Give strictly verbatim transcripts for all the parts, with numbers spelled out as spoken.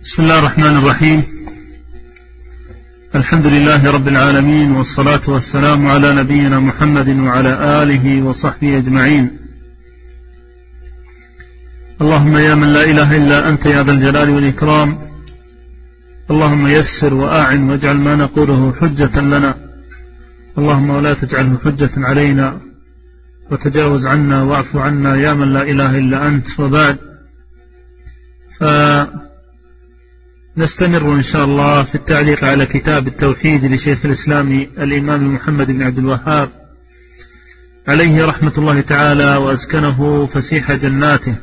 بسم الله الرحمن الرحيم. الحمد لله رب العالمين، والصلاة والسلام على نبينا محمد وعلى آله وصحبه أجمعين. اللهم يا من لا إله إلا أنت يا ذا الجلال والإكرام، اللهم يسر وأعن واجعل ما نقوله حجة لنا، اللهم ولا تجعله حجة علينا، وتجاوز عنا واعف عنا يا من لا إله إلا أنت. وبعد، فنستمر إن شاء الله في التعليق على كتاب التوحيد لشيخ الإسلام الإمام محمد بن عبد الوهاب عليه رحمة الله تعالى وأسكنه فسيح جناته.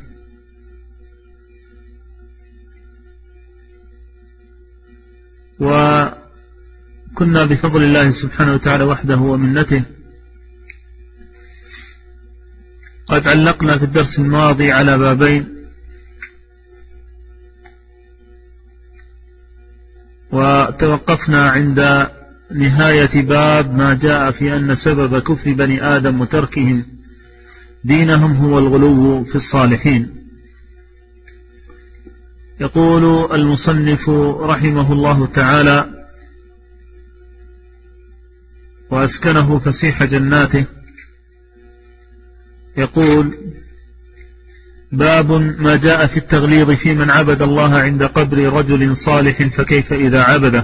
وكنا بفضل الله سبحانه وتعالى وحده ومنته قد علقنا في الدرس الماضي على بابين، وتوقفنا عند نهاية باب ما جاء في أن سبب كفر بني آدم وتركهم دينهم هو الغلو في الصالحين. يقول المصنف رحمه الله تعالى وأسكنه فسيح جناته، يقول: باب ما جاء في التغليظ في من عبد الله عند قبر رجل صالح فكيف إذا عبده.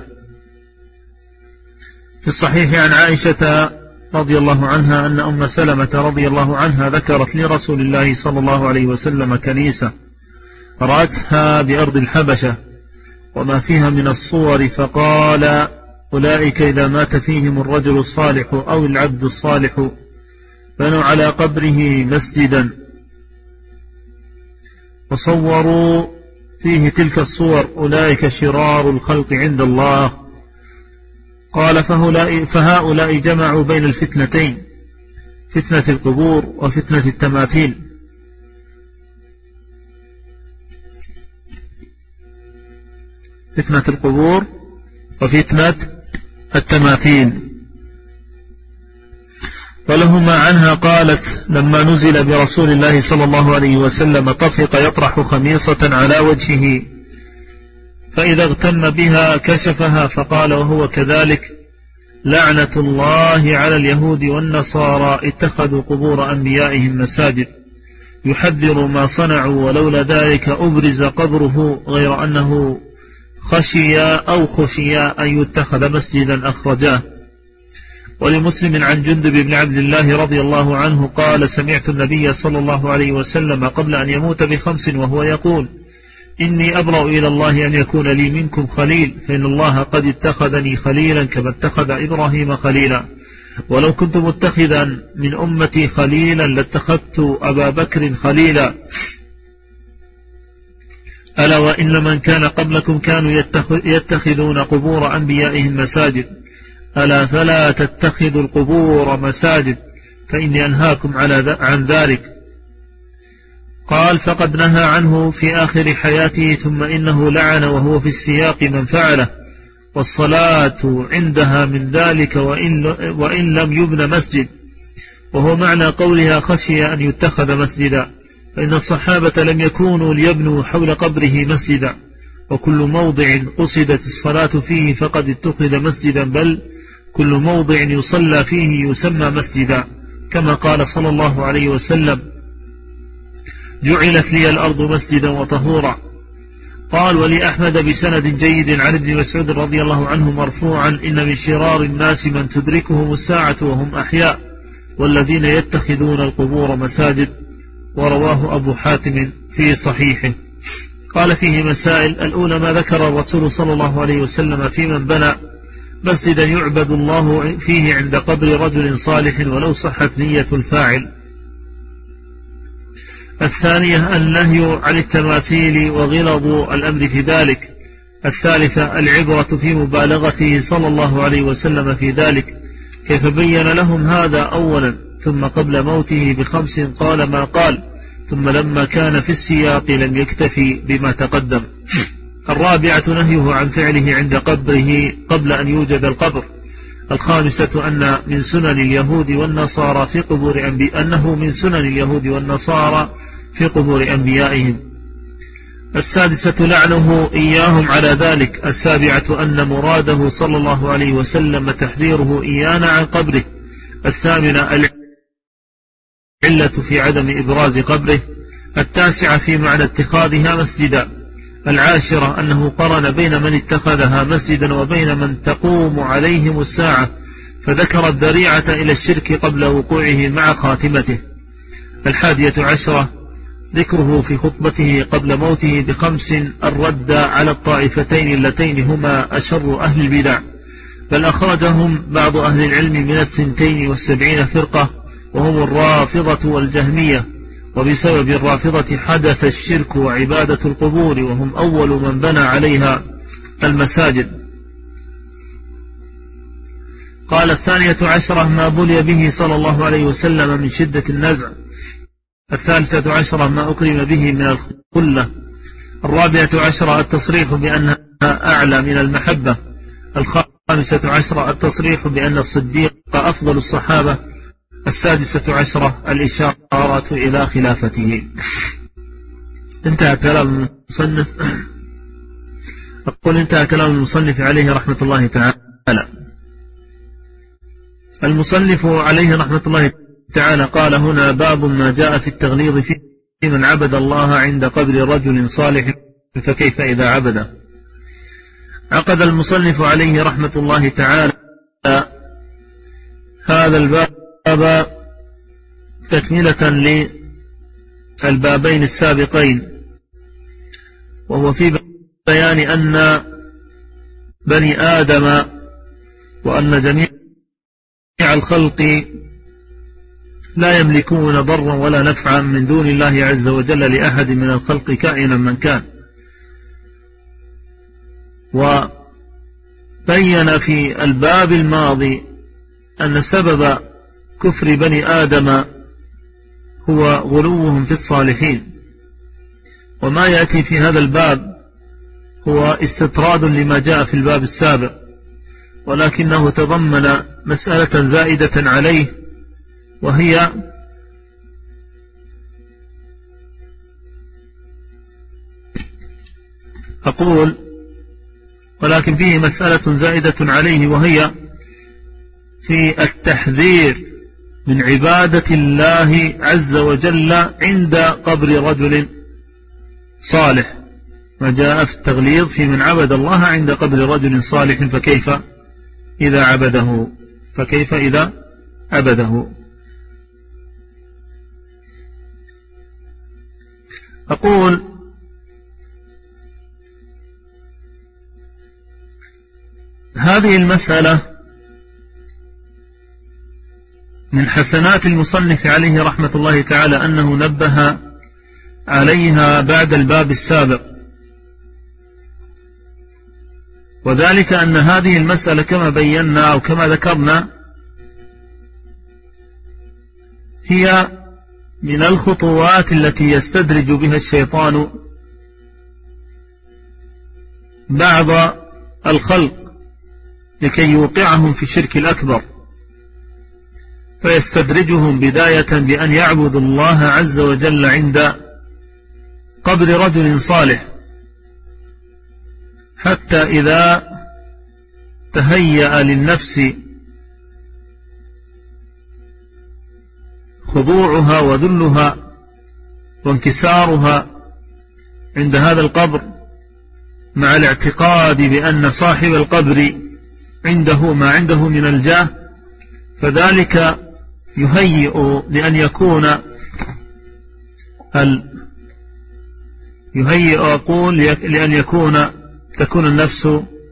في الصحيح عن عائشة رضي الله عنها أن أم سلمة رضي الله عنها ذكرت لرسول الله صلى الله عليه وسلم كنيسة رأتها بأرض الحبشة وما فيها من الصور، فقال: أولئك إذا مات فيهم الرجل الصالح أو العبد الصالح بنوا على قبره مسجدا وصوروا فيه تلك الصور، أولئك شرار الخلق عند الله. قال: فهؤلاء جمعوا بين الفتنتين، فتنة القبور وفتنة التماثيل. فتنة القبور وفتنة التماثيل. ولهما عنها قالت: لما نزل برسول الله صلى الله عليه وسلم طفق يطرح خميصة على وجهه، فإذا اغتم بها كشفها، فقال وهو كذلك: لعنة الله على اليهود والنصارى اتخذوا قبور أنبيائهم مساجد، يحذر ما صنعوا، ولولا ذلك أبرز قبره، غير أنه خشي أو خشي أن يتخذ مسجدا أخرجاه. ولمسلم عن جندب بن عبد الله رضي الله عنه قال: سمعت النبي صلى الله عليه وسلم قبل أن يموت بخمس وهو يقول: إني أبرأ إلى الله أن يكون لي منكم خليل، فإن الله قد اتخذني خليلا كما اتخذ إبراهيم خليلا، ولو كنت متخذا من أمتي خليلا لاتخذت أبا بكر خليلا. ألا وإن من كان قبلكم كانوا يتخذون قبور أنبيائهم مساجد، ألا فلا تتخذوا القبور مساجد، فإني أنهاكم على عن ذلك. قال: فقد نهى عنه في آخر حياته، ثم إنه لعن وهو في السياق من فعله، والصلاة عندها من ذلك وإن, وإن لم يبن مسجد، وهو معنى قولها خشي أن يتخذ مسجدا، فإن الصحابة لم يكونوا ليبنوا حول قبره مسجدا، وكل موضع قصدت الصلاة فيه فقد اتخذ مسجدا، بل كل موضع يصلى فيه يسمى مسجدا، كما قال صلى الله عليه وسلم: جعلت لي الأرض مسجدا وطهورا. قال: ولأحمد بسند جيد عن ابن مسعود رضي الله عنه مرفوعا: إن من شرار الناس من تدركهم الساعة وهم أحياء، والذين يتخذون القبور مساجد. ورواه أبو حاتم في صحيحه. قال: فيه مسائل. الأولى ما ذكر الرسول صلى الله عليه وسلم في من بنى مسجدا يعبد الله فيه عند قبر رجل صالح ولو صحت نية الفاعل. الثانية النهي عن التماثيل وغلظ الأمر في ذلك. الثالثة العبرة في مبالغته صلى الله عليه وسلم في ذلك، كيف بين لهم هذا أولا، ثم قبل موته بخمس قال ما قال، ثم لما كان في السياق لم يكتفي بما تقدم. الرابعة نهيه عن فعله عند قبره قبل أن يوجد القبر. الخامسة أن من سنن اليهود والنصارى في قبور أنبي أنه من سنن اليهود والنصارى في قبور أنبيائهم. السادسة لعنه إياهم على ذلك. السابعة أن مراده صلى الله عليه وسلم تحذيره إيانا عن قبره. الثامنة العلة في عدم إبراز قبره. التاسعة في معنى اتخاذها مسجدا. العاشرة أنه قرن بين من اتخذها مسجدا وبين من تقوم عليهم الساعة، فذكر الذريعة إلى الشرك قبل وقوعه مع خاتمته. الحادية عشرة ذكره في خطبته قبل موته بخمس الرد على الطائفتين اللتين هما أشر أهل البدع، بل أخرجهم بعض أهل العلم من الثنتين والسبعين فرقة، وهم الرافضة والجهمية، وبسبب الرافضة حدث الشرك وعبادة القبور، وهم أول من بنى عليها المساجد. قال الثانية عشرة ما بلي به صلى الله عليه وسلم من شدة النزع. الثالثة عشرة ما أكرم به من الخلة. الرابعة عشرة التصريح بأنها أعلى من المحبة. الخامسة عشرة التصريح بأن الصديق أفضل الصحابة. السادسة عشرة الإشارة إلى خلافته. انتهى كلام المصنف. أقول انتهى كلام المصنف عليه رحمة الله تعالى. المصنف عليه رحمة الله تعالى قال هنا باب ما جاء في التغليظ في من عبد الله عند قبر رجل صالح فكيف إذا عبده. عقد المصنف عليه رحمة الله تعالى هذا الباب تكملة للبابين السابقين، وهو في بيان أن بني آدم وأن جميع الخلق لا يملكون ضرا ولا نفعا من دون الله عز وجل لأحد من الخلق كائنا من كان. وبين في الباب الماضي أن سبب كفر بني آدم هو غلوهم في الصالحين، وما يأتي في هذا الباب هو استطراد لما جاء في الباب السابق، ولكنه تضمن مسألة زائدة عليه، وهي أقول ولكن فيه مسألة زائدة عليه، وهي في التحذير من عبادة الله عز وجل عند قبر رجل صالح، ما جاء في التغليظ في من عبد الله عند قبر رجل صالح فكيف إذا عبده فكيف إذا عبده. أقول هذه المسألة من حسنات المصنف عليه رحمة الله تعالى أنه نبه عليها بعد الباب السابق، وذلك أن هذه المسألة كما بينا أو كما ذكرنا هي من الخطوات التي يستدرج بها الشيطان بعض الخلق لكي يوقعهم في الشرك الأكبر، فيستدرجهم بداية بأن يعبدوا الله عز وجل عند قبر رجل صالح، حتى إذا تهيأ للنفس خضوعها وذلها وانكسارها عند هذا القبر، مع الاعتقاد بأن صاحب القبر عنده ما عنده من الجاه، فذلك يهيئ لأن يكون ال يهيئ أقول لأن يكون تكون النفس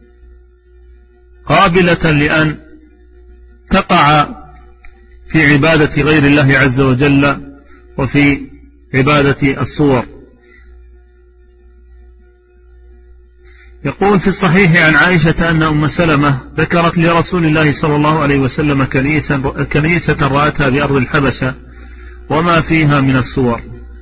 قابلة لأن تقع في عبادة غير الله عز وجل وفي عبادة الصور. يقول في الصحيح عن عائشة أن أم سلمة ذكرت لرسول الله صلى الله عليه وسلم كنيسة, كنيسة رأتها بأرض الحبشة وما فيها من الصور.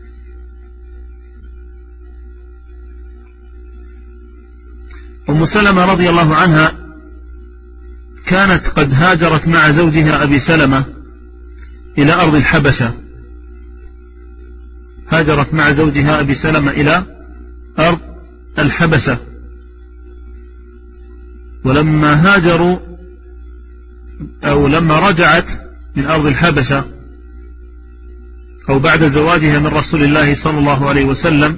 أم سلمة رضي الله عنها كانت قد هاجرت مع زوجها أبي سلمة إلى أرض الحبشة، هاجرت مع زوجها أبي سلمة إلى أرض الحبشة، ولما هاجروا أو لما رجعت من أرض الحبشة أو بعد زواجها من رسول الله صلى الله عليه وسلم،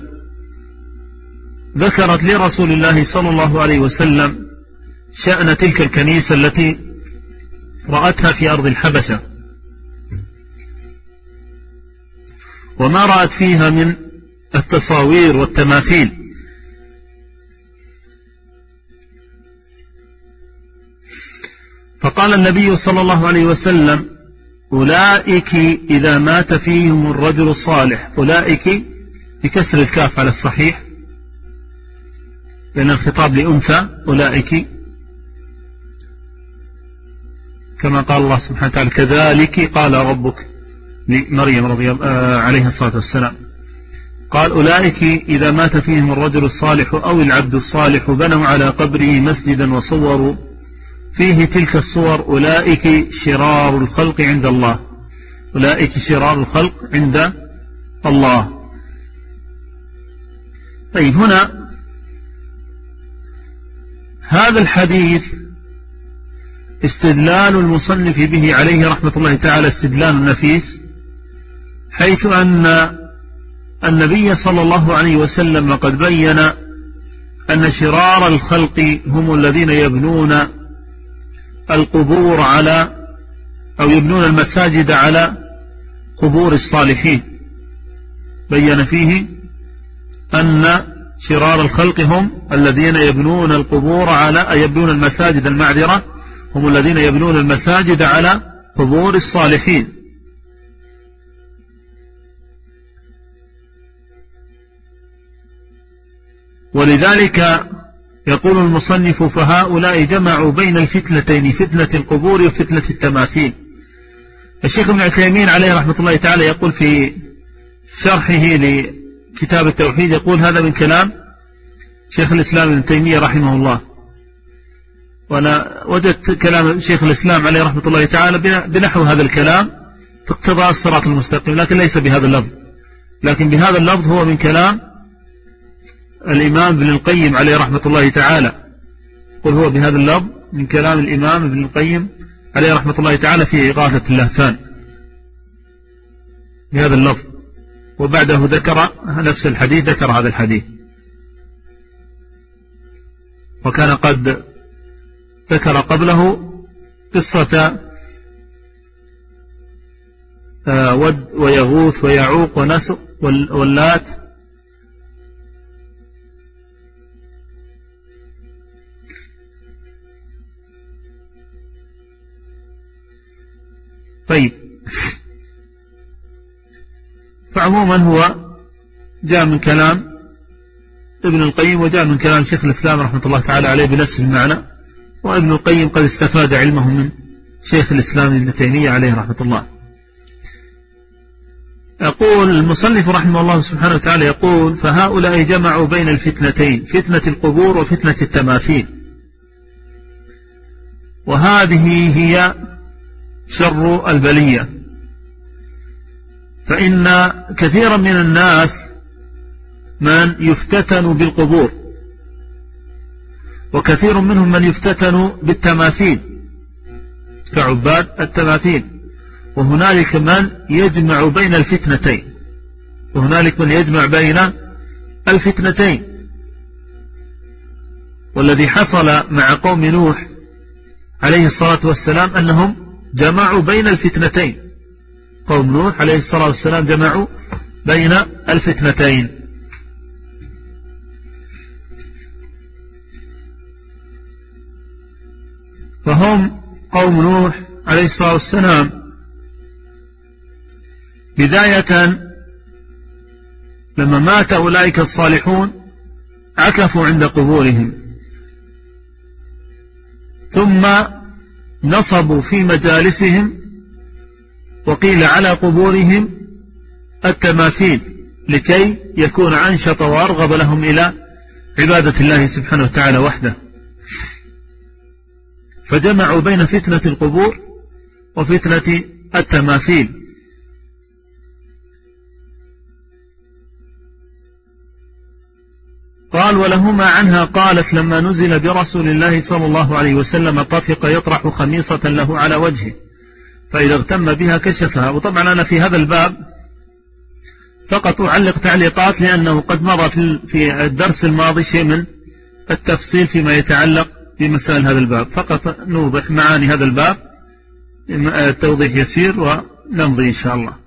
ذكرت لرسول الله صلى الله عليه وسلم شأن تلك الكنيسة التي رأتها في أرض الحبشة، وما رأت فيها من التصاوير والتماثيل. فقال النبي صلى الله عليه وسلم: أولئك إذا مات فيهم الرجل الصالح. أولئك بكسر الكاف على الصحيح لأن الخطاب لأنثى، أولئك كما قال الله سبحانه وتعالى: كذلك قال ربك لمريم رضي الله عليه الصلاة والسلام. قال: أولئك إذا مات فيهم الرجل الصالح أو العبد الصالح بنوا على قبره مسجدا وصوروا فيه تلك الصور، أولئك شرار الخلق عند الله. أولئك شرار الخلق عند الله. طيب، هنا هذا الحديث استدلال المصنف به عليه رحمة الله تعالى استدلال نفيس، حيث أن النبي صلى الله عليه وسلم قد بين أن شرار الخلق هم الذين يبنون القبور على أو يبنون المساجد على قبور الصالحين. بين فيه أن شرار الخلق هم الذين يبنون القبور على يبنون المساجد المعذرة هم الذين يبنون المساجد على قبور الصالحين. ولذلك يقول المصنف: فهؤلاء جمعوا بين الفتنتين، فتنة القبور وفتنة التماثيل. الشيخ ابن عثيمين عليه رحمة الله تعالى يقول في شرحه لكتاب التوحيد، يقول: هذا من كلام شيخ الإسلام ابن تيمية رحمه الله. وأنا وجدت كلام شيخ الإسلام عليه رحمة الله تعالى بنحو هذا الكلام في اقتضاء الصراط المستقيم، لكن ليس بهذا اللفظ، لكن بهذا اللفظ هو من كلام الإمام ابن القيم عليه رحمة الله تعالى. قل هو بهذا اللفظ من كلام الإمام ابن القيم عليه رحمة الله تعالى في إغاثة اللهفان بهذا اللفظ، وبعده ذكر نفس الحديث، ذكر هذا الحديث. وكان قد ذكر قبله قصة ود ويغوث ويعوق ونسق واللات. طيب، فعموما هو جاء من كلام ابن القيم وجاء من كلام شيخ الإسلام رحمة الله تعالى عليه بنفس المعنى، وابن القيم قد استفاد علمه من شيخ الإسلام ابن تيمية عليه رحمة الله. يقول المصنف رحمه الله سبحانه وتعالى، يقول: فهؤلاء جمعوا بين الفتنتين، فتنة القبور وفتنة التماثيل، وهذه هي شر البلية. فإن كثيرا من الناس من يفتتن بالقبور، وكثير منهم من يفتتن بالتماثيل كعباد التماثيل، وهنالك من يجمع بين الفتنتين وهنالك من يجمع بين الفتنتين. والذي حصل مع قوم نوح عليه الصلاة والسلام أنهم جمعوا بين الفتنتين. قوم نوح عليه الصلاة والسلام جمعوا بين الفتنتين. فهم قوم نوح عليه الصلاة والسلام بداية لما مات أولئك الصالحون عكفوا عند قبورهم، ثم نصبوا في مجالسهم وقيل على قبورهم التماثيل لكي يكون أنشط وأرغب لهم إلى عبادة الله سبحانه وتعالى وحده. فجمعوا بين فتنة القبور وفتنة التماثيل. قال ولهما عنها قالت لما نزل برسول الله صلى الله عليه وسلم طفق يطرح خميصة له على وجهه فإذا اغتم بها كشفها. وطبعا أنا في هذا الباب فقط أعلق تعليقات لأنه قد مر في الدرس الماضي شيء من التفصيل فيما يتعلق بمسائل هذا الباب، فقط نوضح معاني هذا الباب توضيح يسير ونمضي إن شاء الله.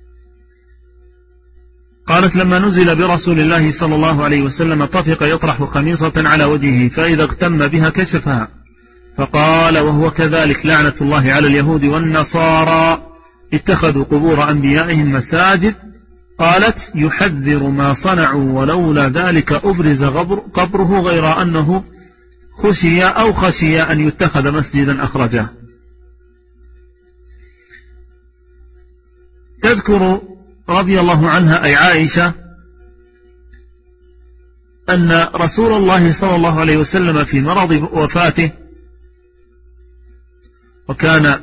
قالت لما نزل برسول الله صلى الله عليه وسلم طفق يطرح خميصة على وجهه فإذا اغتم بها كشفها فقال وهو كذلك لعنة الله على اليهود والنصارى اتخذوا قبور أنبيائهم مساجد. قالت يحذر ما صنعوا ولولا ذلك أبرز قبره غير أنه خشي أو خشي أن يتخذ مسجدا أخرجه. تذكر رضي الله عنها أي عائشة أن رسول الله صلى الله عليه وسلم في مرض وفاته وكان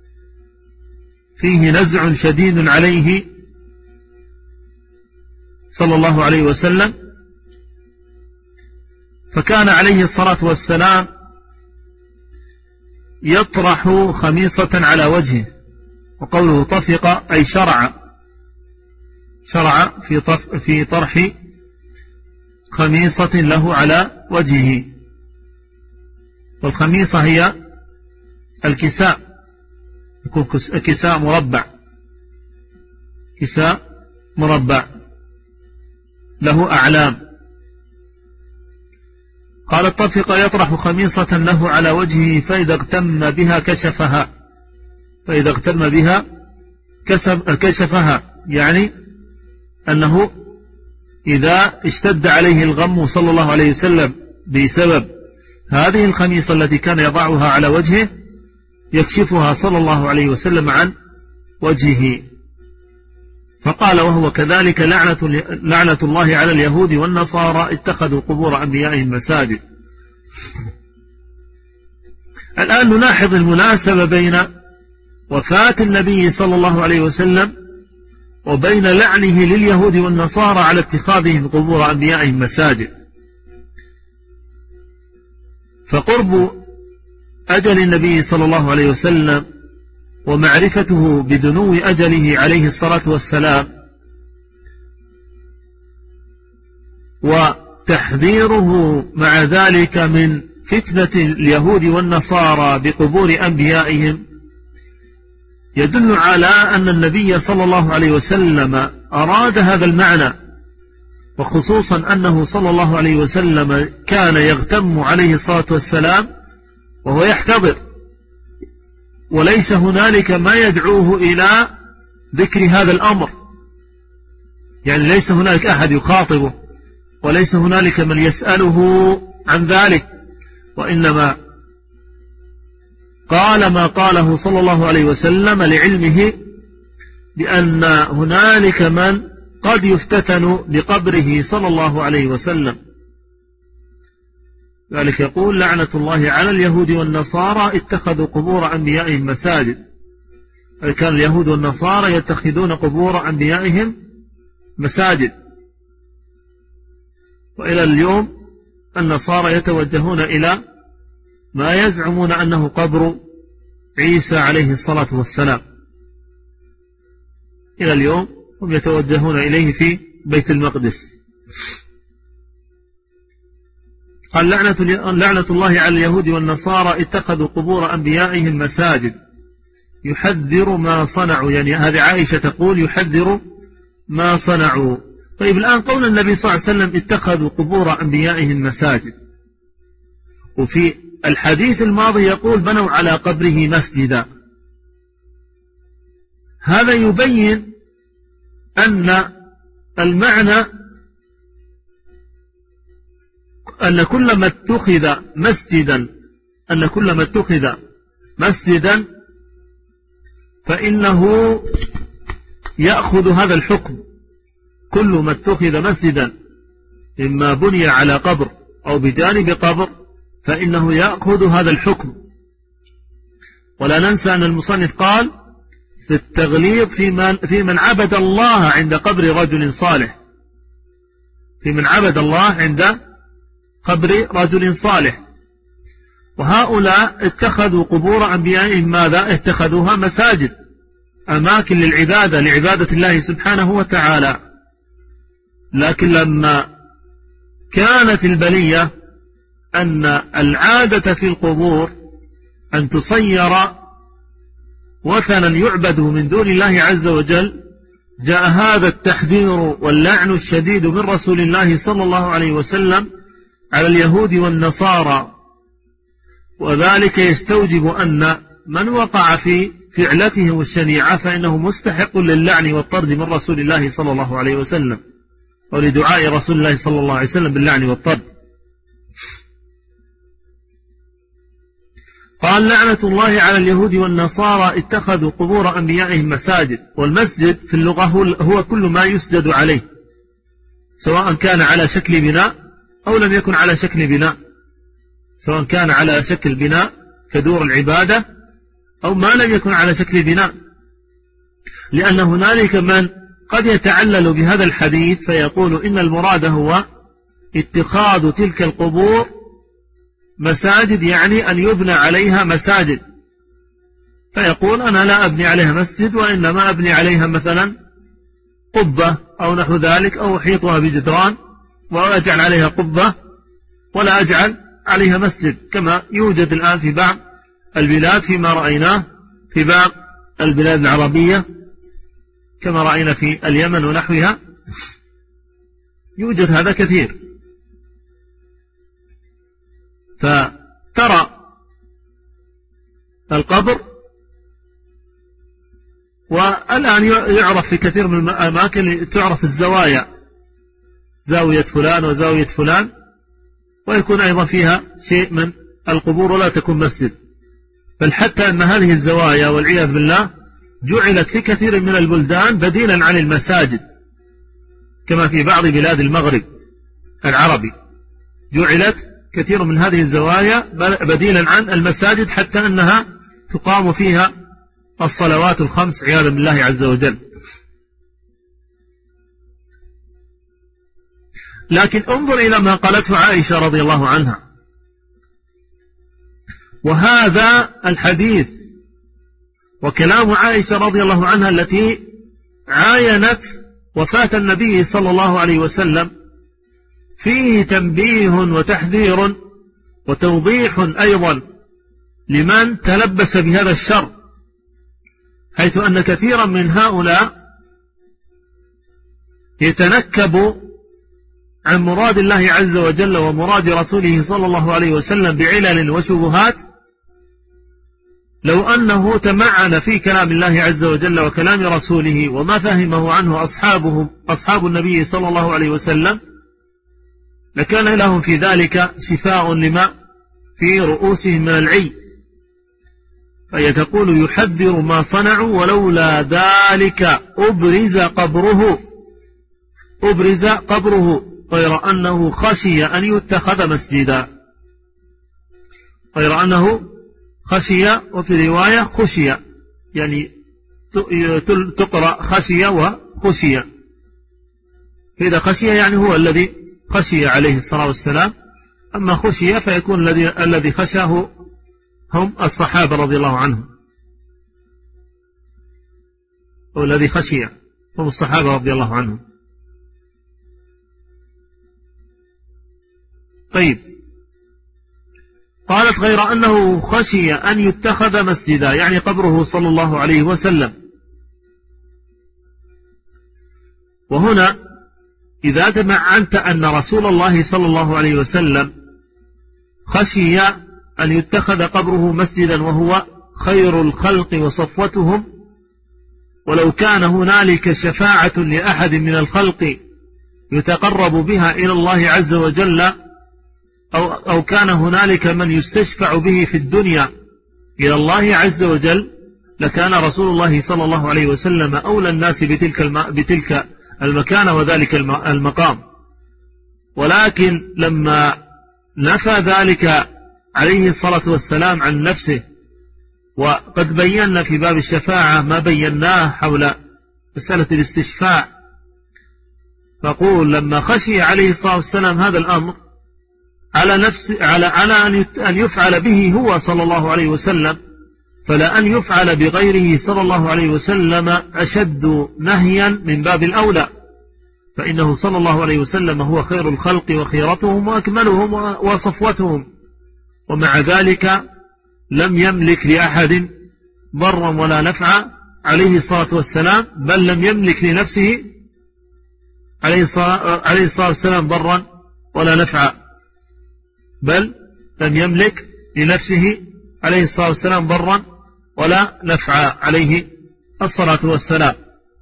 فيه نزع شديد عليه صلى الله عليه وسلم، فكان عليه الصلاة والسلام يطرح خميصة على وجهه، وقوله طفق أي شرع شرع في, طف في طرح خميصة له على وجهه. والخميصة هي الكساء، يكون كساء مربع، كساء مربع له أعلام. قال اتفق يطرح خميصة له على وجهه فإذا اغتم بها كشفها، فإذا اغتم بها كشفها، يعني أنه إذا اشتد عليه الغم صلى الله عليه وسلم بسبب هذه الخميصة التي كان يضعها على وجهه يكشفها صلى الله عليه وسلم عن وجهه. فقال وهو كذلك لعنة, لعنة الله على اليهود والنصارى اتخذوا قبور أنبيائهم مساجد. الآن نلاحظ المناسبة بين وفاة النبي صلى الله عليه وسلم وبين لعنه لليهود والنصارى على اتخاذهم قبور أنبيائهم مساجد. فقرب أجل النبي صلى الله عليه وسلم ومعرفته بدنو أجله عليه الصلاة والسلام وتحذيره مع ذلك من فتنة اليهود والنصارى بقبور أنبيائهم يدل على أن النبي صلى الله عليه وسلم أراد هذا المعنى، وخصوصا أنه صلى الله عليه وسلم كان يغتم عليه الصلاة والسلام وهو يحتضر، وليس هنالك ما يدعوه إلى ذكر هذا الأمر، يعني ليس هنالك أحد يخاطبه وليس هنالك من يسأله عن ذلك، وإنما قال ما قاله صلى الله عليه وسلم لعلمه بأن هنالك من قد يفتتن بقبره صلى الله عليه وسلم. ذلك يقول لعنة الله على اليهود والنصارى اتخذوا قبور أنبيائهم مساجد. كان اليهود والنصارى يتخذون قبور أنبيائهم مساجد، وإلى اليوم النصارى يتوجهون إلى ما يزعمون أنه قبر عيسى عليه الصلاة والسلام، إلى اليوم هم يتوجهون إليه في بيت المقدس. قال لعنة, لعنة الله على اليهود والنصارى اتخذوا قبور أنبيائهم مساجد يحذر ما صنعوا، يعني هذه عائشة تقول يحذر ما صنعوا. طيب الآن قول النبي صلى الله عليه وسلم اتخذوا قبور أنبيائهم مساجد، وفي الحديث الماضي يقول بنوا على قبره مسجدا، هذا يبين أن المعنى أن كل ما اتخذ مسجدا أن كل ما اتخذ مسجدا فإنه يأخذ هذا الحكم، كل ما اتخذ مسجدا إما بني على قبر أو بجانب قبر فإنه يأخذ هذا الحكم. ولا ننسى أن المصنف قال في التغليظ في من, في من عبد الله عند قبر رجل صالح، في من عبد الله عند قبر رجل صالح. وهؤلاء اتخذوا قبور أنبيائهم ماذا؟ اتخذوها مساجد، أماكن للعبادة، لعبادة الله سبحانه وتعالى. لكن لما كانت البلية أن العادة في القبور أن تصير وثنا يعبد من دون الله عز وجل، جاء هذا التحذير واللعن الشديد من رسول الله صلى الله عليه وسلم على اليهود والنصارى. وذلك يستوجب أن من وقع في فعلتهم الشنيعة فإنه مستحق للعن والطرد من رسول الله صلى الله عليه وسلم، ولدعاء رسول الله صلى الله عليه وسلم باللعن والطرد. قال: لعنة الله على اليهود والنصارى اتخذوا قبور أنبيائهم مساجد. والمسجد في اللغة هو كل ما يسجد عليه، سواء كان على شكل بناء أو لم يكن على شكل بناء، سواء كان على شكل بناء كدور العبادة أو ما لم يكن على شكل بناء، لأن هنالك من قد يتعلل بهذا الحديث فيقول إن المراد هو اتخاذ تلك القبور مساجد، يعني أن يبنى عليها مساجد، فيقول أنا لا أبني عليها مسجد وإنما أبني عليها مثلا قبة أو نحو ذلك، أو أحيطها بجدران وأجعل عليها قبة ولا أجعل عليها مسجد، كما يوجد الآن في بعض البلاد فيما رأيناه في بعض البلاد العربية، كما رأينا في اليمن ونحوها يوجد هذا كثير. فترى القبر، والآن يعرف في كثير من الأماكن تعرف الزوايا، زاوية فلان وزاوية فلان، ويكون أيضا فيها شيء من القبور ولا تكون مسجد. بل حتى أن هذه الزوايا والعياذ بالله جعلت في كثير من البلدان بديلا عن المساجد، كما في بعض بلاد المغرب العربي جعلت كثير من هذه الزوايا بديلا عن المساجد، حتى أنها تقام فيها الصلوات الخمس عياذا بالله عز وجل. لكن انظر إلى ما قالته عائشة رضي الله عنها، وهذا الحديث وكلام عائشة رضي الله عنها التي عاينت وفاة النبي صلى الله عليه وسلم فيه تنبيه وتحذير وتوضيح أيضا لمن تلبس بهذا الشر، حيث أن كثيرا من هؤلاء يتنكب عن مراد الله عز وجل ومراد رسوله صلى الله عليه وسلم بعلل وشبهات، لو أنه تمعن في كلام الله عز وجل وكلام رسوله وما فهمه عنه أصحابه أصحاب النبي صلى الله عليه وسلم لكان لهم في ذلك شفاء لما في رؤوسهم من العي. فهي تقول: يحذر ما صنعوا ولولا ذلك أبرز قبره أبرز قبره غير أنه خشي أن يتخذ مسجدا، غير أنه خشي، وفي رواية خشي، يعني تقرأ خشي وخشي، فإذا خشي يعني هو الذي خشي عليه الصلاة والسلام، أما خشي فيكون الذي الذي خشاه هم الصحابة رضي الله عنهم، أو الذي خشي هم الصحابة رضي الله عنهم. طيب، قالت: غير أنه خشي أن يتخذ مسجدا، يعني قبره صلى الله عليه وسلم. وهنا إذا تمعنت أن رسول الله صلى الله عليه وسلم خشي أن يتخذ قبره مسجدا وهو خير الخلق وصفوتهم، ولو كان هنالك شفاعة لأحد من الخلق يتقرب بها إلى الله عز وجل، أو, أو كان هنالك من يستشفع به في الدنيا إلى الله عز وجل، لكان رسول الله صلى الله عليه وسلم أولى الناس بتلك, الم... بتلك المكان وذلك المقام. ولكن لما نفى ذلك عليه الصلاة والسلام عن نفسه، وقد بينا في باب الشفاعة ما بيناه حول مسألة الاستشفاع، فقول لما خشي عليه الصلاة والسلام هذا الأمر على نفس على على أن يفعل به هو صلى الله عليه وسلم، فلا أن يفعل بغيره صلى الله عليه وسلم أشد نهيا من باب الأولى، فإنه صلى الله عليه وسلم هو خير الخلق وخيرتهم وأكملهم وصفوتهم، ومع ذلك لم يملك لأحد ضرا ولا نفعا عليه الصلاة والسلام، بل لم يملك لنفسه عليه الصلاة والسلام ضرا ولا نفعا، بل لم يملك لنفسه عليه الصلاة والسلام ضرا ولا نفعا عليه الصلاة والسلام.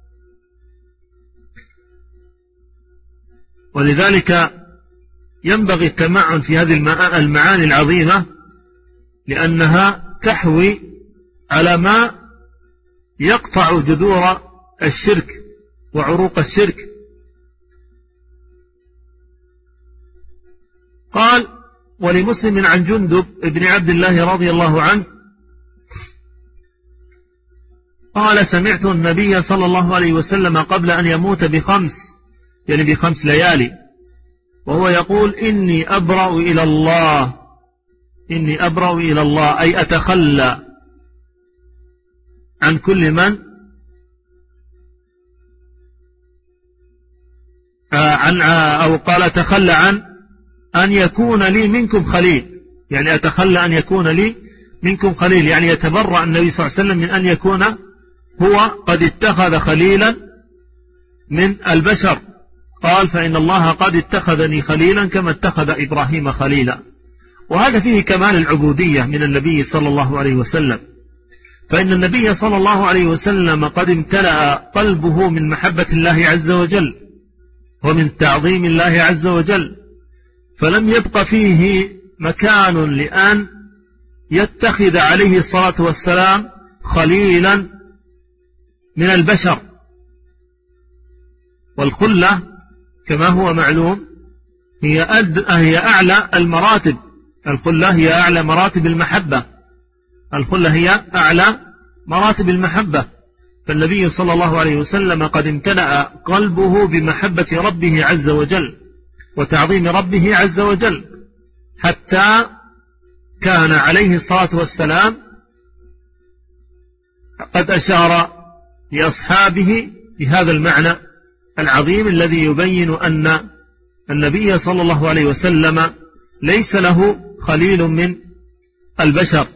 ولذلك ينبغي التمعن في هذه المعاني العظيمة، لأنها تحوي على ما يقطع جذور الشرك وعروق الشرك. قال: ولمسلم عن جندب ابن عبد الله رضي الله عنه قال: سمعت النبي صلى الله عليه وسلم قبل أن يموت بخمس، يعني بخمس ليالي، وهو يقول: إني أبرأ إلى الله، إني أبرأ إلى الله، أي أتخلى عن كل من عن أو قال أتخلى عن أن يكون لي منكم خليل، يعني أتخلى أن يكون لي منكم خليل، يعني يتبرأ النبي صلى الله عليه وسلم من أن يكون هو قد اتخذ خليلا من البشر. قال: فإن الله قد اتخذني خليلا كما اتخذ إبراهيم خليلا. وهذا فيه كمال العبودية من النبي صلى الله عليه وسلم، فإن النبي صلى الله عليه وسلم قد امتلأ قلبه من محبة الله عز وجل ومن تعظيم الله عز وجل، فلم يبق فيه مكان لأن يتخذ عليه الصلاة والسلام خليلا من البشر. والخلة كما هو معلوم هي, أد... هي أعلى المراتب، الخلة هي أعلى مراتب المحبة، الخلة هي أعلى مراتب المحبة. فالنبي صلى الله عليه وسلم قد امتلأ قلبه بمحبة ربه عز وجل وتعظيم ربه عز وجل، حتى كان عليه الصلاة والسلام قد أشار لأصحابه بهذا المعنى العظيم الذي يبين أن النبي صلى الله عليه وسلم ليس له خليل من البشر.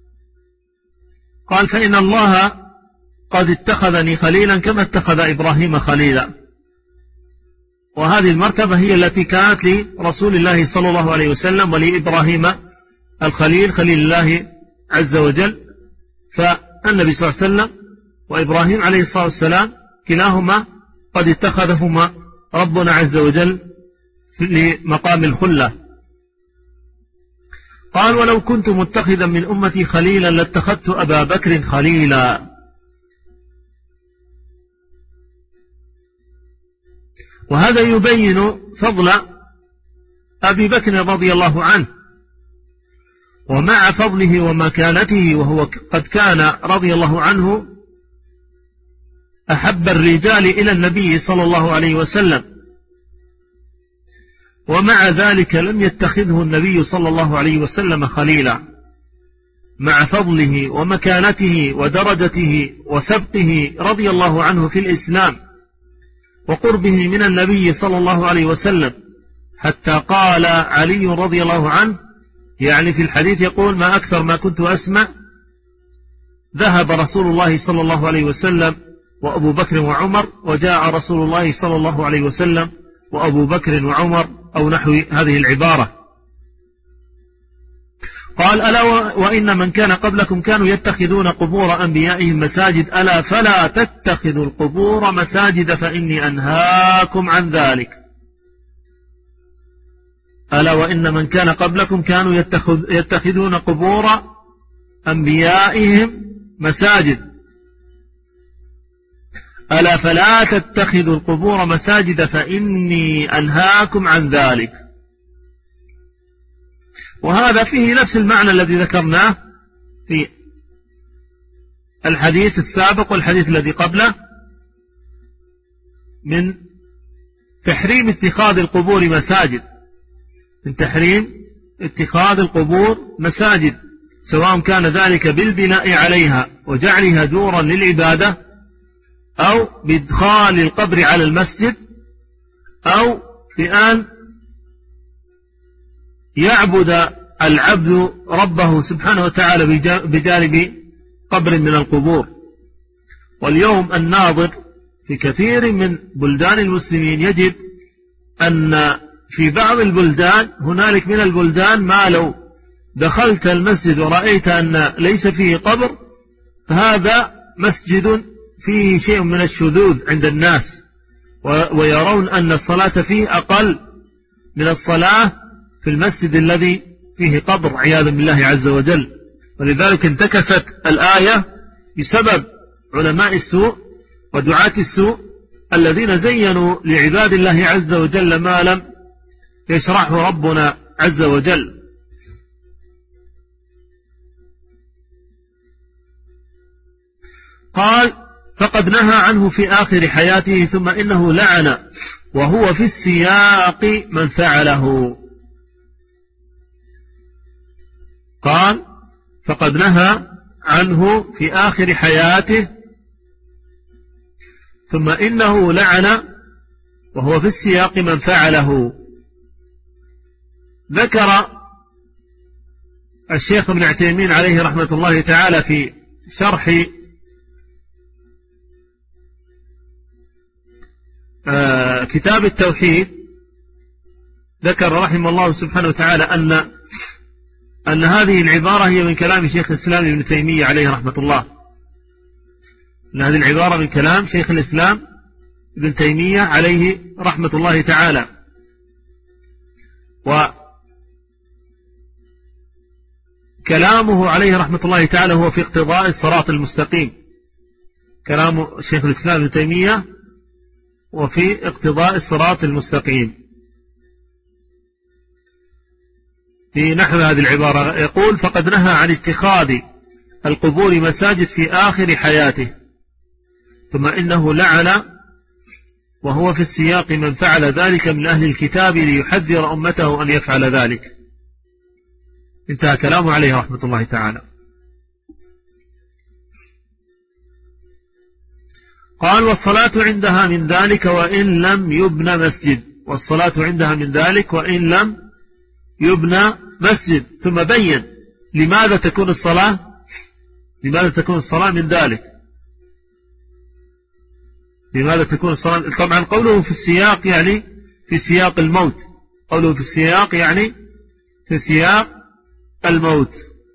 قال: فإن الله قد اتخذني خليلا كما اتخذ إبراهيم خليلا. وهذه المرتبة هي التي كانت لرسول الله صلى الله عليه وسلم ولإبراهيم الخليل خليل الله عز وجل. فالنبي صلى الله عليه وسلم وإبراهيم عليه الصلاة والسلام كلاهما قد اتخذهما ربنا عز وجل لمقام الخلة. قال: ولو كنت متخذا من أمتي خليلا لاتخذت أبا بكر خليلا. وهذا يبين فضل أبي بكر رضي الله عنه، ومع فضله ومكانته، وهو قد كان رضي الله عنه أحب الرجال إلى النبي صلى الله عليه وسلم، ومع ذلك لم يتخذه النبي صلى الله عليه وسلم خليلا، مع فضله ومكانته ودرجته وسبقه رضي الله عنه في الإسلام وقربه من النبي صلى الله عليه وسلم، حتى قال علي رضي الله عنه، يعني في الحديث يقول: ما أكثر ما كنت أسمع ذهب رسول الله صلى الله عليه وسلم وأبو بكر وعمر، وجاء رسول الله صلى الله عليه وسلم وأبو بكر وعمر، أو نحو هذه العبارة. قال: ألا وإن من كان قبلكم كانوا يتخذون قبور أنبيائهم مساجد، ألا فلا تتخذوا القبور مساجد فإني أنهاكم عن ذلك. ألا وإن من كان قبلكم كانوا يتخذ يتخذون قبور أنبيائهم مساجد، ألا فلا تتخذوا القبور مساجد فإني أنهاكم عن ذلك. وهذا فيه نفس المعنى الذي ذكرناه في الحديث السابق والحديث الذي قبله من تحريم اتخاذ القبور مساجد، من تحريم اتخاذ القبور مساجد، سواء كان ذلك بالبناء عليها وجعلها دورا للعبادة، أو بإدخال القبر على المسجد، أو بأن يعبد العبد ربه سبحانه وتعالى بجانب قبر من القبور. واليوم الناظر في كثير من بلدان المسلمين يجد أن في بعض البلدان هنالك من البلدان ما لو دخلت المسجد ورأيت أن ليس فيه قبر فهذا مسجد فيه شيء من الشذوذ عند الناس، ويرون أن الصلاة فيه أقل من الصلاة في المسجد الذي فيه قبر عياذا بالله عز وجل. ولذلك انتكست الآية بسبب علماء السوء ودعاة السوء الذين زينوا لعباد الله عز وجل ما لم يشرحه ربنا عز وجل. قال: فقد نهى عنه في آخر حياته، ثم إنه لعن وهو في السياق من فعله. قال: فقد نهى عنه في آخر حياته، ثم إنه لعن وهو في السياق من فعله. ذكر الشيخ ابن عثيمين عليه رحمة الله تعالى في شرح آه كتاب التوحيد، ذكر رحمه الله سبحانه وتعالى أن أن هذه العبارة هي من كلام شيخ الإسلام ابن تيمية عليه رحمة الله، أن هذه العبارة من كلام شيخ الإسلام ابن تيمية عليه رحمة الله تعالى. وكلامه عليه رحمة الله تعالى هو في اقتضاء الصراط المستقيم، كلام شيخ الإسلام ابن تيمية وفي اقتضاء الصراط المستقيم في نحو هذه العبارة. يقول: فقد نهى عن اتخاذ القبور مساجد في آخر حياته، ثم إنه لعن وهو في السياق من فعل ذلك من أهل الكتاب ليحذر أمته أن يفعل ذلك. انتهى كلامه عليه رحمة الله تعالى. قال: والصلاة عندها من ذلك وإن لم يبنى مسجد، والصلاة عندها من ذلك وإن لم يبنى مسجد. ثم بين لماذا تكون الصلاة لماذا تكون الصلاة من ذلك لماذا تكون الصلاة. طبعا قوله في السياق يعني في سياق الموت، قوله في السياق يعني في سياق الموت.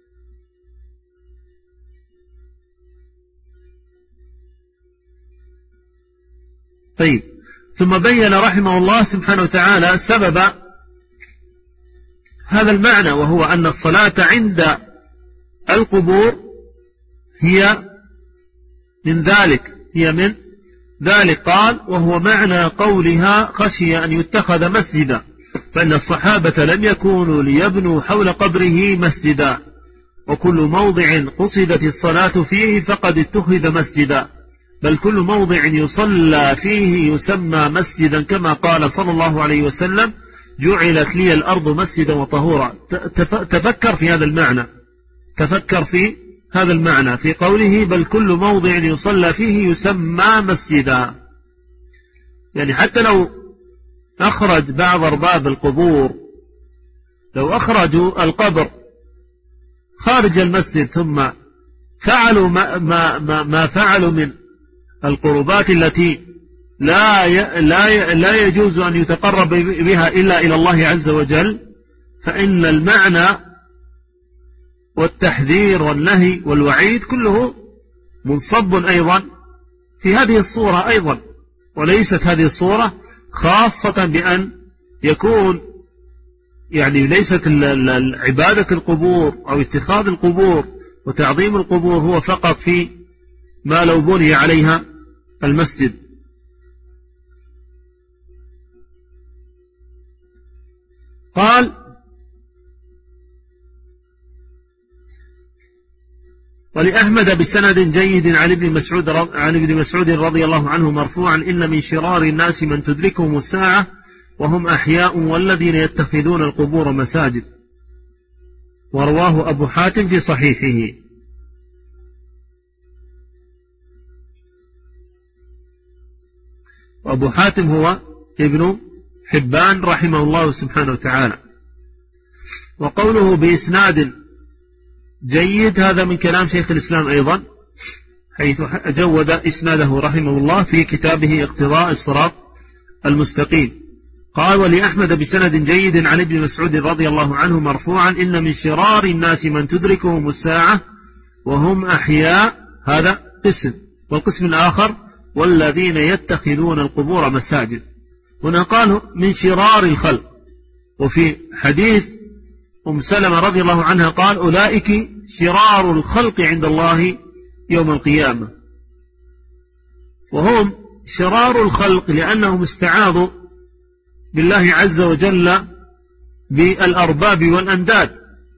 طيب، ثم بين رحمه الله سبحانه وتعالى سبب هذا المعنى، وهو أن الصلاة عند القبور هي من ذلك هي من ذلك قال: وهو معنى قولها خشي أن يتخذ مسجدا، فإن الصحابة لم يكونوا ليبنوا حول قبره مسجدا، وكل موضع قصدت الصلاة فيه فقد اتخذ مسجدا، بل كل موضع يصلى فيه يسمى مسجدا، كما قال صلى الله عليه وسلم: جعلت لي الأرض مسجدا وطهورا. تفكر في هذا المعنى تفكر في هذا المعنى في قوله: بل كل موضع يصلى فيه يسمى مسجدا. يعني حتى لو أخرج بعض أرباب القبور، لو أخرجوا القبر خارج المسجد ثم فعلوا ما, ما, ما, ما فعلوا من القربات التي لا لا لا يجوز أن يتقرب بها إلا إلى الله عز وجل، فإن المعنى والتحذير والنهي والوعيد كله منصب أيضا في هذه الصورة أيضا. وليست هذه الصورة خاصة بأن يكون يعني ليست عبادة القبور أو اتخاذ القبور وتعظيم القبور هو فقط في ما لو بني عليها المسجد. قال: ولأحمد بسند جيد عن ابن مسعود عن ابن مسعود رضي الله عنه مرفوعا: إن من شرار الناس من تدركهم الساعة وهم أحياء والذين يتخذون القبور مساجد. ورواه أبو حاتم في صحيحه. وأبو حاتم هو ابن حبان رحمه الله سبحانه وتعالى. وقوله بإسناد جيد هذا من كلام شيخ الإسلام أيضا، حيث جود إسناده رحمه الله في كتابه اقتضاء الصراط المستقيم. قال ولأحمد بسند جيد عن ابن مسعود رضي الله عنه مرفوعا إن من شرار الناس من تدركهم الساعة وهم أحياء، هذا قسم. والقسم الآخر والذين يتخذون القبور مساجد. هنا قال من شرار الخلق. وفي حديث أم سلمة رضي الله عنها قال أولئك شرار الخلق عند الله يوم القيامة. وهم شرار الخلق لأنهم استعاذوا بالله عز وجل بالأرباب والأنداد،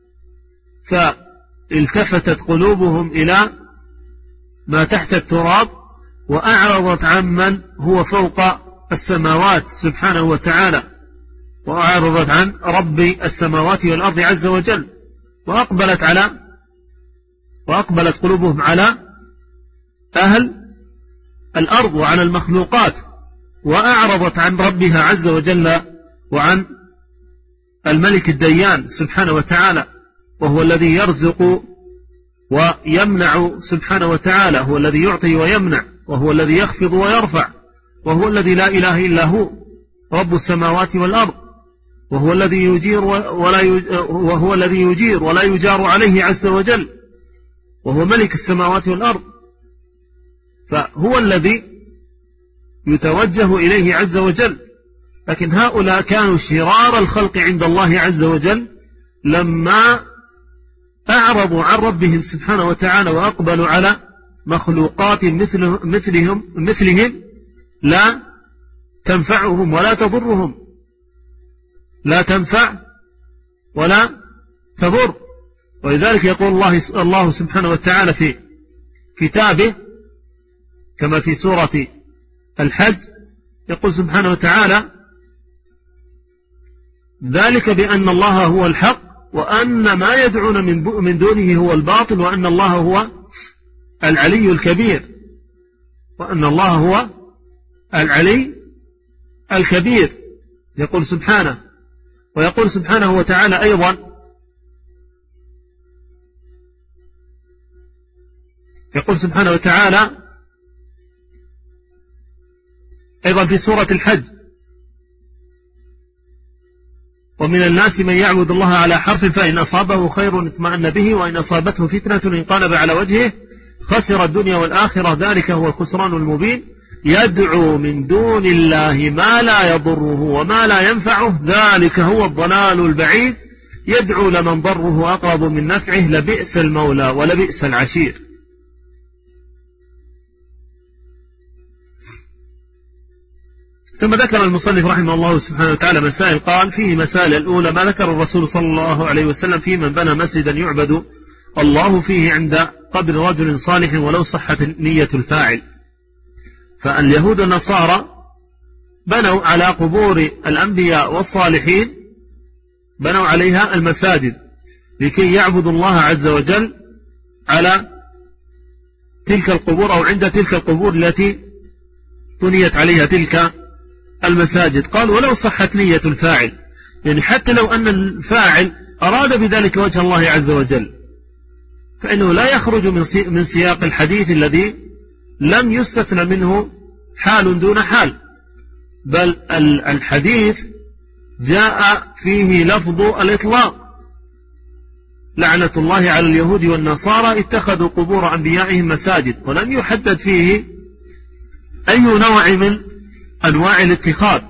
فالتفتت قلوبهم إلى ما تحت التراب وأعرضت عمن هو فوق السماوات سبحانه وتعالى، وأعرضت عن رب السماوات والأرض عز وجل، وأقبلت على وأقبلت قلوبهم على أهل الأرض وعلى المخلوقات، وأعرضت عن ربها عز وجل وعن الملك الديان سبحانه وتعالى، وهو الذي يرزق ويمنع سبحانه وتعالى، هو الذي يعطي ويمنع، وهو الذي يخفض ويرفع، وهو الذي لا إله إلا هو رب السماوات والأرض، وهو الذي يجير ولا وهو الذي يجير ولا يجار عليه عز وجل، وهو ملك السماوات والأرض. فهو الذي يتوجه إليه عز وجل. لكن هؤلاء كانوا شرار الخلق عند الله عز وجل لما أعرضوا عن ربهم سبحانه وتعالى وأقبلوا على مخلوقات مثلهم, مثلهم, مثلهم لا تنفعهم ولا تضرهم، لا تنفع ولا تضر. ولذلك يقول الله, الله سبحانه وتعالى في كتابه كما في سورة الحج، يقول سبحانه وتعالى ذلك بأن الله هو الحق وأن ما يدعون من دونه هو الباطل وأن الله هو العلي الكبير، وأن الله هو العلي الكبير يقول سبحانه. ويقول سبحانه وتعالى أيضا يقول سبحانه وتعالى أيضا في سورة الحج ومن الناس من يعبد الله على حرف فإن أصابه خير اطمأن به وإن أصابته فتنة انقلب على وجهه خسر الدنيا والآخرة ذلك هو الخسران المبين يدعو من دون الله ما لا يضره وما لا ينفعه ذلك هو الضلال البعيد يدعو لمن ضره أقرب من نفعه لبئس المولى ولبئس العشير. ثم ذكر المصنف رحمه الله سبحانه وتعالى مسائل، قال فيه مسائل. الأولى ما ذكر الرسول صلى الله عليه وسلم في من بنى مسجدا يعبد الله فيه عند قبر رجل صالح ولو صحت نية الفاعل. فاليهود والنصارى بنوا على قبور الأنبياء والصالحين بنوا عليها المساجد لكي يعبدوا الله عز وجل على تلك القبور أو عند تلك القبور التي بنيت عليها تلك المساجد. قال ولو صحت نية الفاعل، يعني حتى لو أن الفاعل أراد بذلك وجه الله عز وجل فإنه لا يخرج من سياق الحديث الذي لم يستثنى منه حال دون حال، بل الحديث جاء فيه لفظ الإطلاق لعنة الله على اليهود والنصارى اتخذوا قبور أنبيائهم مساجد، ولم يحدد فيه أي نوع من أنواع الاتخاذ.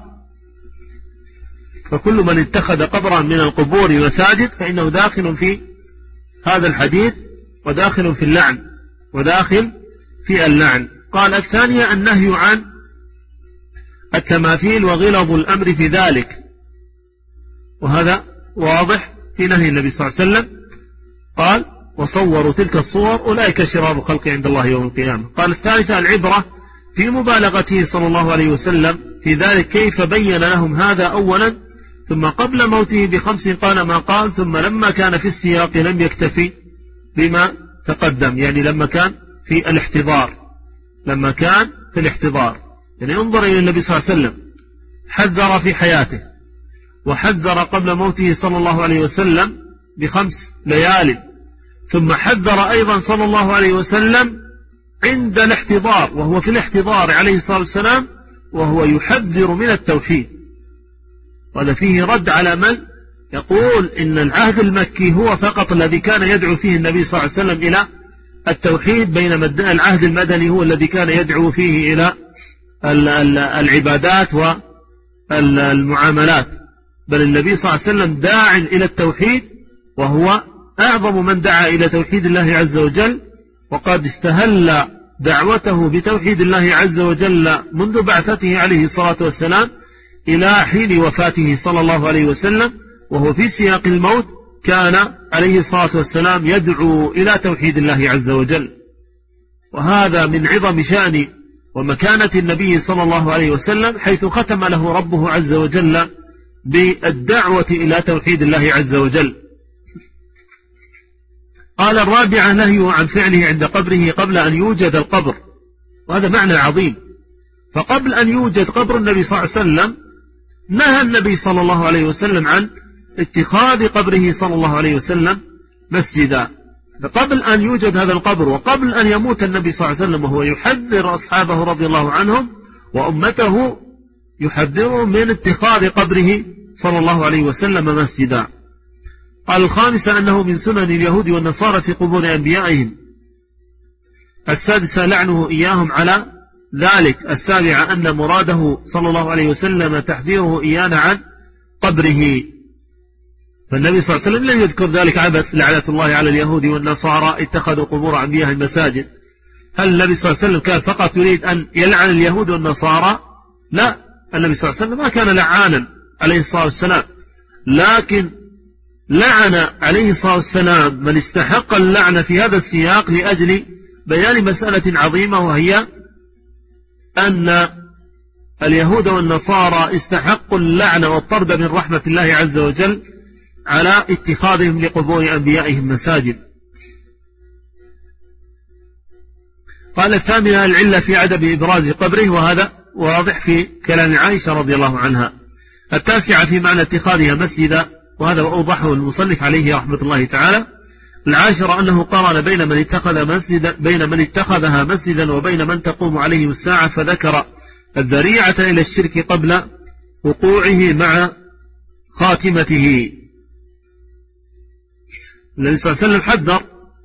فكل من اتخذ قبرا من القبور مساجد فإنه داخل في هذا الحديث وداخل في اللعن وداخل في اللعن. قال الثانية النهي عن التماثيل وغلظ الأمر في ذلك، وهذا واضح في نهي النبي صلى الله عليه وسلم. قال وصوروا تلك الصور أولئك شرار الخلق عند الله يوم القيامة. قال الثالثة العبرة في مبالغته صلى الله عليه وسلم في ذلك كيف بين لهم هذا أولا ثم قبل موته بخمس قال ما قال، ثم لما كان في السياق لم يكتفي بما تقدم، يعني لما كان في الاحتضار، لما كان في الاحتضار يعني انظر إلى النبي صلى الله عليه وسلم، حذر في حياته وحذر قبل موته صلى الله عليه وسلم بخمس ليال، ثم حذر أيضا صلى الله عليه وسلم عند الاحتضار وهو في الاحتضار عليه الصلاة والسلام وهو يحذر من التوحيد. وهذا فيه رد على من يقول إن العهد المكي هو فقط الذي كان يدعو فيه النبي صلى الله عليه وسلم إلى التوحيد، بينما العهد المدني هو الذي كان يدعو فيه إلى العبادات والمعاملات. بل النبي صلى الله عليه وسلم داع إلى التوحيد، وهو أعظم من دعا إلى توحيد الله عز وجل، وقد استهل دعوته بتوحيد الله عز وجل منذ بعثته عليه الصلاة والسلام إلى حين وفاته صلى الله عليه وسلم، وهو في سياق الموت كان عليه الصلاة والسلام يدعو إلى توحيد الله عز وجل. وهذا من عظم شأن ومكانة النبي صلى الله عليه وسلم، حيث ختم له ربه عز وجل بالدعوة إلى توحيد الله عز وجل. قال الرابعة نهيه عن فعله عند قبره قبل أن يوجد القبر، وهذا معنى عظيم. فقبل أن يوجد قبر النبي صلى الله عليه وسلم نهى النبي صلى الله عليه وسلم عن اتخاذ قبره صلى الله عليه وسلم مسجدا. قبل أن يوجد هذا القبر وقبل أن يموت النبي صلى الله عليه وسلم وهو يحذر أصحابه رضي الله عنهم وأمته، يحذرهم من اتخاذ قبره صلى الله عليه وسلم مسجدا. قال الخامسة أنه من سنن اليهود والنصارى في قبور أنبيائهم. السادسة لعنه إياهم على ذلك. السابعة أن مراده صلى الله عليه وسلم تحذيره إيانا عن قبره، فالنبي صلى الله عليه وسلم لم يذكر ذلك عبث، لعنة الله على اليهود والنصارى اتخذوا قبور أنبيائهم مساجد. هل النبي صلى الله عليه وسلم كان فقط يريد أن يلعن اليهود والنصارى؟ لا، النبي صلى الله عليه وسلم ما كان لعانا عليه الصلاة والسلام، لكن لعن عليه الصلاة والسلام من استحق اللعنة في هذا السياق لأجل بيان مسألة عظيمة، وهي أن اليهود والنصارى استحقوا اللعنة والطرد من رحمة الله عز وجل على اتخاذهم لقبور أنبيائهم مساجد. قال الثامنة العلة في عدم إبراز قبره، وهذا واضح في كلام عائشة رضي الله عنها. التاسعة في معنى اتخاذها مسجدا، وهذا أوضحه المصنف عليه رحمة الله تعالى. العاشرة أنه قارن بين من اتخذ مسجدا بين من اتخذها مسجدا وبين من تقوم عليهم الساعة، فذكر الذريعة إلى الشرك قبل وقوعه مع خاتمته. النبي صلى الله عليه وسلم حذر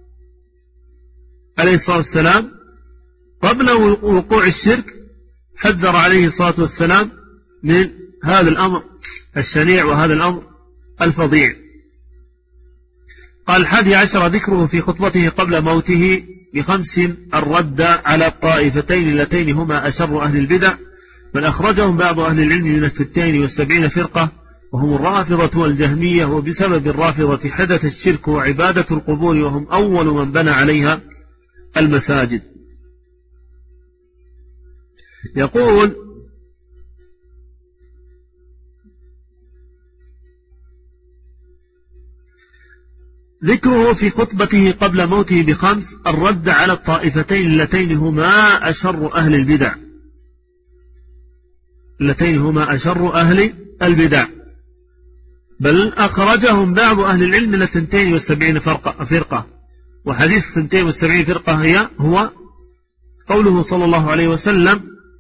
عليه الصلاة والسلام قبل وقوع الشرك، حذر عليه الصلاة والسلام من هذا الأمر الشنيع وهذا الأمر الفظيع. قال الحادي عشر ذكره في خطبته قبل موته بخمس الرد على الطائفتين اللتين هما أشر أهل البدع، من أخرجهم بعض أهل العلم من الستين والسبعين فرقة، وهم الرافضة والجهمية، وبسبب الرافضة حدث الشرك وعبادة القبور، وهم أول من بنى عليها المساجد. يقول ذكره في خطبته قبل موته بخمس الرد على الطائفتين اللتين هما أشر أهل البدع اللتين هما أشر أهل البدع بل أخرجهم بعض أهل العلم من الثنتين والسبعين فرقة, فرقة وحديث الثنتين والسبعين فرقة هي هو قوله صلى الله عليه وسلم: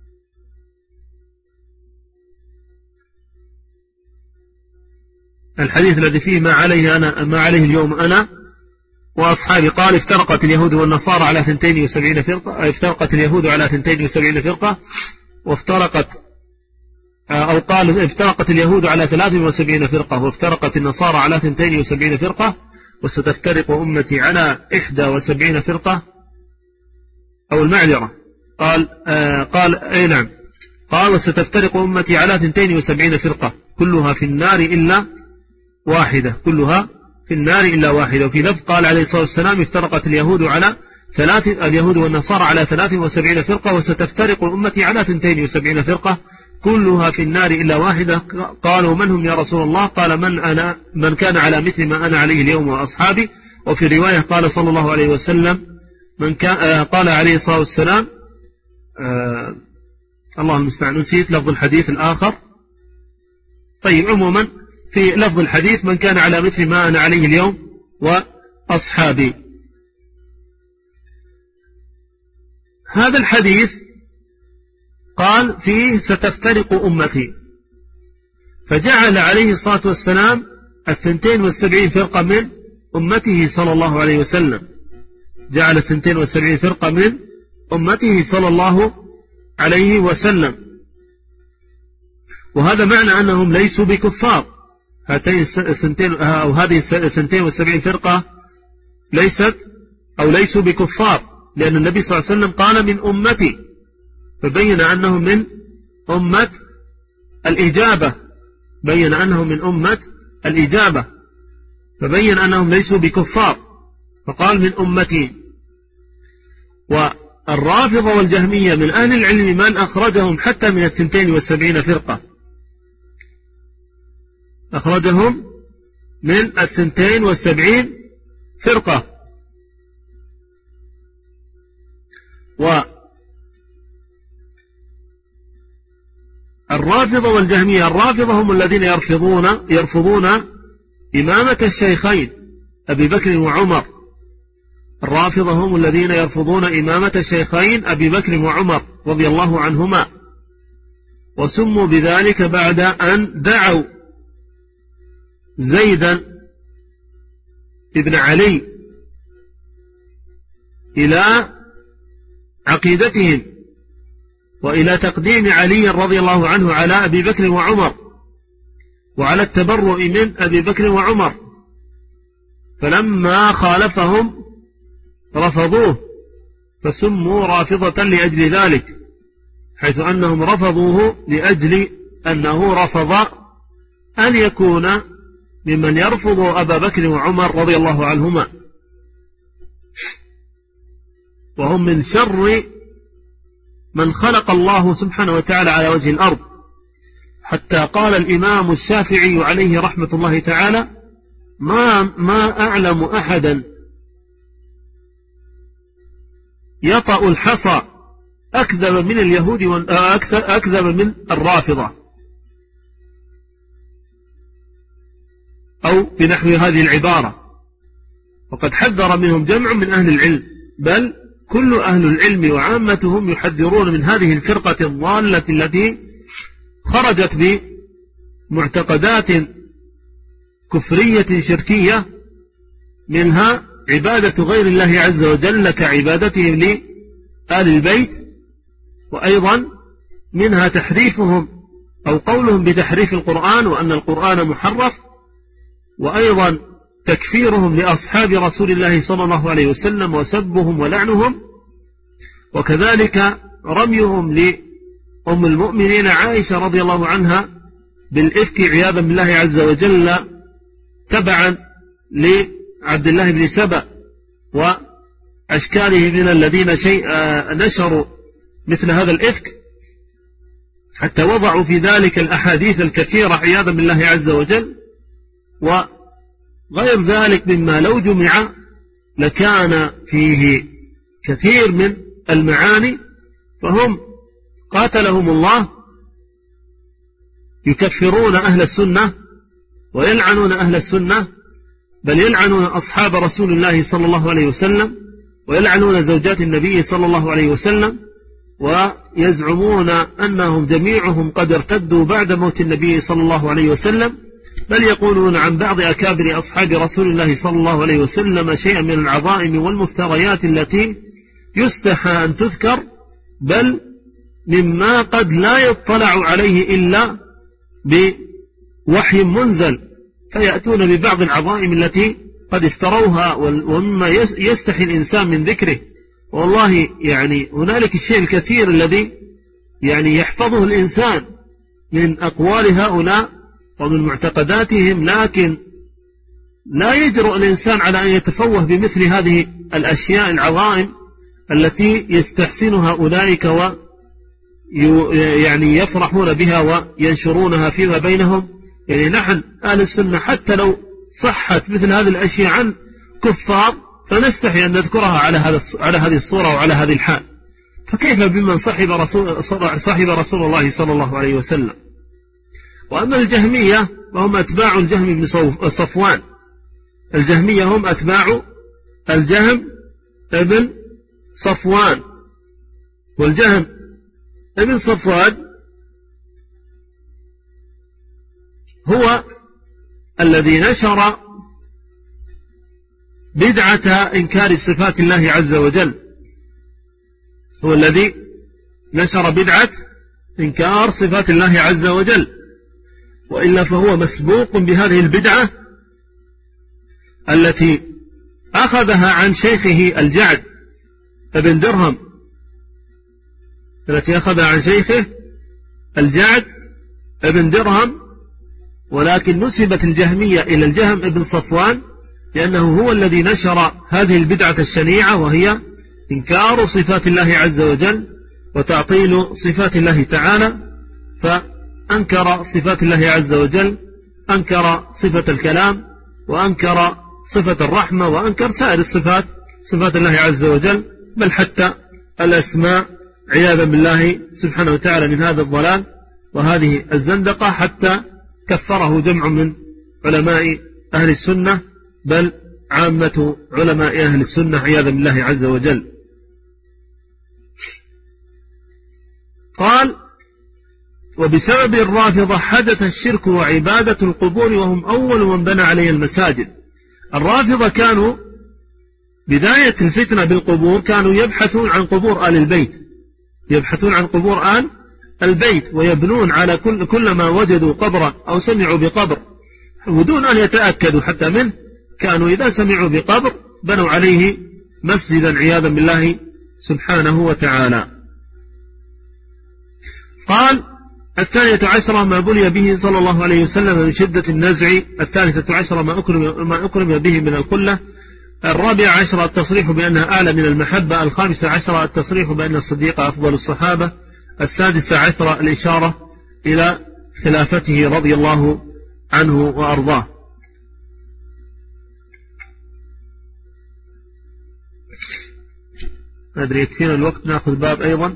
الحديث الذي فيه ما عليه أنا ما عليه اليوم أنا وأصحابي. قال: افترقت اليهود والنصارى على اثنتين وسبعين فرقة افترقت اليهود على اثنتين وسبعين فرقة وافترقت أو قال افترقت اليهود على ثلاث وسبعين فرقة وافترقت النصارى على اثنتين وسبعين فرقة وستفترق أمتي على إحدى وسبعين فرقة أو المعذرة قال آه قال أي نعم قال وستفترق أمتي على اثنتين وسبعين فرقة كلها في النار إلا واحدة كلها في النار إلا واحدة. وفي لفظ قال عليه الصلاة والسلام: افترقت اليهود على ثلاث اليهود والنصارى على ثلاث وسبعين فرقة وستفترق أمتي على اثنتين وسبعين فرقة كلها في النار إلا واحدة. قالوا من هم يا رسول الله؟ قال من أنا من كان على مثل ما أنا عليه اليوم وأصحابي. وفي رواية قال صلى الله عليه وسلم من كان آه قال عليه الصلاة والسلام آه الله المستعان نسيت لفظ الحديث الآخر. طيب عموما في لفظ الحديث من كان على مثل ما أنا عليه اليوم وأصحابي. هذا الحديث قال فيه ستفترق أمتي، فجعل عليه الصلاة والسلام الثنتين والسبعين فرقة من أمته صلى الله عليه وسلم، جعل الثنتين والسبعين فرقة من أمته صلى الله عليه وسلم. وهذا معنى أنهم ليسوا بكفار، هاتين الثنتين أو هذه الثنتين والسبعين فرقة ليست أو ليسوا بكفار، لأن النبي صلى الله عليه وسلم قال من أمتي، فبين أنهم من أمة الإجابة، بين أنهم من أمة الإجابة، فبين أنهم ليسوا بكفار، فقال من أمتي. والرافضة والجهمية من أهل العلم من أخرجهم حتى من الثنتين والسبعين فرقة، أخرجهم من الثنتين والسبعين فرقة. والرافضة والجهمية، الرافضة هم الذين يرفضون يرفضون إمامة الشيخين أبي بكر وعمر، الرافضة هم الذين يرفضون إمامة الشيخين أبي بكر وعمر رضي الله عنهما، وسموا بذلك بعد أن دعوا زيدا ابن علي إلى عقيدتهم وإلى تقديم علي رضي الله عنه على أبي بكر وعمر وعلى التبرؤ من أبي بكر وعمر، فلما خالفهم رفضوه فسموا رافضة لأجل ذلك، حيث أنهم رفضوه لأجل أنه رفض أن يكون ممن يرفض أبا بكر وعمر رضي الله عنهما، وهم من شر من خلق الله سبحانه وتعالى على وجه الأرض. حتى قال الإمام الشافعي عليه رحمة الله تعالى ما, ما أعلم أحدا يطأ الحصى أكذب من اليهود أكذب من الرافضة، أو بنحو هذه العبارة. وقد حذر منهم جمع من أهل العلم، بل كل أهل العلم وعامتهم يحذرون من هذه الفرقة الضالة التي خرجت بمعتقدات كفرية شركية، منها عبادة غير الله عز وجل كعبادتهم لآل البيت، وأيضا منها تحريفهم أو قولهم بتحريف القرآن وأن القرآن محرف، وأيضا تكفيرهم لأصحاب رسول الله صلى الله عليه وسلم وسبهم ولعنهم، وكذلك رميهم لأم المؤمنين عائشة رضي الله عنها بالإفك عياذا بالله عز وجل تبعا لعبد الله بن سبأ وأشكاله من الذين شيء نشروا مثل هذا الإفك، حتى وضعوا في ذلك الأحاديث الكثيرة عياذا بالله عز وجل، وغير ذلك مما لو جمع لكان فيه كثير من المعاني. فهم قاتلهم الله يكفرون أهل السنة ويلعنون أهل السنة، بل يلعنون أصحاب رسول الله صلى الله عليه وسلم، ويلعنون زوجات النبي صلى الله عليه وسلم، ويزعمون أنهم جميعهم قد ارتدوا بعد موت النبي صلى الله عليه وسلم، بل يقولون عن بعض أكابر أصحاب رسول الله صلى الله عليه وسلم شيئا من العظائم والمفتريات التي يستحى أن تذكر، بل مما قد لا يطلع عليه إلا بوحي منزل، فيأتون ببعض العظائم التي قد افتروها ومما يستحي الإنسان من ذكره. والله يعني هنالك الشيء الكثير الذي يعني يحفظه الإنسان من أقوال هؤلاء ومن معتقداتهم، لكن لا يجرؤ الإنسان على أن يتفوه بمثل هذه الأشياء العظائم التي يستحسنها أولئك يعني يفرحون بها وينشرونها فيما بينهم. يعني نحن أهل السنة حتى لو صحت مثل هذه الأشياء عن كفار فنستحي أن نذكرها على هذا على هذه الصورة وعلى هذه الحال، فكيف بمن صحب رسول, صحب رسول الله صلى الله عليه وسلم. وأما الجهمية وهم أتباع الجهم بن صفوان، الجهمية هم أتباع الجهم ابن صفوان، والجهم ابن صفوان هو الذي نشر بدعة إنكار صفات الله عز وجل، هو الذي نشر بدعة إنكار صفات الله عز وجل، وإلا فهو مسبوق بهذه البدعة التي أخذها عن شيخه الجعد ابن درهم، التي أخذها عن شيخه الجعد ابن درهم، ولكن نسبت الجهمية إلى الجهم ابن صفوان لأنه هو الذي نشر هذه البدعة الشنيعة، وهي إنكار صفات الله عز وجل وتعطيل صفات الله تعالى. فأنكر صفات الله عز وجل، أنكر صفة الكلام، وأنكر صفة الرحمة، وأنكر سائر الصفات صفات الله عز وجل، بل حتى الأسماء عياذا بالله سبحانه وتعالى من هذا الضلال وهذه الزندقة، حتى كفره جمع من علماء أهل السنة، بل عامة علماء أهل السنة عياذا بالله عز وجل. قال: وبسبب الرافضة حدث الشرك وعبادة القبور، وهم أول من بنى عليه المساجد. الرافضة كانوا بداية الفتنة بالقبور كانوا يبحثون عن قبور آل البيت، يبحثون عن قبور آل البيت، ويبنون على كل, كل ما وجدوا قبرا أو سمعوا بقبر بدون أن يتأكدوا حتى منه، كانوا إذا سمعوا بقبر بنوا عليه مسجدا عياذا بالله سبحانه وتعالى. قال: الثانية عشرة ما بلي به صلى الله عليه وسلم من شدة النزع. الثالثة عشرة ما أكرم, ما أكرم به من الخلة. الرابعة عشرة التصريح بأنها أعلى من المحبة. الخامسة عشرة التصريح بأن الصديق أفضل الصحابة. السادسة عشرة الإشارة إلى خلافته رضي الله عنه وأرضاه. أدري يكفينا الوقت نأخذ باب أيضا.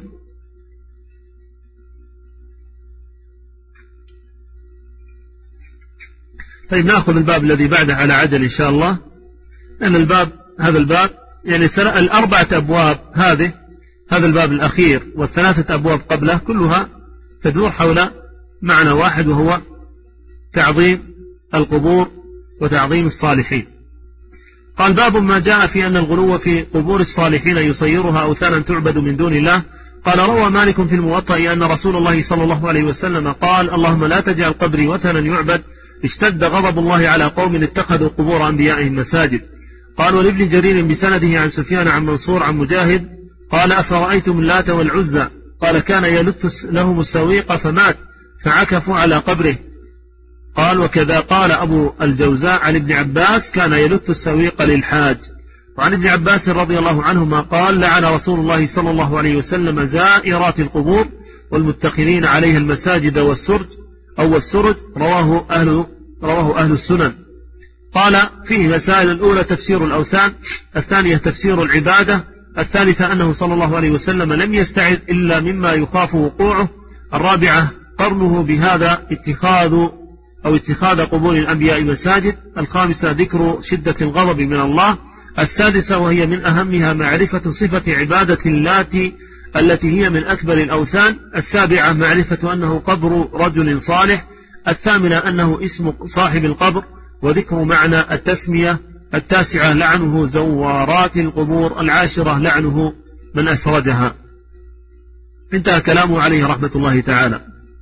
طيب نأخذ الباب الذي بعده على عجل إن شاء الله، لأن الباب هذا الباب يعني الأربعة أبواب هذه هذا الباب الأخير والثلاثة أبواب قبله كلها تدور حول معنى واحد، وهو تعظيم القبور وتعظيم الصالحين. قال: باب ما جاء في أن الغلو في قبور الصالحين يصيرها أوثانا تعبد من دون الله. قال: روى مالك في الموطأ أن رسول الله صلى الله عليه وسلم قال: اللهم لا تجعل قبري وثنا يعبد، اشتد غضب الله على قوم اتخذوا قبور أنبيائهم مساجد. قال: ولابن جرير بسنده عن سفيان عن منصور عن مجاهد قال: أفرأيتم اللات والعزى؟ قال: كان يلت لهم السويق فمات فعكفوا على قبره. قال: وكذا قال أبو الجوزاء عن ابن عباس: كان يلت السويق للحاج. وعن ابن عباس رضي الله عنهما قال: لعن رسول الله صلى الله عليه وسلم زائرات القبور والمتخذين عليها المساجد والسرج أو السرج. رواه أهل, رواه أهل السنن. قال: فيه مسائل: الأولى تفسير الأوثان، الثانية تفسير العبادة، الثالثة أنه صلى الله عليه وسلم لم يستعذ إلا مما يخاف وقوعه، الرابعة قرنه بهذا اتخاذ أو اتخاذ قبور الأنبياء مساجد، الخامسة ذكر شدة الغضب من الله، السادسة وهي من أهمها معرفة صفة عبادة اللات التي هي من أكبر الأوثان، السابعة معرفة أنه قبر رجل صالح، الثامنة أنه اسم صاحب القبر وذكر معنى التسمية، التاسعة لعنه زوارات القبور، العاشرة لعنه من أسرجها. انتهى كلامه عليه رحمة الله تعالى.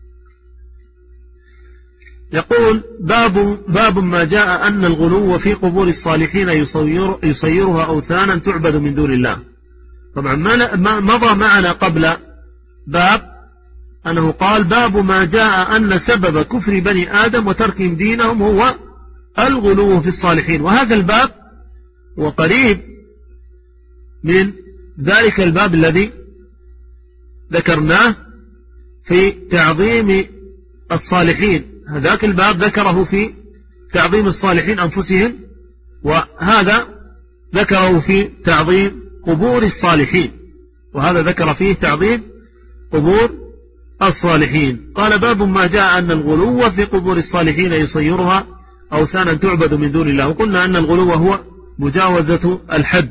يقول: باب, باب ما جاء أن الغلو في قبور الصالحين يصير يصيرها أوثانا تعبد من دون الله. طبعا ما مضى معنا قبل باب أنه قال: باب ما جاء أن سبب كفر بني آدم وتركهم دينهم هو الغلو في الصالحين. وهذا الباب وقريب من ذلك الباب الذي ذكرناه في تعظيم الصالحين، هذاك الباب ذكره في تعظيم الصالحين أنفسهم، وهذا ذكره في تعظيم قبور الصالحين، وهذا ذكر فيه تعظيم قبور الصالحين. قال باب ما جاء أن الغلو في قبور الصالحين يصيرها أوثانا تعبد من دون الله. وقلنا أن الغلو هو مجاوزة الحد.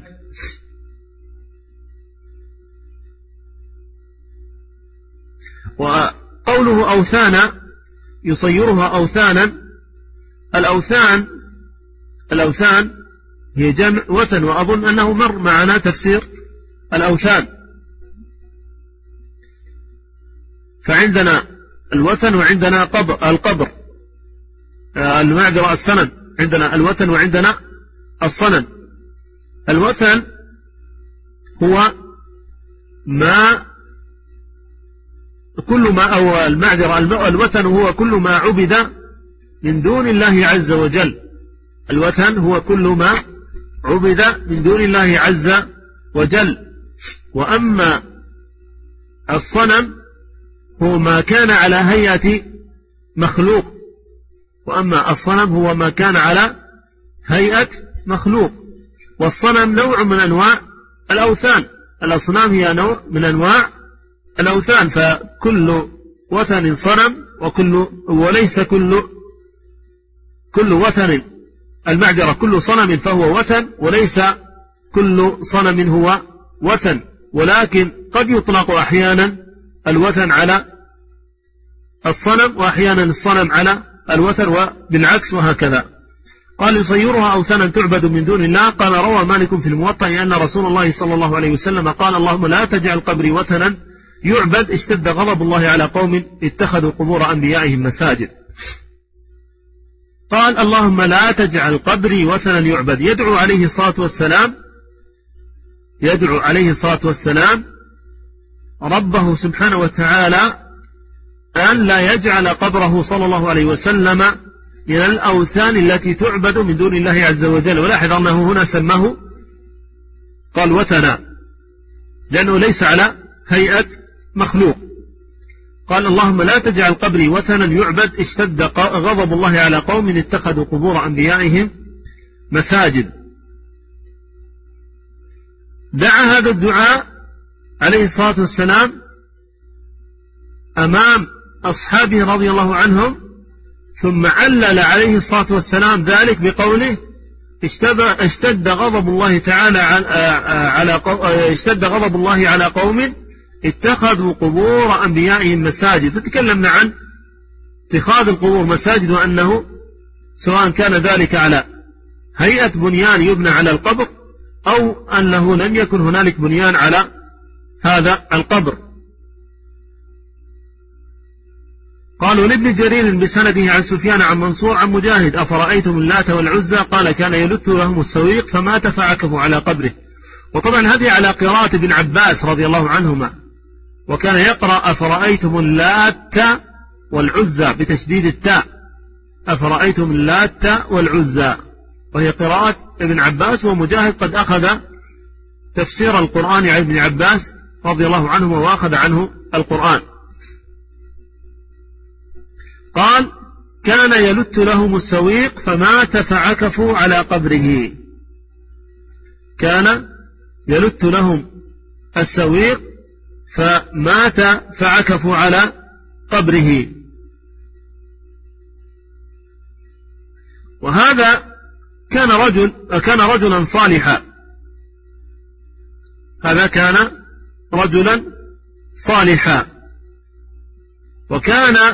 وقوله أوثانا يصيرها أوثانا، الأوثان الأوثان هي جمع وثن، وأظن أنه مر معنا تفسير الأوثان. فعندنا الوثن وعندنا قبر القبر المعذرة الصنم، عندنا الوثن وعندنا الصنم. الوثن هو ما كل ما أو المعذرة الوثن هو كل ما عبد من دون الله عز وجل. الوثن هو كل ما عبد من دون الله عز وجل. وأما الصنم هو ما كان على هيئة مخلوق، وأما الصنم هو ما كان على هيئة مخلوق. والصنم نوع من أنواع الأوثان، الأصنام هي نوع من أنواع الأوثان. فكل وثن صنم، وكل وليس كل كل وثن المعذرة كل صنم فهو وثن، وليس كل صنم هو وثن، ولكن قد يطلق أحيانا الوثن على الصنم وأحيانا الصنم على الوثن وبالعكس وهكذا. قال يصيرها أوثانا تعبد من دون الله. قال روى مالك في الموطأ أن رسول الله صلى الله عليه وسلم قال اللهم لا تجعل قبري وثنا يعبد اشتد غضب الله على قوم اتخذوا قبور أنبيائهم مساجد. قال اللهم لا تجعل قبري وثنا يعبد، يدعو عليه الصلاة والسلام يدعو عليه الصلاة والسلام ربه سبحانه وتعالى أن لا يجعل قبره صلى الله عليه وسلم من الأوثان التي تعبد من دون الله عز وجل. ولاحظ أنه هنا سماه قال وثنا لأنه ليس على هيئة مخلوق. قال اللهم لا تجعل قبري وثنا يعبد اشتد غضب الله على قوم اتخذوا قبور أنبيائهم مساجد. دعا هذا الدعاء عليه الصلاة والسلام أمام أصحابه رضي الله عنهم، ثم علل عليه الصلاة والسلام ذلك بقوله اشتد غضب الله تعالى على اشتد غضب الله على قوم اتخذوا قبور أنبيائهم مساجد. تتكلمنا عن اتخاذ القبور مساجد، وأنه سواء كان ذلك على هيئة بنيان يبنى على القبر أو أنه لم يكن هنالك بنيان على هذا القبر. قالوا لابن جرير بسنده عن سفيان عن منصور عن مجاهد أفرأيتم اللات والعزى قال كان يلت لهم السويق فمات فعكفوا على قبره. وطبعا هذه على قراءة ابن عباس رضي الله عنهما، وكان يقرأ أفرأيتم اللات والعزى بتشديد التاء، أفرأيتم اللات والعزى، وهي قراءة ابن عباس. ومجاهد قد أخذ تفسير القرآن عن ابن عباس رضي الله عنه وأخذ عنه القرآن. قال كان يلت لهم السويق فمات فعكفوا على قبره. كان يلت لهم السويق فمات فعكفوا على قبره. وهذا كان رجل كان رجلا صالحا، هذا كان رجلا صالحا، وكان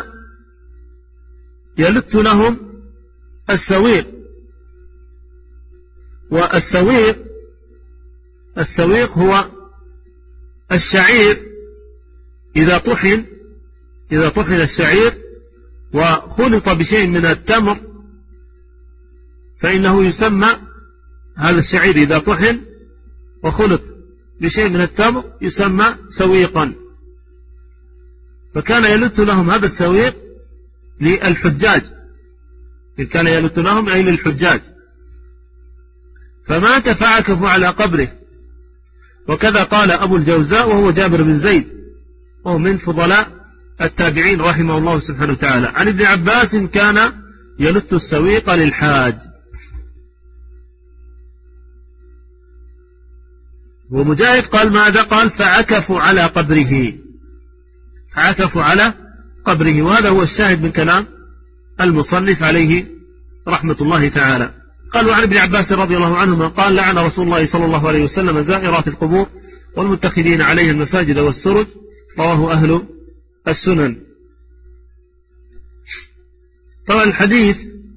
يلت لهم السويق. والسويق السويق هو الشعير إذا طحن إذا طحن الشعير وخلط بشيء من التمر فإنه يسمى هذا الشعير إذا طحن وخلط بشيء من التمر يسمى سويقا. فكان يلت لهم هذا السويق للحجاج، كان يلت لهم أي للحجاج، فمات فعكفوا على قبره. وكذا قال أبو الجوزاء وهو جابر بن زيد وهو من فضلاء التابعين رحمه الله سبحانه وتعالى. عن ابن عباس كان يلت السويق للحاج. ومجاهد قال ماذا؟ قال فعكفوا على قبره، فعكفوا على قبره. وهذا هو الشاهد من كلام المصنف عليه رحمة الله تعالى. قال وعن ابن عباس رضي الله عنهما قال لعن رسول الله صلى الله عليه وسلم زائرات القبور والمتخذين عليها المساجد والسرج. رواه أهل السنن. طبعا الحديث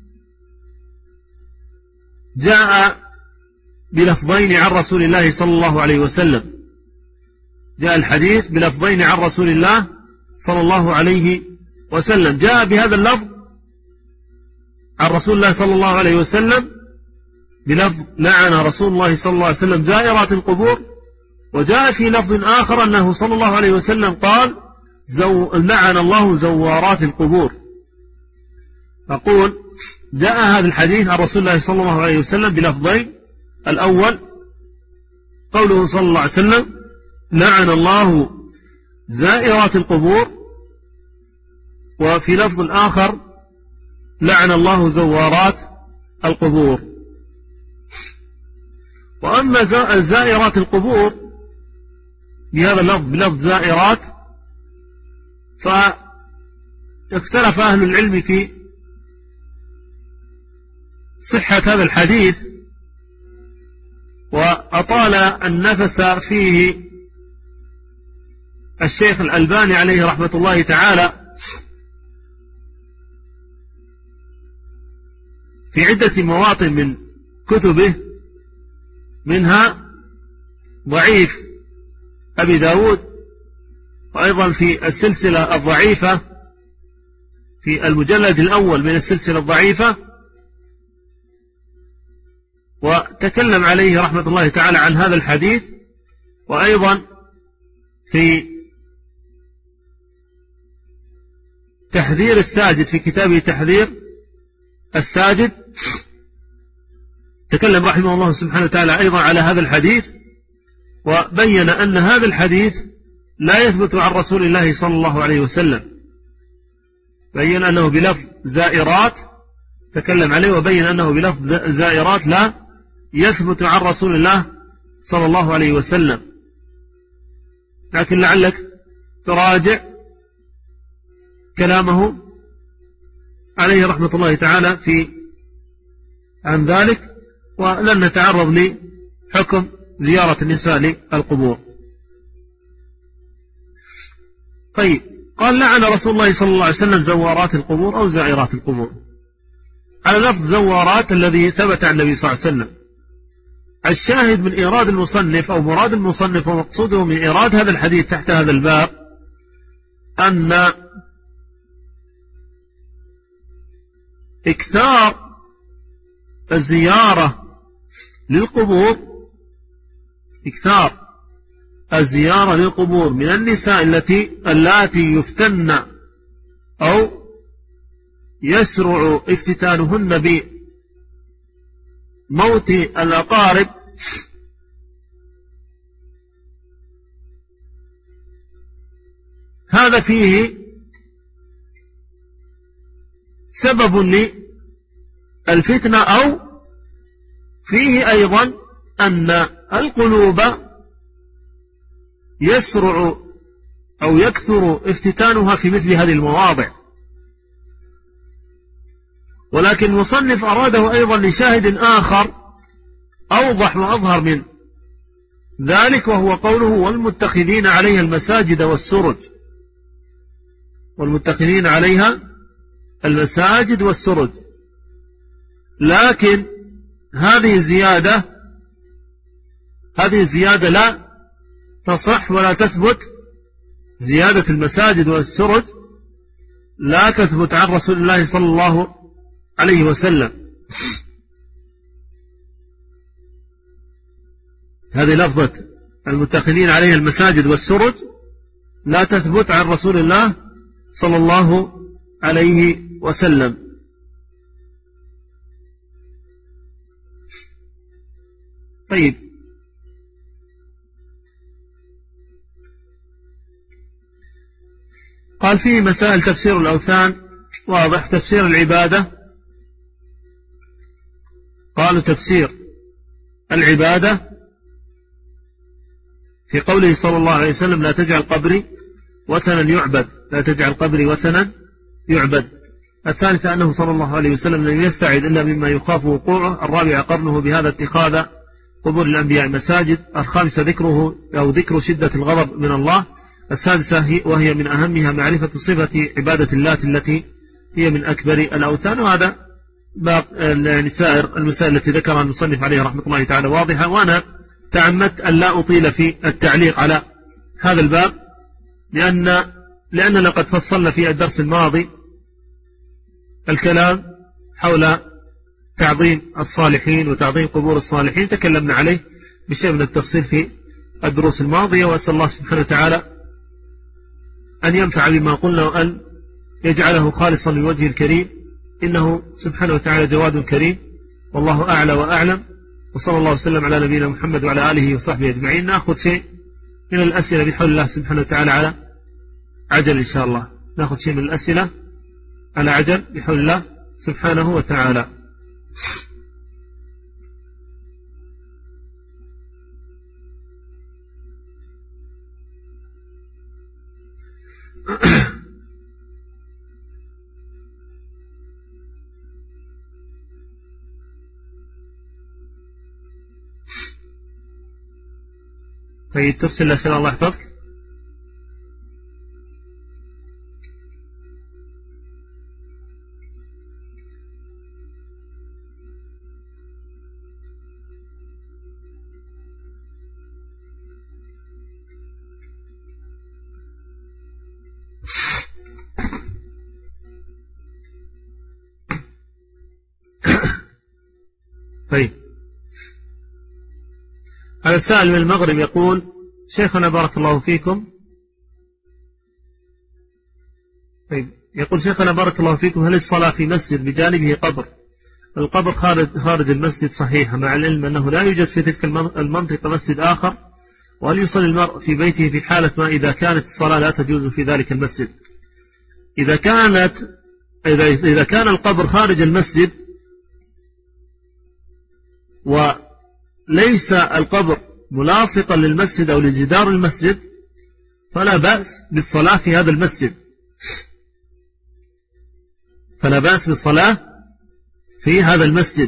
جاء بلفظين عن رسول الله صلى الله عليه وسلم، جاء الحديث بلفظين عن رسول الله صلى الله عليه وسلم. جاء بهذا اللفظ عن رسول الله صلى الله عليه وسلم بلفظ لعن رسول الله صلى الله عليه وسلم زائرات القبور، وجاء في لفظ آخر أنه صلى الله عليه وسلم قال زو... لعن الله زوارات القبور. أقول جاء هذا الحديث عن رسول الله صلى الله عليه وسلم بلفظين. الأول قوله صلى الله عليه وسلم لعن الله زائرات القبور، وفي لفظ آخر لعن الله زوارات القبور. وأما زائرات القبور بهذا اللفظ بلفظ زائرات فاختلف أهل العلم في صحة هذا الحديث، وأطال النفس فيه الشيخ الألباني عليه رحمة الله تعالى في عدة مواطن من كتبه، منها ضعيف أبي داود، وأيضا في السلسلة الضعيفة في المجلد الأول من السلسلة الضعيفة، وتكلم عليه رحمة الله تعالى عن هذا الحديث. وأيضا في تحذير الساجد في كتابه تحذير الساجد تكلم رحمه الله سبحانه وتعالى أيضا على هذا الحديث، وبين أن هذا الحديث لا يثبت عن رسول الله صلى الله عليه وسلم. بين أنه بلفظ زائرات تكلم عليه، وبين أنه بلفظ زائرات لا يثبت عن رسول الله صلى الله عليه وسلم. لكن لعلك تراجع كلامه عليه رحمة الله تعالى في عن ذلك، ولن نتعرض لحكم زيارة النساء للقبور. طيب، قال لعن رسول الله صلى الله عليه وسلم زوارات القبور أو زائرات القبور، على لفظ زوارات الذي ثبت عن النبي صلى الله عليه وسلم. الشاهد من إيراد المصنف أو مراد المصنف ومقصوده من إيراد هذا الحديث تحت هذا الباب أن إكثار الزيارة للقبور إكثار الزيارة للقبور من النساء التي اللاتي يفتن أو يسرع افتتانهن بموت الأقارب هذا فيه سبب للفتنة، أو فيه أيضا أن القلوب يسرع أو يكثر افتتانها في مثل هذه المواضع. ولكن المصنف أراده أيضا لشاهد آخر أوضح وأظهر من ذلك، وهو قوله والمتخذين عليها المساجد والسرج، والمتخذين عليها المساجد والسرج. لكن هذه الزيادة هذه الزيادة لا تصح ولا تثبت. زيادة المساجد والسرج لا تثبت عن رسول الله صلى الله عليه وسلم. هذه لفظة المتخذين عليها المساجد والسرج لا تثبت عن رسول الله صلى الله عليه وسلم. طيب، قال فيه مسائل تفسير الأوثان واضح. تفسير العبادة، قالوا تفسير العبادة في قوله صلى الله عليه وسلم لا تجعل قبري وثنا يعبد، لا تجعل قبري وثنا يعبد. الثالثة أنه صلى الله عليه وسلم لم يستعد إلا مما يخاف وقوعه. الرابعة قرنه بهذا اتخاذ قبور الأنبياء مساجد. الخامسة ذكره أو ذكر شدة الغضب من الله. السادسة وهي من أهمها معرفة صفة عبادة اللات التي هي من أكبر الأوثان. وهذا يعني سائر المسائل التي ذكرها المصنف عليه رحمة الله تعالى واضحة، وأنا تعمدت أن لا أطيل في التعليق على هذا الباب، لأن لأننا قد فصلنا في الدرس الماضي الكلام حول تعظيم الصالحين وتعظيم قبور الصالحين، تكلمنا عليه بشيء من التفصيل في الدروس الماضية. وأسأل الله سبحانه وتعالى أن ينفع بما قلنا وأن يجعله خالصا لوجه الكريم، إنه سبحانه وتعالى جواد كريم، والله أعلى وأعلم. وصلى الله وسلم على نبينا محمد وعلى آله وصحبه أجمعين. نأخذ شيء من الأسئلة بحول الله سبحانه وتعالى على عجل إن شاء الله، نأخذ شيء من الأسئلة على عجل بحول الله سبحانه وتعالى. طيب ترسل الأسئلة الله يحفظك. طيب هذا السائل من المغرب يقول شيخنا بارك الله فيكم، طيب يقول شيخنا بارك الله فيكم هل الصلاة في مسجد بجانبه قبر، القبر خارج, خارج المسجد صحيحة مع العلم أنه لا يوجد في تلك المنطقة مسجد آخر، وهل يصلي المرء في بيته في حالة ما إذا كانت الصلاة لا تجوز في ذلك المسجد؟ إذا كانت إذا, إذا كان القبر خارج المسجد وليس القبر ملاصقا للمسجد أو لجدار المسجد فلا بأس بالصلاة في هذا المسجد، فلا بأس بالصلاة في هذا المسجد.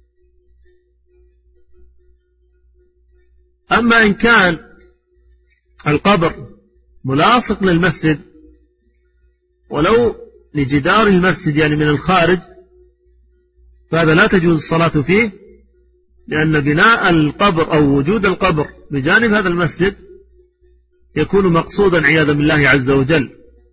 أما إن كان القبر ملاصق للمسجد ولو لجدار المسجد يعني من الخارج فهذا لا تجوز الصلاة فيه، لأن بناء القبر أو وجود القبر بجانب هذا المسجد يكون مقصودا عياذا بالله عز وجل.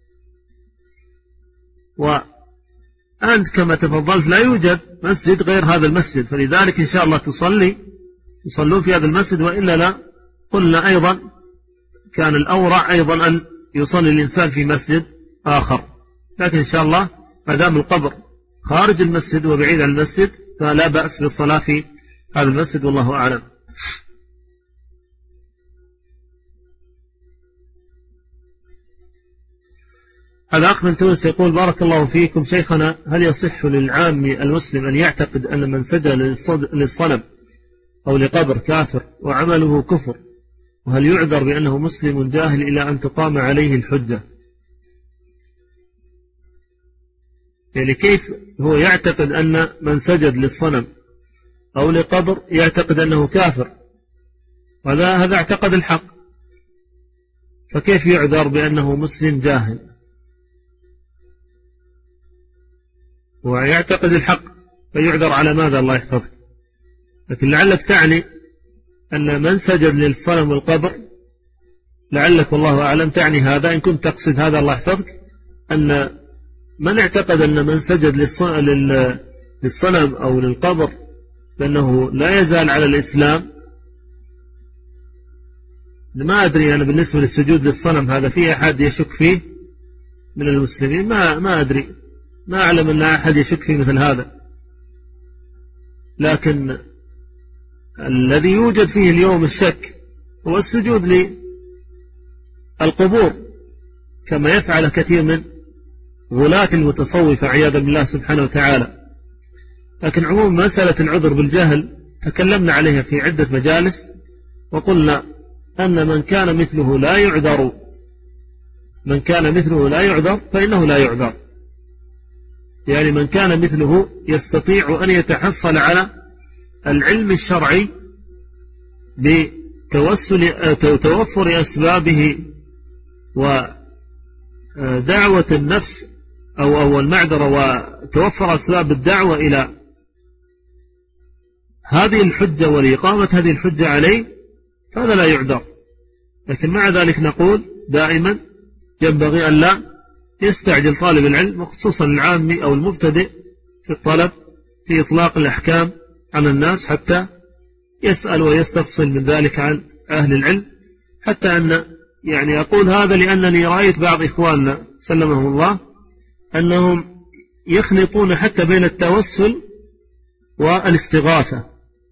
وأنت كما تفضلت لا يوجد مسجد غير هذا المسجد، فلذلك إن شاء الله تصلي يصلون في هذا المسجد، وإلا لا قلنا أيضا كان الأورع أيضا أن يصلي الإنسان في مسجد آخر، لكن إن شاء الله ما دام القبر خارج المسجد وبعيد عن المسجد فلا بأس بالصلاة في هذا المسجد، والله أعلم. هذا أخ من تونس يقول بارك الله فيكم شيخنا هل يصح للعام المسلم أن يعتقد أن من سجد للصنم أو لقبر كافر وعمله كفر، وهل يعذر بأنه مسلم جاهل إلى أن تقام عليه الحجة؟ يعني كيف هو يعتقد أن من سجد للصنم أو لقبر يعتقد أنه كافر، وهذا هذا اعتقد الحق، فكيف يعذر بأنه مسلم جاهل؟ ويعتقد الحق فيعذر على ماذا الله يحفظك؟ لكن لعلك تعني أن من سجد للصنم والقبر، لعلك والله أعلم تعني هذا، إن كنت تقصد هذا الله يحفظك، أن من اعتقد أن من سجد للصنم أو للقبر لأنه لا يزال على الإسلام، ما أدري أنا بالنسبة للسجود للصنم هذا في أحد يشك فيه من المسلمين؟ ما ما أدري، ما أعلم أن أحد يشك فيه مثل هذا، لكن الذي يوجد فيه اليوم الشك هو السجود للقبور، كما يفعل كثير من غلاة المتصوفة عياذا بالله سبحانه وتعالى. لكن عموم مسألة العذر بالجهل تكلمنا عليها في عدة مجالس، وقلنا أن من كان مثله لا يعذر من كان مثله لا يعذر فإنه لا يعذر، يعني من كان مثله يستطيع أن يتحصل على العلم الشرعي بتوسل توفر أسبابه ودعوة النفس أو أو المعذرة، وتوفر أسباب الدعوة إلى هذه الحجة ولإقامة هذه الحجة عليه، فهذا لا يعذر. لكن مع ذلك نقول دائما ينبغي أن لا يستعجل طالب العلم، وخصوصا العامي أو المبتدئ في الطلب في إطلاق الأحكام على الناس، حتى يسأل ويستفصل من ذلك عن أهل العلم. حتى أن يعني أقول هذا لأنني رأيت بعض إخواننا سلمهم الله أنهم يخلطون حتى بين التوسل والاستغاثة،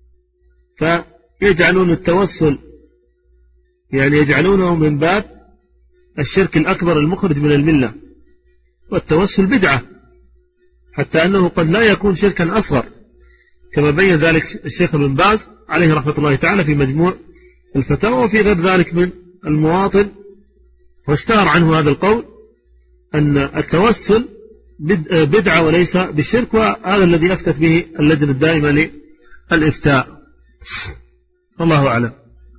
فيجعلون التوسل يعني يجعلونه من باب الشرك الأكبر المخرج من الملة، والتوسل بدعة، حتى أنه قد لا يكون شركا أصغر، كما بين ذلك الشيخ ابن باز عليه رحمة الله تعالى في مجموع الفتاوى وفي غير ذلك من المواطن، واشتهر عنه هذا القول أن التوسل بدعة وليس بالشرك، وهذا الذي أفتت به اللجنة الدائمة للإفتاء. والله أعلم.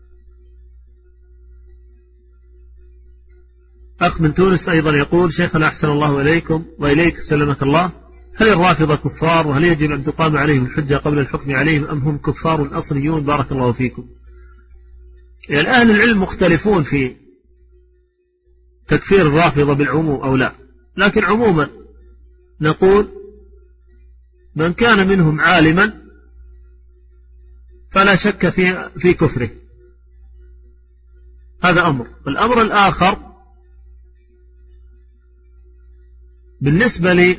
أخ من تونس أيضا يقول: شيخنا أحسن الله إليكم وإليك سلمك الله، هل الرافضة كفار، وهل يجب أن تقام عليهم الحجة قبل الحكم عليهم، أم هم كفار أصليون؟ بارك الله فيكم. يعني أهل العلم مختلفون في تكفير الرافضة بالعموم أو لا، لكن عموما نقول من كان منهم عالما فلا شك في في كفره، هذا أمر. الأمر الآخر بالنسبة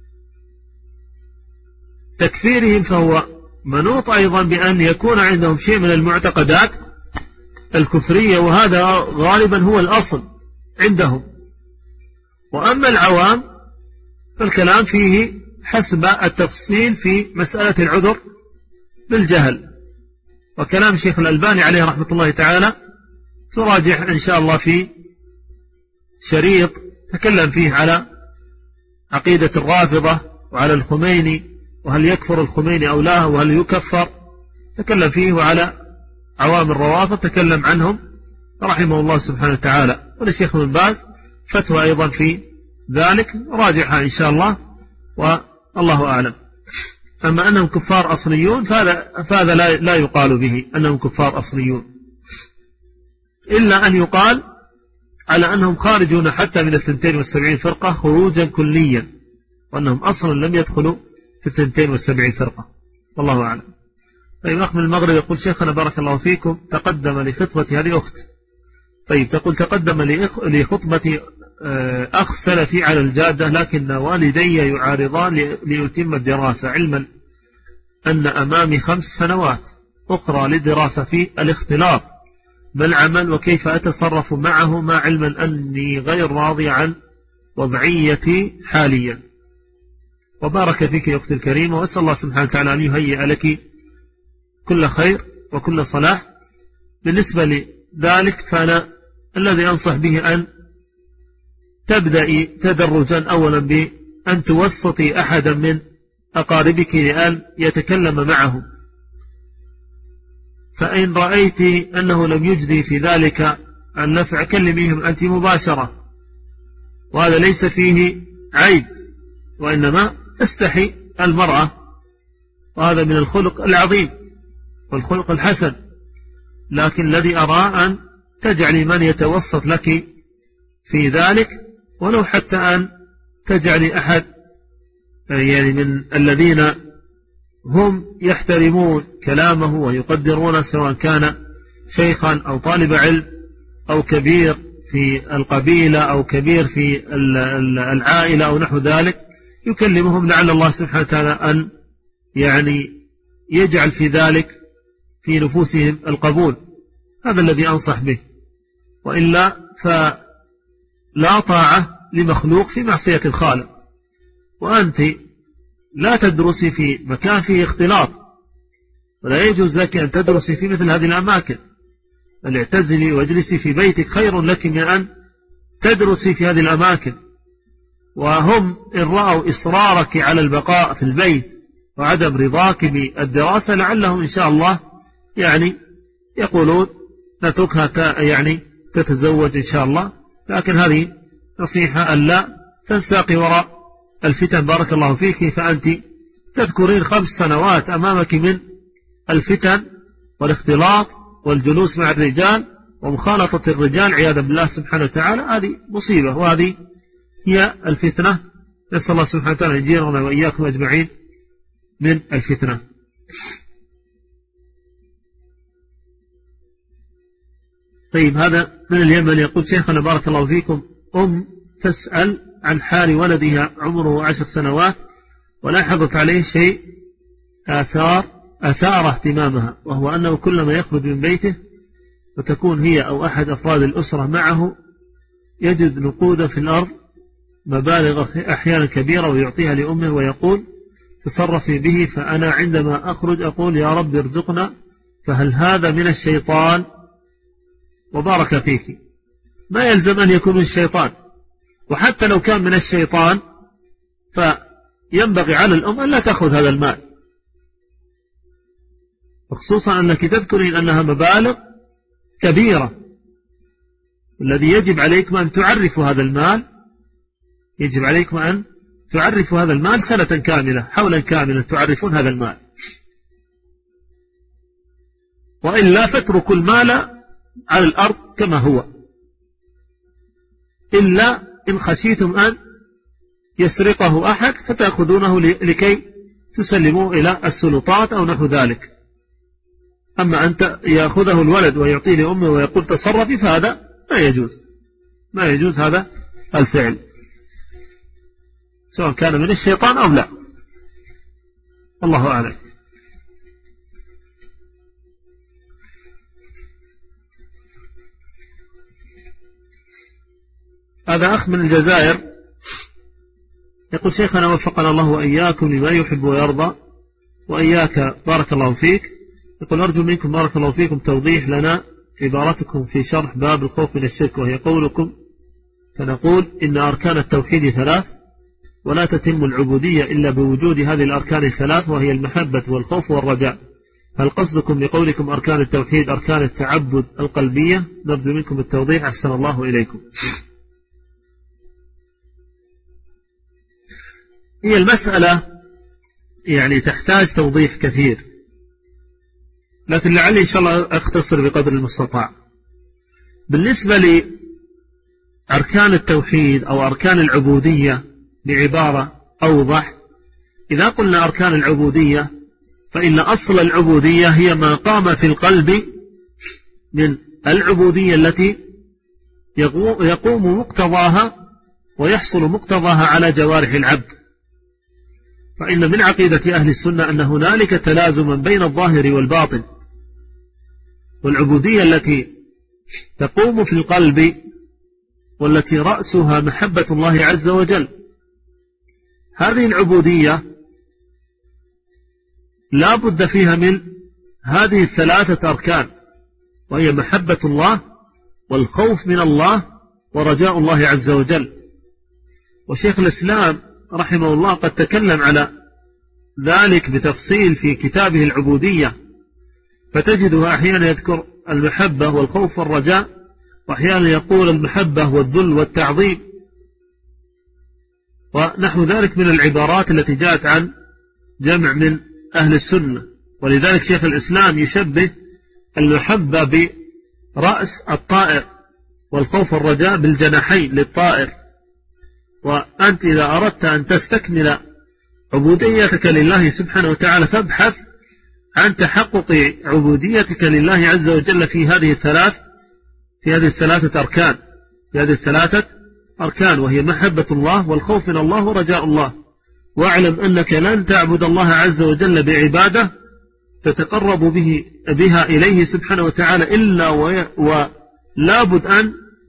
لتكفيرهم فهو منوط أيضا بأن يكون عندهم شيء من المعتقدات الكفرية، وهذا غالبا هو الأصل عندهم. وأما العوام فالكلام فيه حسب التفصيل في مسألة العذر بالجهل، وكلام الشيخ الألباني عليه رحمة الله تعالى تراجح إن شاء الله في شريط تكلم فيه على عقيدة الرافضة وعلى الخميني، وهل يكفر الخميني أو لا، وهل يكفر، تكلم فيه، وعلى عوام الروافض تكلم عنهم رحمه الله سبحانه وتعالى. وللشيخ ابن باز فتوى أيضا في ذلك راجعها إن شاء الله، والله أعلم. أما أنهم كفار أصليون فهذا, فهذا لا, لا يقال به أنهم كفار أصليون، إلا أن يقال على أنهم خارجون حتى من الثنتين والسبعين فرقة خروجا كليا، وأنهم أصلا لم يدخلوا في الثنتين والسبعين فرقة، والله أعلم. طيب، أخ من المغرب يقول: شيخنا بارك الله فيكم، تقدم لخطبة هذه أخت. طيب، تقول: تقدم لخطبة أخ سلفي على الجادة، لكن والدي يعارضان ليتم الدراسة، علما أن أمامي خمس سنوات أخرى للدراسة في الاختلاط، ما العمل وكيف أتصرف معهما، علما أني غير راضي عن وضعيتي حاليا؟ وبارك فيك يا أختي الكريمة، وأسأل الله سبحانه وتعالى أن يهيئ لك كل خير وكل صلاح. بالنسبة لذلك فأنا الذي أنصح به أن تبدأي تدرجا أولا بأن توسطي أحدا من أقاربك لأن يتكلم معه، فإن رأيت أنه لم يجدي في ذلك النفع كلميهم أنت مباشرة، وهذا ليس فيه عيب، وإنما تستحي المرأة، وهذا من الخلق العظيم والخلق الحسن. لكن الذي أرى أن تجعلي من يتوسط لك في ذلك، ولو حتى أن تجعلي أحد يعني من الذين هم يحترمون كلامه ويقدرون، سواء كان شيخا أو طالب علم أو كبير في القبيلة أو كبير في العائلة أو نحو ذلك، يكلمهم لعل الله سبحانه وتعالى أن يعني يجعل في ذلك في نفوسهم القبول. هذا الذي أنصح به، وإلا لا طاعة لمخلوق في معصية الخالق، وأنت لا تدرسي في مكان فيه اختلاط، ولا يجوز لك أن تدرسي في مثل هذه الأماكن، بل اعتزلي واجلسي في بيتك خير لك من أن تدرسي في هذه الأماكن. وهم إن رأوا إصرارك على البقاء في البيت وعدم رضاك بالدراسة لعلهم إن شاء الله يعني يقولون نتركها يعني تتزوج إن شاء الله. لكن هذه نصيحة ألا تنساقي وراء الفتن بارك الله فيك، فأنت تذكرين خمس سنوات أمامك من الفتن والاختلاط والجلوس مع الرجال ومخالطة الرجال عياذا بالله سبحانه وتعالى. هذه مصيبة، وهذه هي الفتنة. نسأل الله سبحانه وتعالى يجيرنا وإياكم أجمعين من الفتنة. طيب، هذا من اليمن يقول شيخنا بارك الله فيكم، أم تسأل عن حال ولدها عمره عشر سنوات ولاحظت عليه شيء آثار أثار اهتمامها، وهو أنه كلما يخرج من بيته وتكون هي أو أحد أفراد الأسرة معه يجد نقودا في الأرض مبالغ أحيانا كبيرة ويعطيها لأمه ويقول تصرفي به، فأنا عندما أخرج أقول يا رب ارزقنا، فهل هذا من الشيطان؟ وبارك فيك. ما يلزم أن يكون من الشيطان، وحتى لو كان من الشيطان فينبغي على الأم أن لا تأخذ هذا المال، وخصوصا أنك تذكرين أنها مبالغ كبيرة. الذي يجب عليكم أن تعرفوا هذا المال، يجب عليكم أن تعرفوا هذا المال سنة كاملة، حولا كاملا تعرفون هذا المال، وإلا فاتركوا المال على الأرض كما هو، إلا إن خشيتم أن يسرقه أحد فتأخذونه لكي تسلموه إلى السلطات أو نحو ذلك. أما أن يأخذه الولد ويعطيه لأمه ويقول تصرفي، فهذا ما يجوز، ما يجوز هذا الفعل، سواء كان من الشيطان أو لا، الله أعلم. هذا أخ من الجزائر يقول شيخنا وفقنا الله وإياكم لما يحب ويرضى وإياك بارك الله فيك، يقول أرجو منكم بارك الله فيكم توضيح لنا عبارتكم في شرح باب الخوف من الشرك، وهي قولكم فنقول إن أركان التوحيد ثلاث ولا تتم العبودية إلا بوجود هذه الأركان الثلاث، وهي المحبة والخوف والرجاء. هل قصدكم بقولكم أركان التوحيد أركان التعبد القلبية؟ نرجو منكم التوضيح أحسن الله إليكم. هي المسألة يعني تحتاج توضيح كثير، لكن لعلي إن شاء الله أختصر بقدر المستطاع. بالنسبة لأركان التوحيد أو أركان العبودية بعبارة أوضح، إذا قلنا أركان العبودية فإن أصل العبودية هي ما قام في القلب من العبودية التي يقوم مقتضاها ويحصل مقتضاها على جوارح العبد. فإن من عقيدة أهل السنة أن هنالك تلازما بين الظاهر والباطن، والعبودية التي تقوم في القلب والتي رأسها محبة الله عز وجل، هذه العبودية لا بد فيها من هذه الثلاثة أركان، وهي محبة الله والخوف من الله ورجاء الله عز وجل. وشيخ الإسلام رحمه الله قد تكلم على ذلك بتفصيل في كتابه العبودية، فتجده أحيانا يذكر المحبة والخوف والرجاء، وأحيانا يقول المحبة والذل والتعظيم ونحو ذلك من العبارات التي جاءت عن جمع من أهل السنة. ولذلك شيخ الإسلام يشبه المحبة برأس الطائر والخوف والرجاء بالجناحين للطائر. وأنت إذا أردت أن تستكمل عبوديتك لله سبحانه وتعالى فابحث عن تحقق عبوديتك لله عز وجل في هذه الثلاث في هذه الثلاثة أركان في هذه الثلاثة أركان وهي محبة الله والخوف من الله ورجاء الله. واعلم أنك لن تعبد الله عز وجل بعبادة تتقرب به بها إليه سبحانه وتعالى إلا ولا بد أن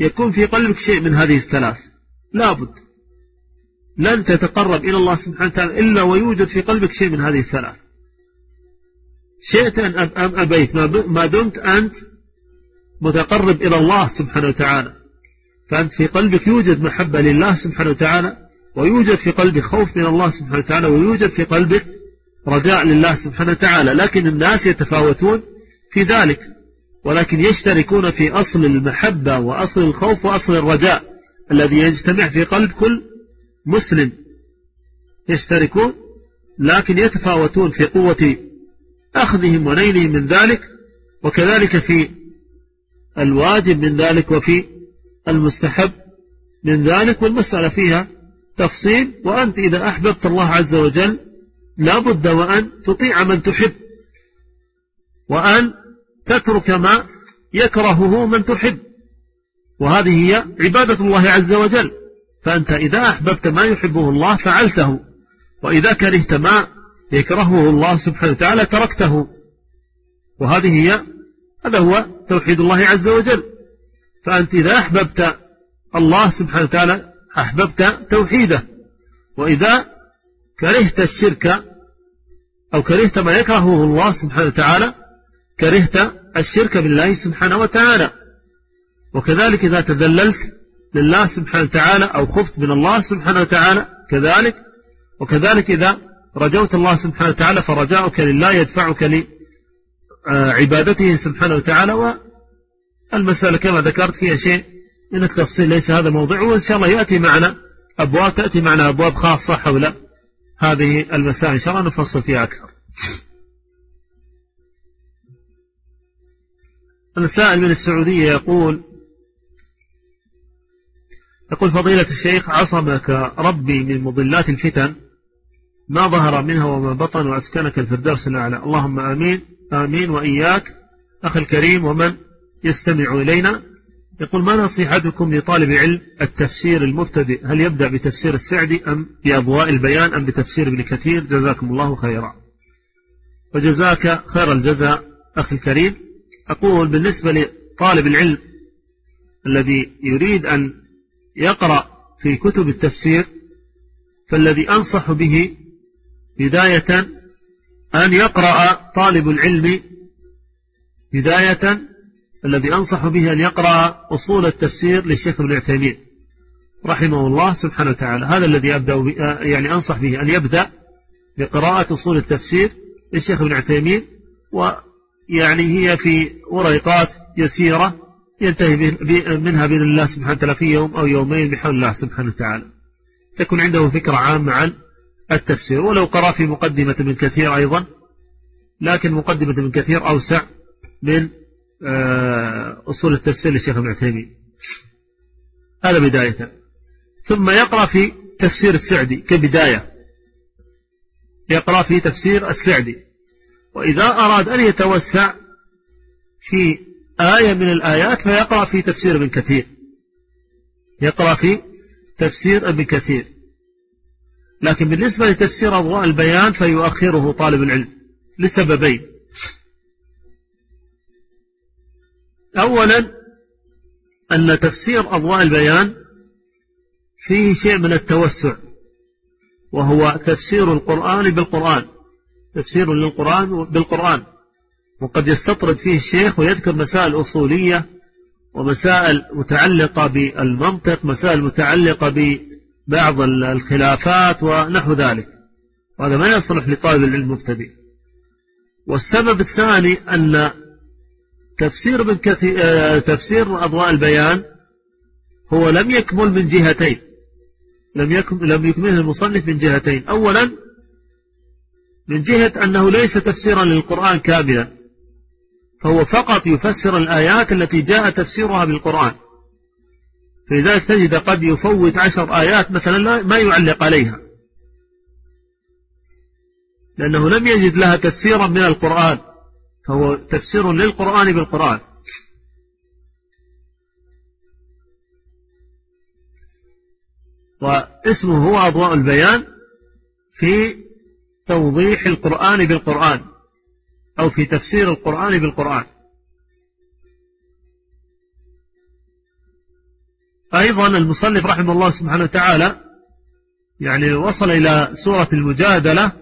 يكون في قلبك شيء من هذه الثلاث، لابد لن تتقرب إلى الله سبحانه وتعالى إلا ويوجد في قلبك شيء من هذه الثلاث، شئت أم أبيت، ما دمت أنت متقرب إلى الله سبحانه وتعالى، فأنت في قلبك يوجد محبة لله سبحانه وتعالى، ويوجد في قلبك خوف من الله سبحانه وتعالى، ويوجد في قلبك رجاء لله سبحانه وتعالى. لكن الناس يتفاوتون في ذلك، ولكن يشتركون في أصل المحبة وأصل الخوف وأصل الرجاء الذي يجتمع في قلب كل مسلم، يشتركون، لكن يتفاوتون في قوة أخذهم ونيلهم من ذلك، وكذلك في الواجب من ذلك وفي المستحب من ذلك، والمسألة فيها تفصيل. وأنت إذا أحببت الله عز وجل لا بد وأن تطيع من تحب، وأن تترك ما يكرهه من تحب، وهذه هي عبادة الله عز وجل. فأنت إذا أحببت ما يحبه الله فعلته، وإذا كرهت ما يكرهه الله سبحانه وتعالى تركته، وهذه هي هذا هو توحيد الله عز وجل. فأنت إذا أحببت الله سبحانه وتعالى أحببت توحيده، وإذا كرهت الشرك أو كرهت ما يكرهه الله سبحانه وتعالى كرهت الشرك بالله سبحانه وتعالى. وكذلك إذا تذللت لله سبحانه وتعالى أو خفت من الله سبحانه وتعالى كذلك. وكذلك إذا رجوت الله سبحانه وتعالى فرجاؤك لله يدفعك لعبادته سبحانه وتعالى. والمسألة كما ذكرت فيها شيء من التفصيل، ليس هذا موضوعه، وإن شاء الله يأتي معنا أبواب تأتي معنا أبواب خاصة حول هذه المسائل إن شاء الله نفصل فيها أكثر. السائل من السعودية يقول يقول فضيلة الشيخ، عصمك ربي من مضلات الفتن ما ظهر منها وما بطن، وأسكنك الفردوس الأعلى، اللهم آمين آمين وإياك. أخي الكريم ومن يستمع إلينا، يقول ما نصيحتكم لطالب علم التفسير المبتدئ، هل يبدأ بتفسير السعدي أم بأضواء البيان أم بتفسير ابن كثير؟ جزاكم الله خيرا. وجزاك خير الجزاء أخي الكريم. أقول بالنسبة لطالب العلم الذي يريد أن يقرأ في كتب التفسير، فالذي أنصح به بداية أن يقرأ طالب العلم بداية الذي أنصح به أن يقرأ أصول التفسير للشيخ ابن عثيمين رحمه الله سبحانه وتعالى. هذا الذي أبدأ يعني أنصح به، أن يبدأ بقراءة أصول التفسير للشيخ ابن عثيمين، ويعني هي في ورقات يسيرة ينتهي منها بإذن الله سبحانه وتعالى في يوم أو يومين بحول الله سبحانه وتعالى، تكون عنده فكرة عامة عن التفسير. ولو قرأ في مقدمة من كثير أيضا، لكن مقدمة من كثير أوسع من أصول التفسير للشيخ ابن عثيمين، هذا بداية. ثم يقرأ في تفسير السعدي كبداية، يقرأ في تفسير السعدي. وإذا أراد أن يتوسع في آية من الآيات فيقرأ في تفسير ابن كثير، يقرأ في تفسير ابن كثير. لكن بالنسبة لتفسير أضواء البيان فيؤخره طالب العلم لسببين. أولا أن تفسير أضواء البيان فيه شيء من التوسع، وهو تفسير القرآن بالقرآن، تفسير للقرآن بالقرآن، وقد يستطرد فيه الشيخ ويذكر مسائل أصولية ومسائل متعلقة بالمنطق، مسائل متعلقة ببعض الخلافات ونحو ذلك، وهذا ما يصلح لطالب العلم المبتدئ. والسبب الثاني أن تفسير ابن كثير تفسير أضواء البيان هو لم يكمل من جهتين، لم يكمل لم يكمله المصنف من جهتين. أولا من جهة أنه ليس تفسيرا للقرآن كاملا، فهو فقط يفسر الآيات التي جاء تفسيرها بالقرآن، فلذلك تجد قد يفوت عشر آيات مثلا ما يعلق عليها، لأنه لم يجد لها تفسيرا من القرآن، فهو تفسير للقرآن بالقرآن. واسمه هو أضواء البيان في توضيح القرآن بالقرآن، أو في تفسير القرآن بالقرآن. أيضا المصنف رحمه الله سبحانه وتعالى يعني وصل إلى سورة المجادلة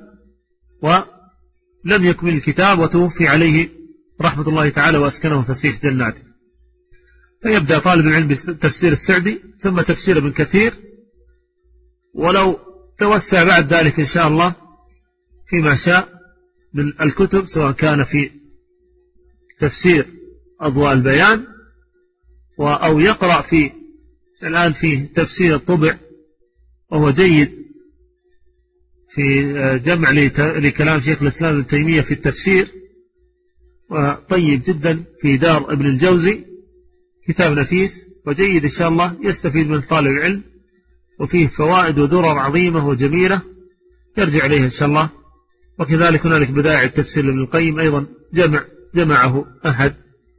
ولم يكمل الكتاب وتوفي عليه رحمة الله تعالى وأسكنه فسيح جناته، فيبدأ طالب العلم بتفسير السعدي ثم تفسير ابن كثير، ولو توسع بعد ذلك إن شاء الله فيما شاء من الكتب سواء كان في تفسير أضواء البيان أو يقرأ في الآن في تفسير الطبع وهو جيد في جمع لكلام شيخ الإسلام ابن تيمية في التفسير، وطيب جدا في دار ابن الجوزي كتاب نفيس وجيد إن شاء الله يستفيد من طالب العلم، وفيه فوائد ودرر عظيمة وجميلة يرجع إليه إن شاء الله. وكذلك هنالك بدائع التفسير لابن القيم أيضا جمع جمعه أحد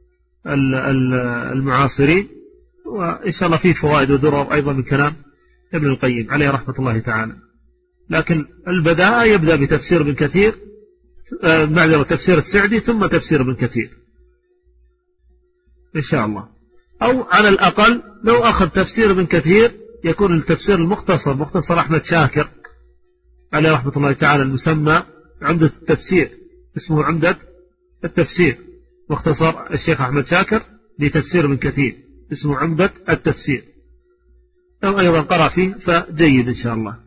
المعاصرين، وإن شاء الله فيه فوائد ودرر أيضا من كلام ابن القيم عليه رحمة الله تعالى. لكن البداية يبدأ بتفسير ابن كثير بعد تفسير السعدي ثم تفسير ابن كثير إن شاء الله، أو على الأقل لو أخذ تفسير ابن كثير يكون التفسير المختصر مختصر أحمد شاكر عليه رحمة الله تعالى المسمى عمدة التفسير، اسمه عمدة التفسير، مختصر الشيخ أحمد شاكر لتفسير ابن كثير اسمه عمدة التفسير، أو أيضا قرأ فيه فجيد إن شاء الله.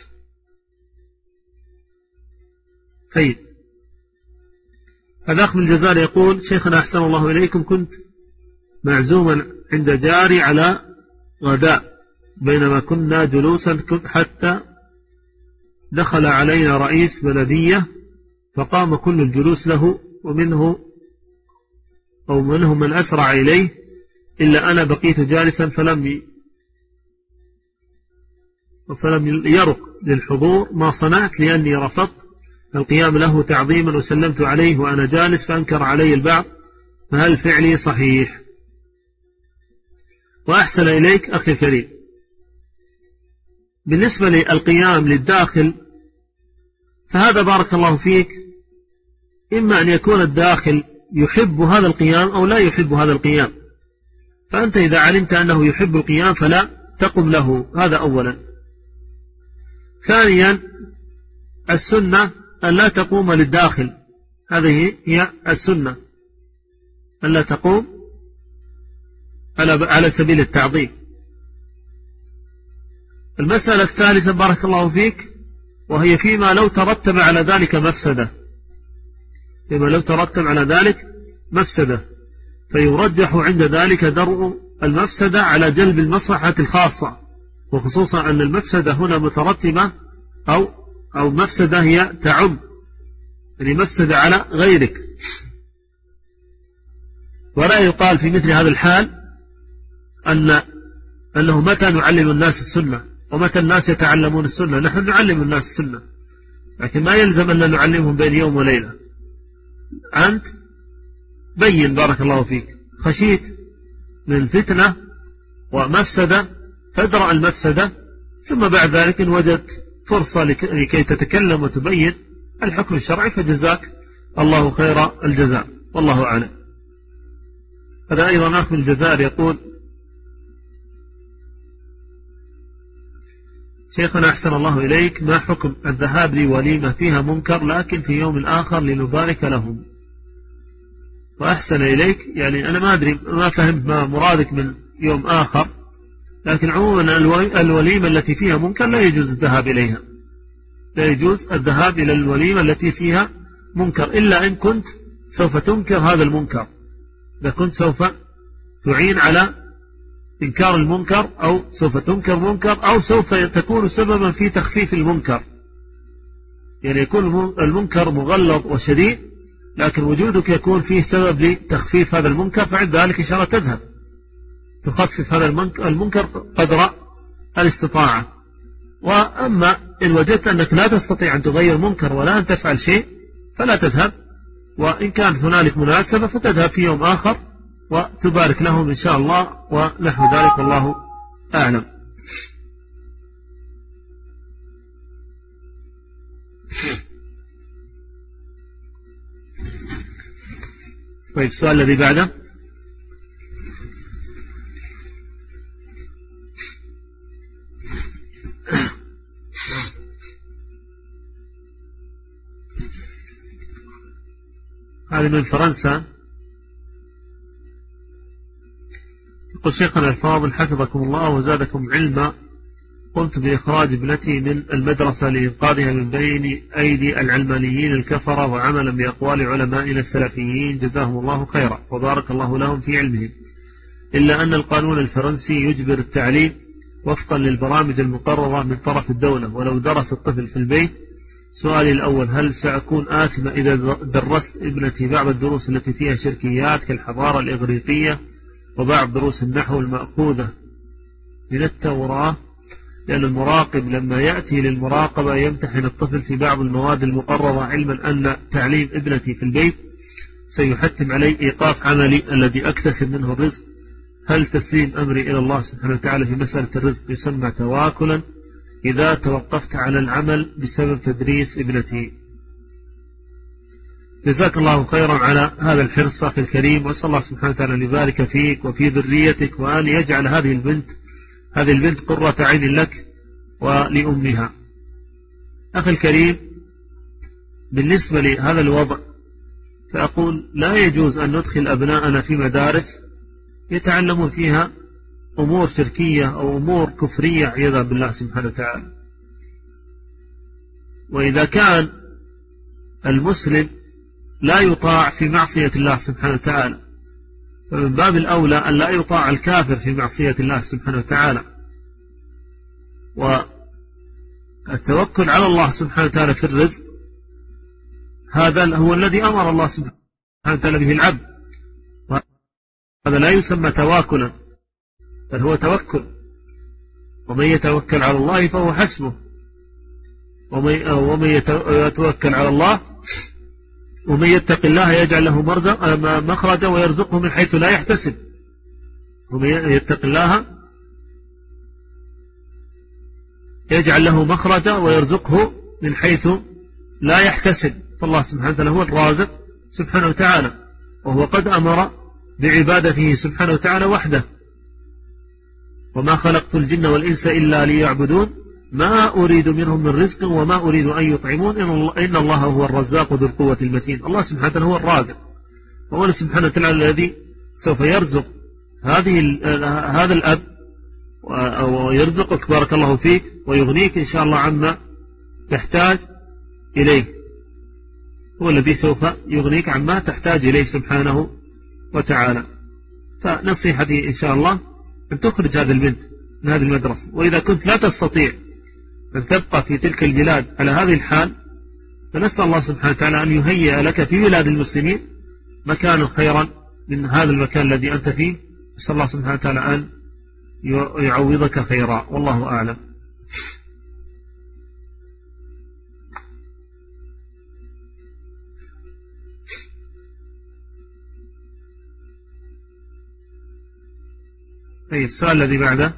طيب، هذا أخ من الجزائر يقول: شيخنا أحسن الله إليكم، كنت معزوما عند جاري على غداء بينما كنا جلوسا حتى دخل علينا رئيس بلدية فقام كل الجلوس له ومنه أو منهم من أسرع إليه إلا أنا بقيت جالسا فلم فلم يرق للحضور ما صنعت لأني رفضت القيام له تعظيما وسلمت عليه وأنا جالس فأنكر علي البعض، فهل فعلي صحيح؟ وأحسن إليك أخي الكريم، بالنسبة للقيام للداخل فهذا بارك الله فيك إما أن يكون الداخل يحب هذا القيام أو لا يحب هذا القيام، فأنت إذا علمت أنه يحب القيام فلا تقم له، هذا أولا. ثانيا، السنة أن لا تقوم للداخل، هذه هي السنة أن لا تقوم على سبيل التعظيم. المسألة الثالثة بارك الله فيك وهي فيما لو ترتب على ذلك مفسدة، فيما لو ترتب على ذلك مفسدة فيرجح عند ذلك درء المفسدة على جلب المصلحة الخاصة، وخصوصا أن المفسدة هنا مترتبة أو أو مفسدة هي تعم، يعني مفسدة على غيرك، ولا يقال في مثل هذا الحال أن أنه متى نعلم الناس السنة ومتى الناس يتعلمون السنة. نحن نعلم الناس السنة لكن ما يلزم أن نعلمهم بين يوم وليلة. أنت بين بارك الله فيك خشيت من فتنة ومفسدة فادرأ المفسدة، ثم بعد ذلك إن وجدت فرصة لكي تتكلم وتبين الحكم الشرعي فجزاك الله خير الجزاء، والله أعلم. هذا أيضا أخ من الجزائر يقول: شيخنا أحسن الله إليك، ما حكم الذهاب لوليمة فيها منكر لكن في يوم آخر لنبارك لهم؟ وأحسن إليك، يعني أنا ما أدري ما فهمت ما مرادك من يوم آخر، لكن عموما الوليمة التي فيها منكر لا يجوز الذهاب إليها، لا يجوز الذهاب إلى الوليمة التي فيها منكر إلا إن كنت سوف تنكر هذا المنكر، إذا كنت سوف تعين على إنكار المنكر أو سوف تنكر منكر أو سوف تكون سببا في تخفيف المنكر، يعني يكون المنكر مغلظ وشديد لكن وجودك يكون فيه سبب لتخفيف هذا المنكر، فعند ذلك إن شاء الله تذهب تخفف هذا المنكر قدر الاستطاعة. وأما إن وجدت أنك لا تستطيع أن تغير منكر ولا أن تفعل شيء فلا تذهب، وإن كانت هنالك مناسبة فتذهب في يوم آخر وتبارك لهم إن شاء الله ونحو ذلك، والله أعلم. طيب، السؤال الذي بعده: هذه من فرنسا. يقول شيخنا الفاضل حفظكم الله وزادكم علما، قمت بإخراج ابنتي من المدرسة لإنقاذها من بين أيدي العلمانيين الكفرة، وعملا بأقوال علمائنا السلفيين جزاهم الله خيرا وبارك الله لهم في علمهم، إلا أن القانون الفرنسي يجبر التعليم وفقا للبرامج المقررة من طرف الدولة، ولو درس الطفل في البيت. سؤالي الأول: هل سأكون آثمة إذا درست ابنتي بعض الدروس التي فيها شركيات كالحضارة الإغريقية وبعض دروس النحو المأخوذة من التوراة؟ لأن المراقب لما يأتي للمراقبة يمتحن الطفل في بعض المواد المقررة، علما أن تعليم ابنتي في البيت سيحتم علي إيقاف عملي الذي أكتسب منه الرزق. هل تسليم أمري إلى الله سبحانه وتعالى في مسألة الرزق يسمى تواكلا إذا توقفت على العمل بسبب تدريس ابنتي؟ جزاك الله خيرا على هذا الحرص أخي الكريم، وأسأل الله سبحانه وتعالى أن يبارك فيك وفي ذريتك، وأن يجعل هذه البنت هذه البنت قرة عين لك ولأمها. أخي الكريم، بالنسبة لهذا الوضع فأقول لا يجوز أن ندخل أبناءنا في مدارس يتعلمون فيها أمور شركية أو أمور كفرية عياذا بالله سبحانه وتعالى. وإذا كان المسلم لا يطاع في معصية الله سبحانه وتعالى، فمن باب الأولى أن لا يطاع الكافر في معصية الله سبحانه وتعالى. والتوكل على الله سبحانه وتعالى في الرزق هذا هو الذي أمر الله سبحانه وتعالى به العبد، هذا لا يسمى تواكلا بل هو توكل. ومن يتوكل على الله فهو حسبه، ومن يتوكل على الله ومن يتق الله يجعل له مخرجا ويرزقه من حيث لا يحتسب. ومن يتق الله يجعل له مخرجا ويرزقه من حيث لا يحتسب. فالله سبحانه وتعالى هو الرازق سبحانه وتعالى، وهو قد أمر بعبادته سبحانه وتعالى وحده: وما خلقت الجن والإنس إلا ليعبدون ما أريد منهم من رزق وما أريد أن يطعمون إن الله هو الرزاق ذو القوة المتين. الله سبحانه وتعالى هو الرازق، وهو سبحانه وتعالى الذي سوف يرزق هذه هذا الأب ويرزقك بارك الله فيك ويغنيك إن شاء الله عما تحتاج إليه. هو الذي سوف يغنيك عما تحتاج إليه سبحانه وتعالى. فنصيحتي إن شاء الله أن تخرج هذا البنت من هذه المدرسة، وإذا كنت لا تستطيع أن تبقى في تلك البلاد على هذه الحال فنسأل الله سبحانه وتعالى أن يهيئ لك في بلاد المسلمين مكانا خيرا من هذا المكان الذي أنت فيه. نسأل الله سبحانه وتعالى أن يعوضك خيرا، والله أعلم. طيب، السؤال الذي بعده: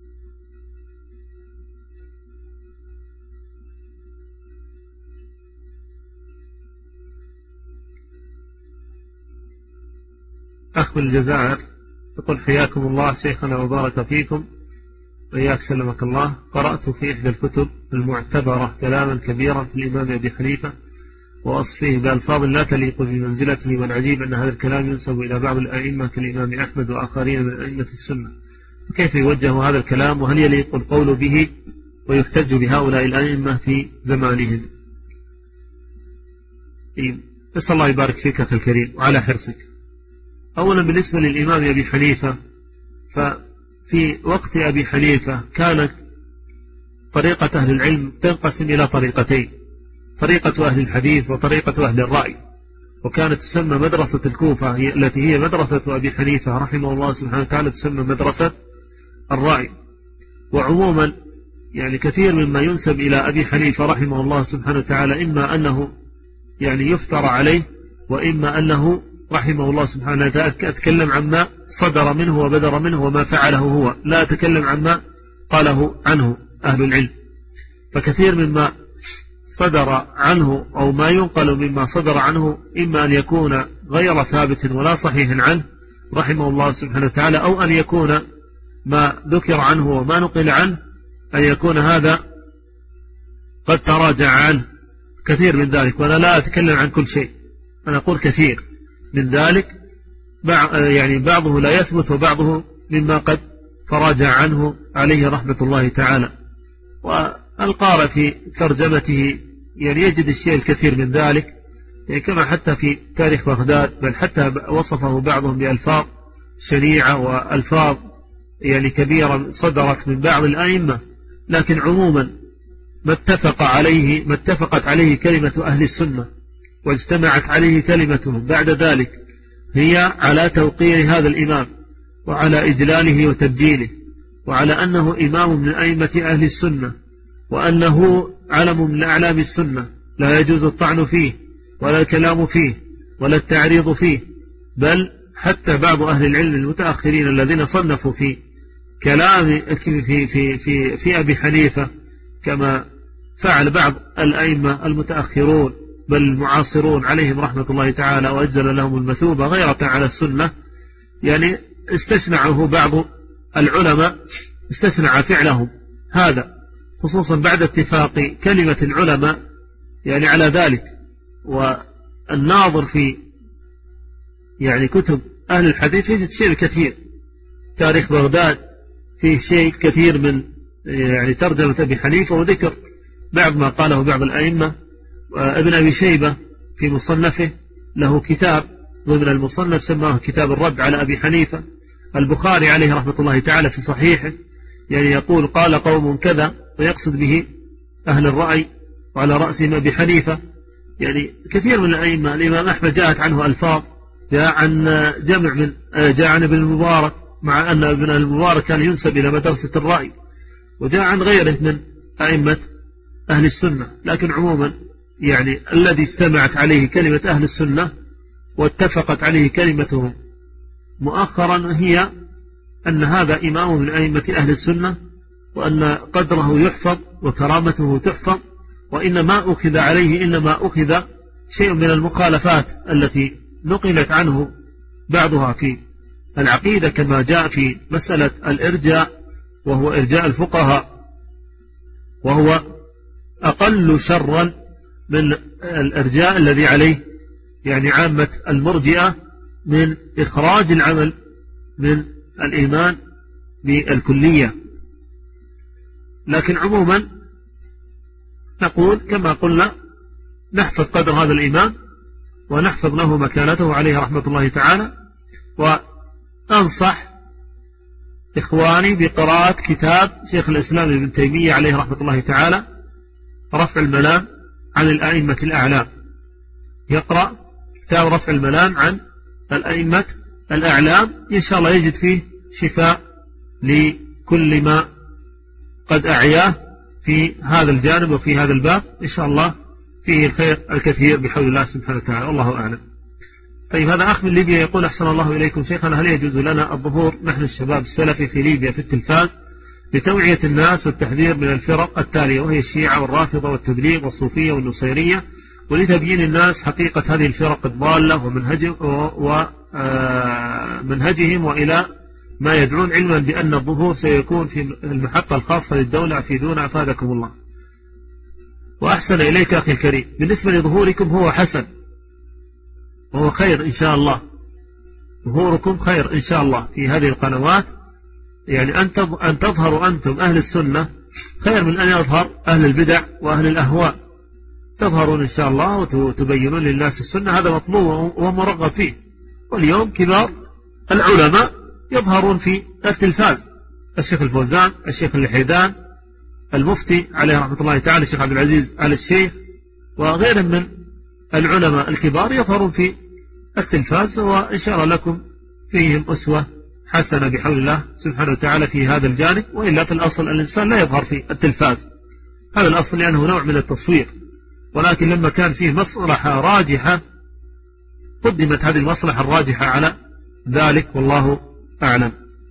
أخ من الجزائر يقول: حياكم الله شيخنا وبارك فيكم وإياك سلمك الله. قرأت في إحدى الكتب المعتبرة كلاما كبيرا في الإمام أبي حنيفة وأصفيه بألفاظ لا تليق بمنزلته، والعجيب أن هذا الكلام ينسب إلى بعض الأئمة كالإمام أحمد وآخرين من أئمة السنة، وكيف يوجه هذا الكلام؟ وهل يليق القول به ويحتج بهؤلاء الأئمة في زمانهم؟ نسأل الله يبارك فيك أخي الكريم وعلى حرصك. أولا بالنسبة للإمام أبي حنيفة، ففي وقت أبي حنيفة كانت طريقة أهل العلم تنقسم إلى طريقتين: طريقة أهل الحديث وطريقة أهل الرأي. وكانت تسمى مدرسة الكوفة التي هي مدرسة أبي حنيفة رحمه الله سبحانه وتعالى تسمى مدرسة الرأي. وعموما يعني كثير مما ينسب إلى أبي حنيفة رحمه الله سبحانه وتعالى إما أنه يعني يفترى عليه، وإما أنه رحمه الله سبحانه وتعالى أتكلم عما صدر منه وبدر منه وما فعله هو، لا أتكلم عما قاله عنه أهل العلم. فكثير مما صدر عنه أو ما ينقل مما صدر عنه إما أن يكون غير ثابت ولا صحيح عنه رحمه الله سبحانه وتعالى، أو أن يكون ما ذكر عنه وما نقل عنه أن يكون هذا قد تراجع عنه كثير من ذلك. وأنا لا أتكلم عن كل شيء، أنا أقول كثير، من ذلك يعني بعضه لا يثبت وبعضه مما قد تراجع عنه عليه رحمة الله تعالى. والقارئ في ترجمته يعني يجد الشيء الكثير من ذلك، يعني كما حتى في تاريخ بغداد، بل حتى وصفه بعضهم بألفاظ شنيعة وألفاظ يعني كبيرة صدرت من بعض الأئمة، لكن عموما ما اتفق عليه ما اتفقت عليه كلمة أهل السنة واجتمعت عليه كلمتهم بعد ذلك هي على توقير هذا الإمام وعلى إجلاله وتبجيله، وعلى أنه إمام من أئمة أهل السنة، وأنه علم من أعلام السنة لا يجوز الطعن فيه ولا الكلام فيه ولا التعريض فيه. بل حتى بعض أهل العلم المتأخرين الذين صنفوا في كلام في, في, في, في أبي حنيفة كما فعل بعض الأئمة المتأخرون بل المعاصرون عليهم رحمة الله تعالى وأجزل لهم المثوبة غيرة على السنة، يعني استشنعه بعض العلماء استشنع فعلهم هذا، خصوصا بعد اتفاق كلمة العلماء يعني على ذلك. والناظر في يعني كتب أهل الحديث يجد شيء كثير، تاريخ بغداد فيه شيء كثير من يعني ترجمة أبي حنيفة وذكر بعض ما قاله بعض الأئمة. ابن أبي شيبة في مصنفه له كتاب ضمن المصنف سماه كتاب الرد على أبي حنيفة. البخاري عليه رحمة الله تعالى في صحيحه يعني يقول قال قوم كذا، ويقصد به أهل الرأي وعلى رأسهم أبي حنيفة. يعني كثير من الأئمة، الإمام أحمد جاءت عنه ألفاظ، جاء عن جمع من جاء عن ابن المبارك، مع أن ابن المبارك كان ينسب إلى مدرسة الرأي، وجاء عن غيره من أئمة أهل السنة. لكن عموما يعني الذي اجتمعت عليه كلمة أهل السنة واتفقت عليه كلمتهم مؤخرا هي أن هذا إمام من أئمة أهل السنة، وأن قدره يحفظ وكرامته تحفظ، وإنما أخذ عليه إنما أخذ شيء من المخالفات التي نقلت عنه بعضها في العقيدة، كما جاء في مسألة الإرجاء وهو إرجاء الفقهاء، وهو أقل شرا من الإرجاء الذي عليه يعني عامة المرجئة من إخراج العمل من الإيمان بالكلية. لكن عموما نقول كما قلنا نحفظ قدر هذا الإمام ونحفظ له مكانته عليه رحمة الله تعالى. وأنصح إخواني بقراءة كتاب شيخ الإسلام ابن تيمية عليه رحمة الله تعالى رفع الملام عن الأئمة الأعلام. يقرأ كتاب رفع الملام عن الأئمة الأعلام، إن شاء الله يجد فيه شفاء لكل ما قد أعياه في هذا الجانب وفي هذا الباب، إن شاء الله فيه الخير الكثير بحول الله سبحانه وتعالى، والله أعلم. طيب، هذا أخ من ليبيا يقول أحسن الله إليكم شيخنا، هل يجوز لنا الظهور نحن الشباب السلفي في ليبيا في التلفاز لتوعية الناس والتحذير من الفرق التالية، وهي الشيعة والرافضة والتبليغ والصوفية والنصيرية، ولتبيين الناس حقيقة هذه الفرق الضالة ومنهجهم وإلى ما يدعون، علما بأن الظهور سيكون في المحطة الخاصة للدولة أفيدون أفادكم الله. وأحسن إليك أخي الكريم، بالنسبة لظهوركم هو حسن وهو خير إن شاء الله، ظهوركم خير إن شاء الله في هذه القنوات، يعني أن تظهروا أنتم أهل السنة خير من أن يظهر أهل البدع وأهل الأهواء. تظهرون إن شاء الله وتبينون للناس السنة، هذا مطلوب ومرغب فيه. واليوم كبار العلماء يظهرون في التلفاز، الشيخ الفوزان، الشيخ الحيدان، المفتي عليه رحمة الله تعالى، الشيخ عبد العزيز آل الشيخ، وغيرهم من العلماء الكبار يظهرون في التلفاز، وإن شاء الله لكم فيهم أسوة حسنة بحول الله سبحانه وتعالى في هذا الجانب. وإلا في الأصل الإنسان لا يظهر في التلفاز، هذا الأصل لأنه نوع من التصوير، ولكن لما كان فيه مصلحة راجحة قدمت هذه المصلحة الراجحة على ذلك، والله أعلم.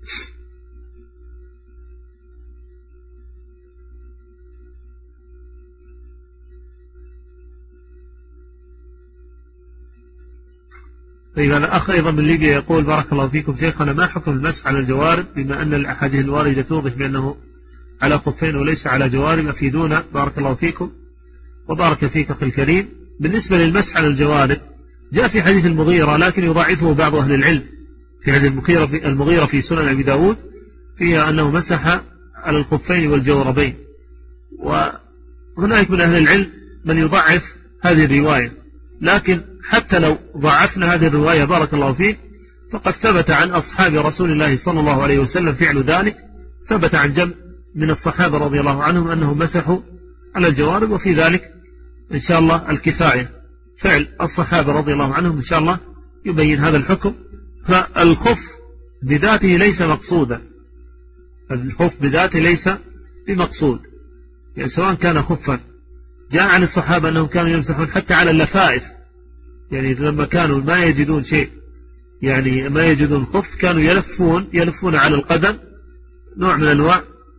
طيب، هذا أخ أيضا من ليبيا يقول بارك الله فيكم شيخنا، ما حكم المسح على الجوارب بما أن الأحاديث الواردة توضح بأنه على خفين وليس على جوارب، أفيدونا بارك الله فيكم وبارك فيك أخي الكريم. بالنسبة للمسح على الجوارب جاء في حديث المغيرة لكن يضاعفه بعض أهل العلم، في حديث المغيرة في, المغيرة في سنن أبي داود فيها أنه مسح على الخفين والجوربين. وهناك من أهل العلم من يضعف هذه الرواية، لكن حتى لو ضعفنا هذه الرواية بارك الله فيك فقد ثبت عن أصحاب رسول الله صلى الله عليه وسلم فعل ذلك، ثبت عن جمع من الصحابة رضي الله عنهم أنهم مسحوا على الجوارب، وفي ذلك إن شاء الله الكفاية فعل الصحابة رضي الله عنهم إن شاء الله يبين هذا الحكم. فالخف بذاته ليس مقصودا، الخف بذاته ليس بمقصود، يعني سواء كان خفا. جاء عن الصحابة أنهم كانوا يمسحون حتى على اللفائف، يعني لما كانوا ما يجدون شيء، يعني ما يجدون خف، كانوا يلفون يلفون على القدم نوع من أنواع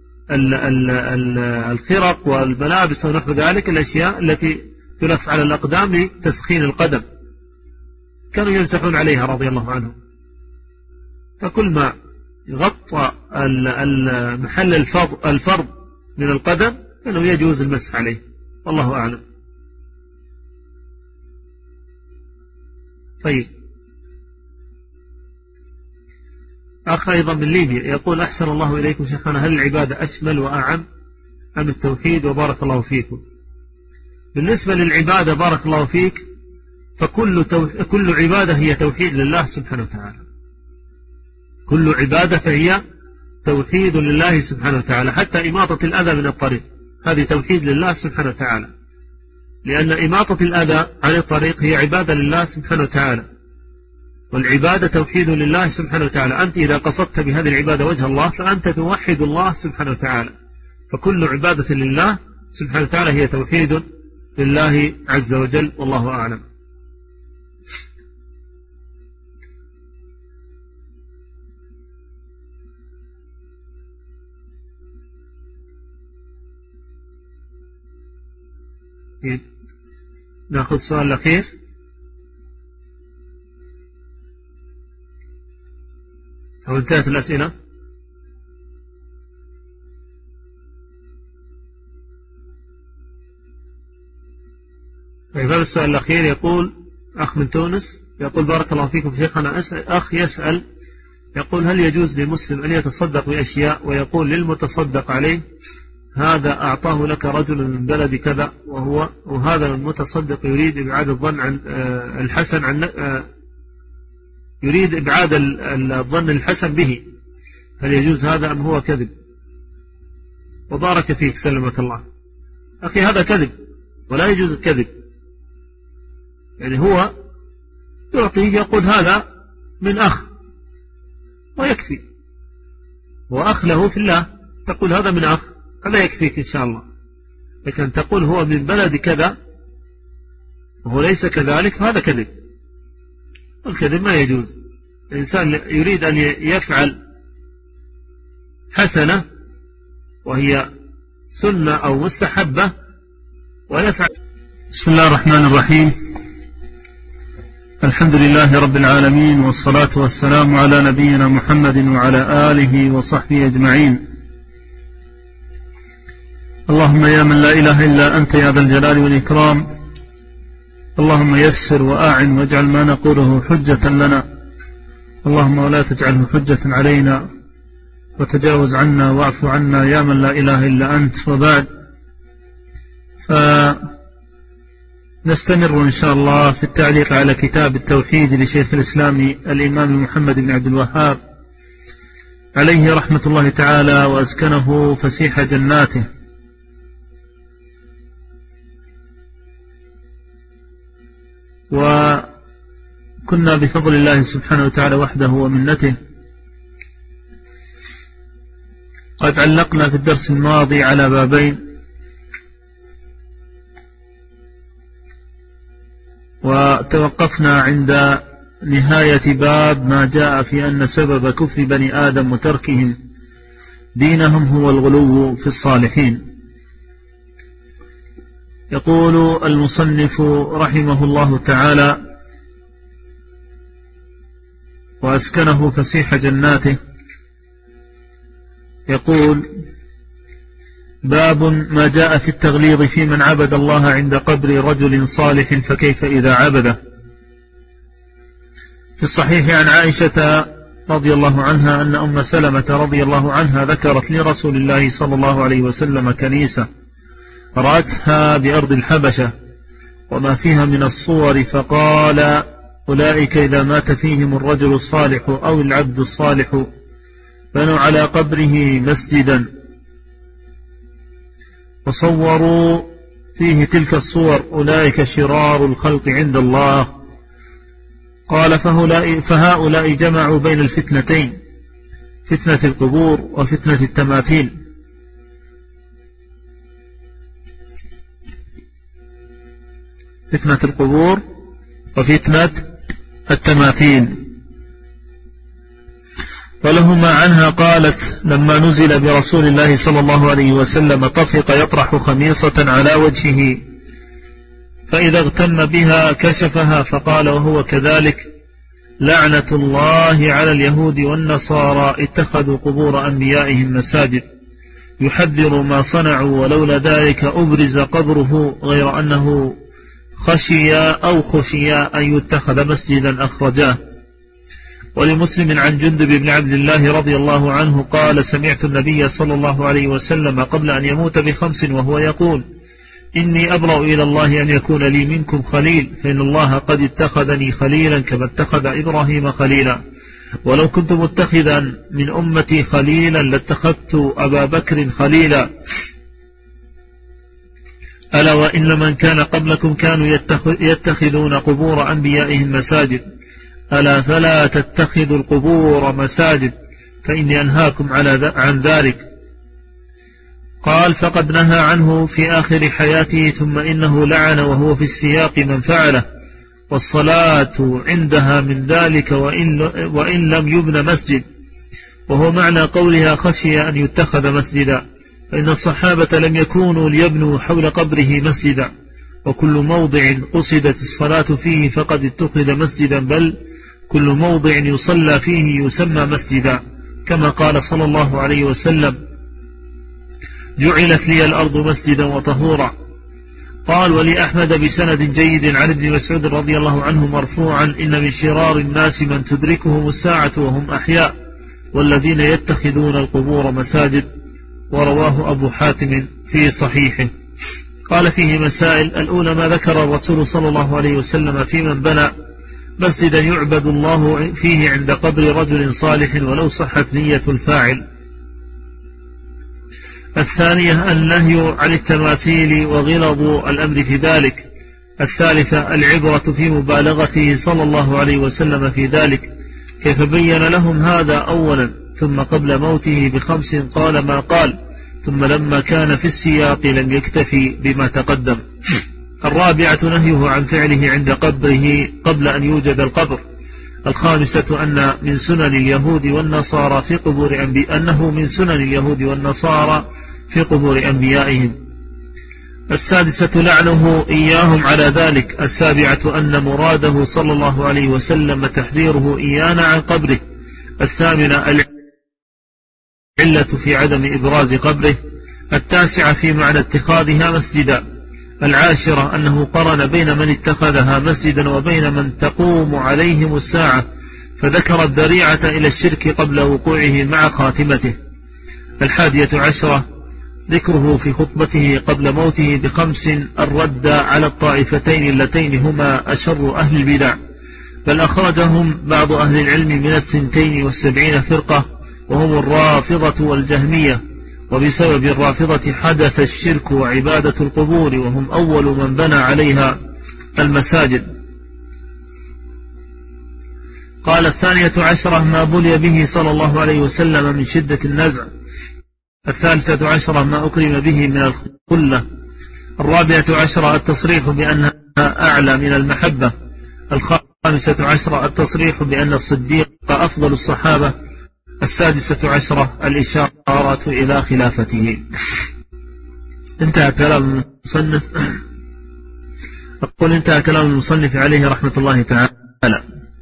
الخرق والملابس ونحو ذلك، الأشياء التي تلف على الأقدام لتسخين القدم، كانوا يمسحون عليها رضي الله عنهم. فكل ما غطى محل الفرض من القدم أنه يجوز المسح عليه، والله أعلم. طيب، أخ أيضا من ليبيا يقول: أحسن الله إليكم شيخنا، هل العبادة أشمل وأعم أم التوحيد؟ وبارك الله فيكم. بالنسبة للعبادة بارك الله فيك فكل توح... كل عبادة هي توحيد لله سبحانه وتعالى، كل عبادة فهي توحيد لله سبحانه وتعالى، حتى إماطة الأذى من الطريق هذه توحيد لله سبحانه وتعالى، لأن إماطة الأذى عن الطريق هي عبادة لله سبحانه وتعالى، والعبادة توحيد لله سبحانه وتعالى. أنت إذا قصدت بهذه العبادة وجه الله فأنت توحد الله سبحانه وتعالى، فكل عبادة لله سبحانه وتعالى هي توحيد لله عز وجل، والله أعلم. نأخذ السؤال الأخير. أو انتهت الأسئلة؟ طيب، هذا السؤال الأخير يقول أخ من تونس يقول: بارك الله فيكم شيخنا، أخ يسأل يقول: هل يجوز لمسلم أن يتصدق بأشياء ويقول للمتصدق عليه: هذا أعطاه لك رجل من بلد كذا، وهو وهذا المتصدق يريد إبعاد الظن عن الحسن عن يريد إبعاد الظن الحسن به، هل يجوز هذا أم هو كذب؟ وبارك فيك سلمك الله. أخي، هذا كذب ولا يجوز الكذب، يعني هو يعطيه يقول هذا من أخ ويكفي، وأخ له في الله، تقول هذا من أخ هذا يكفيك إن شاء الله. لكن تقول هو من بلد كذا وهو ليس كذلك، هذا كذب، والكذب ما يجوز. الإنسان يريد أن يفعل حسنة وهي سنة أو مستحبة ويفعل. بسم الله الرحمن الرحيم، الحمد لله رب العالمين، والصلاة والسلام على نبينا محمد وعلى آله وصحبه أجمعين. اللهم يا من لا إله إلا أنت يا ذا الجلال والإكرام، اللهم يسر وأعن واجعل ما نقوله حجة لنا، اللهم ولا تجعله حجة علينا، وتجاوز عنا واعف عنا يا من لا إله إلا أنت. وبعد، فنستمر إن شاء الله في التعليق على كتاب التوحيد لشيخ الإسلام الإمام محمد بن عبد الوهاب عليه رحمة الله تعالى وأسكنه فسيح جناته. وكنا بفضل الله سبحانه وتعالى وحده ومنته قد علقنا في الدرس الماضي على بابين، وتوقفنا عند نهاية باب ما جاء في أن سبب كفر بني آدم وتركهم دينهم هو الغلو في الصالحين. يقول المصنف رحمه الله تعالى وأسكنه فسيح جناته، يقول: باب ما جاء في التغليظ في من عبد الله عند قبر رجل صالح فكيف إذا عبده. في الصحيح عن عائشة رضي الله عنها أن أم سلمة رضي الله عنها ذكرت لرسول الله صلى الله عليه وسلم كنيسة رأتها بأرض الحبشة وما فيها من الصور، فقال: أولئك إذا مات فيهم الرجل الصالح أو العبد الصالح بنوا على قبره مسجدا وصوروا فيه تلك الصور، أولئك شرار الخلق عند الله. قال: فهؤلاء جمعوا بين الفتنتين، فتنة القبور وفتنة التماثيل. فتنة القبور وفتنة التماثيل. ولهما عنها قالت: لما نزل برسول الله صلى الله عليه وسلم طفق يطرح خميصة على وجهه، فإذا اغتم بها كشفها فقال وهو كذلك: لعنة الله على اليهود والنصارى اتخذوا قبور أنبيائهم مساجد، يحذر ما صنعوا، ولولا ذلك أبرز قبره، غير أنه خشي أو خشي أن يتخذ مسجدا أخرجاه. ولمسلم عن جندب بن عبد الله رضي الله عنه قال: سمعت النبي صلى الله عليه وسلم قبل أن يموت بخمس وهو يقول: إني أبرأ إلى الله أن يكون لي منكم خليل، فإن الله قد اتخذني خليلا كما اتخذ إبراهيم خليلا، ولو كنت متخذا من أمتي خليلا لاتخذت أبا بكر خليلا. ألا وإن من كان قبلكم كانوا يتخذون قبور أنبيائهم مساجد، ألا فلا تتخذوا القبور مساجد، فإني أنهاكم على عن ذلك. قال: فقد نهى عنه في آخر حياته، ثم إنه لعن وهو في السياق من فعله، والصلاة عندها من ذلك وإن, وإن لم يبن مسجد. وهو معنى قولها خشي أن يتخذ مسجدا، فإن الصحابة لم يكونوا ليبنوا حول قبره مسجدا، وكل موضع قصدت الصلاة فيه فقد اتخذ مسجدا، بل كل موضع يصلى فيه يسمى مسجدا، كما قال صلى الله عليه وسلم: جعلت لي الأرض مسجدا وطهورا. قال: ولأحمد بسند جيد عن ابن مسعود رضي الله عنه مرفوعا: إن من شرار الناس من تدركهم الساعة وهم أحياء، والذين يتخذون القبور مساجد. ورواه أبو حاتم في صحيحه. قال: فيه مسائل. الأولى ما ذكر الرسول صلى الله عليه وسلم في من بنى مسجدا يعبد الله فيه عند قبر رجل صالح ولو صحت نية الفاعل. الثانية النهي عن التماثيل وغلظ الأمر في ذلك. الثالثة العبرة في مبالغته صلى الله عليه وسلم في ذلك، كيف بين لهم هذا أولا، ثم قبل موته بخمس قال ما قال، ثم لما كان في السياق لم يكتفي بما تقدم. الرابعة نهيه عن فعله عند قبره قبل أن يوجد القبر. الخامسة أن من سنن اليهود والنصارى في قبور أنبياء أنه من سنن اليهود والنصارى في قبور أنبيائهم. السادسة لعنه إياهم على ذلك. السابعة أن مراده صلى الله عليه وسلم تحذيره إيانا عن قبره. الثامنة العلة في عدم إبراز قبره. التاسعة في معنى اتخاذها مسجدا. العاشرة أنه قرن بين من اتخذها مسجدا وبين من تقوم عليهم الساعة، فذكر الذريعة إلى الشرك قبل وقوعه مع خاتمته. الحادية عشرة ذكره في خطبته قبل موته بخمس الرد على الطائفتين اللتين هما أشر أهل البدع، بل أخرجهم بعض أهل العلم من الثنتين والسبعين فرقة، وهم الرافضة والجهمية، وبسبب الرافضة حدث الشرك وعبادة القبور، وهم أول من بنى عليها المساجد. قال: الثانية عشرة ما بلي به صلى الله عليه وسلم من شدة النزع. الثالثة عشرة ما أكرم به من الخلة. الرابعة عشرة التصريح بأنها أعلى من المحبة. الخامسة عشرة التصريح بأن الصديق أفضل الصحابة. السادسة عشرة الإشارة إلى خلافته. انتهى كلام المصنف. أقول انتهى كلام المصنف عليه رحمة الله تعالى.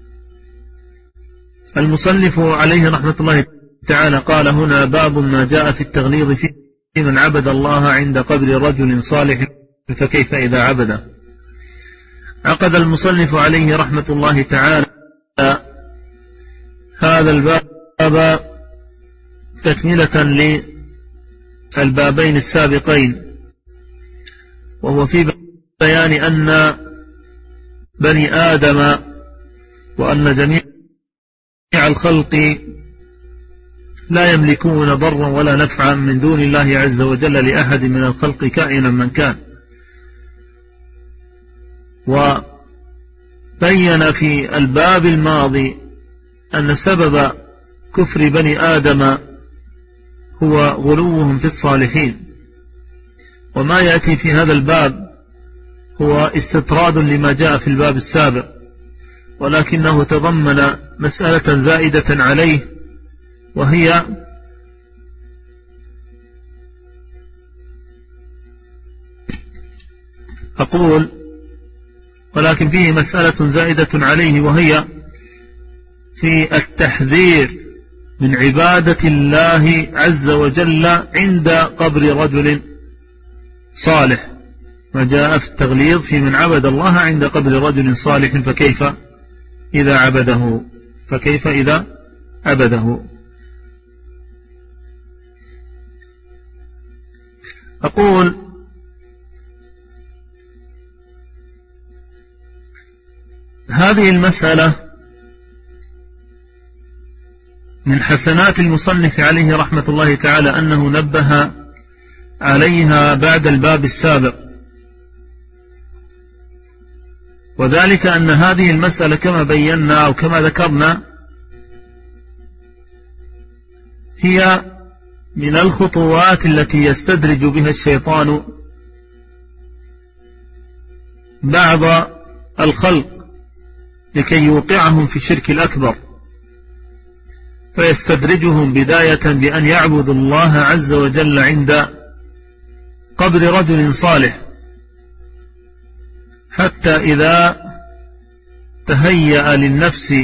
المصنف عليه رحمة الله تعالى قال هنا: باب ما جاء في التغليظ في من عبد الله عند قبر رجل صالح، فكيف إذا عبده. عقد المصنف عليه رحمة الله تعالى هذا الباب تكملة للبابين السابقين، وهو في بيان أن بني آدم وأن جميع الخلق لا يملكون ضرا ولا نفعا من دون الله عز وجل لأحد من الخلق كائنا من كان. وبين في الباب الماضي أن سبب كفر بني آدم هو غلوهم في الصالحين، وما يأتي في هذا الباب هو استطراد لما جاء في الباب السابق، ولكنه تضمن مسألة زائدة عليه، وهي أقول ولكن فيه مسألة زائدة عليه، وهي في التحذير من عبادة الله عز وجل عند قبر رجل صالح، ما جاء في التغليظ في من عبد الله عند قبر رجل صالح فكيف إذا عبده فكيف إذا عبده. أقول هذه المسألة من حسنات المصنف عليه رحمة الله تعالى أنه نبه عليها بعد الباب السابق، وذلك أن هذه المسألة كما بينا أو كما ذكرنا هي من الخطوات التي يستدرج بها الشيطان بعض الخلق لكي يوقعهم في الشرك الأكبر، فيستدرجهم بداية بأن يعبدوا الله عز وجل عند قبر رجل صالح، حتى إذا تهيأ للنفس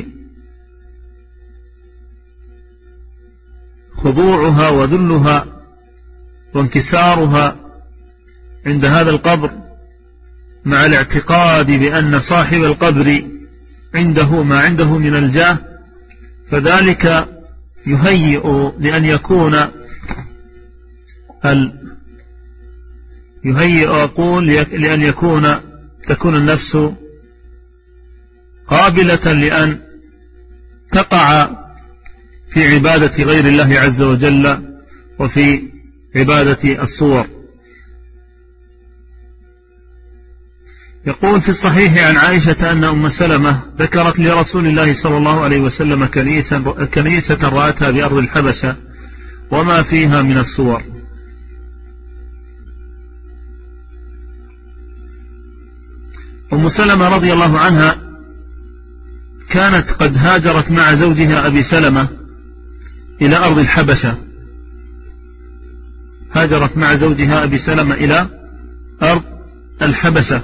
خضوعها وذلها وانكسارها عند هذا القبر، مع الاعتقاد بأن صاحب القبر عنده ما عنده من الجاه، فذلك يهيئ لأن يكون ال يهيئ أقول لأن يكون تكون النفس قابلة لأن تقع في عبادة غير الله عز وجل وفي عبادة الصور. يقول في الصحيح عن عائشة أن أم سلمة ذكرت لرسول الله صلى الله عليه وسلم كنيسة, كنيسة رأتها بأرض الحبشة وما فيها من الصور. أم سلمة رضي الله عنها كانت قد هاجرت مع زوجها أبي سلمة إلى أرض الحبشة، هاجرت مع زوجها أبي سلمة إلى أرض الحبشة،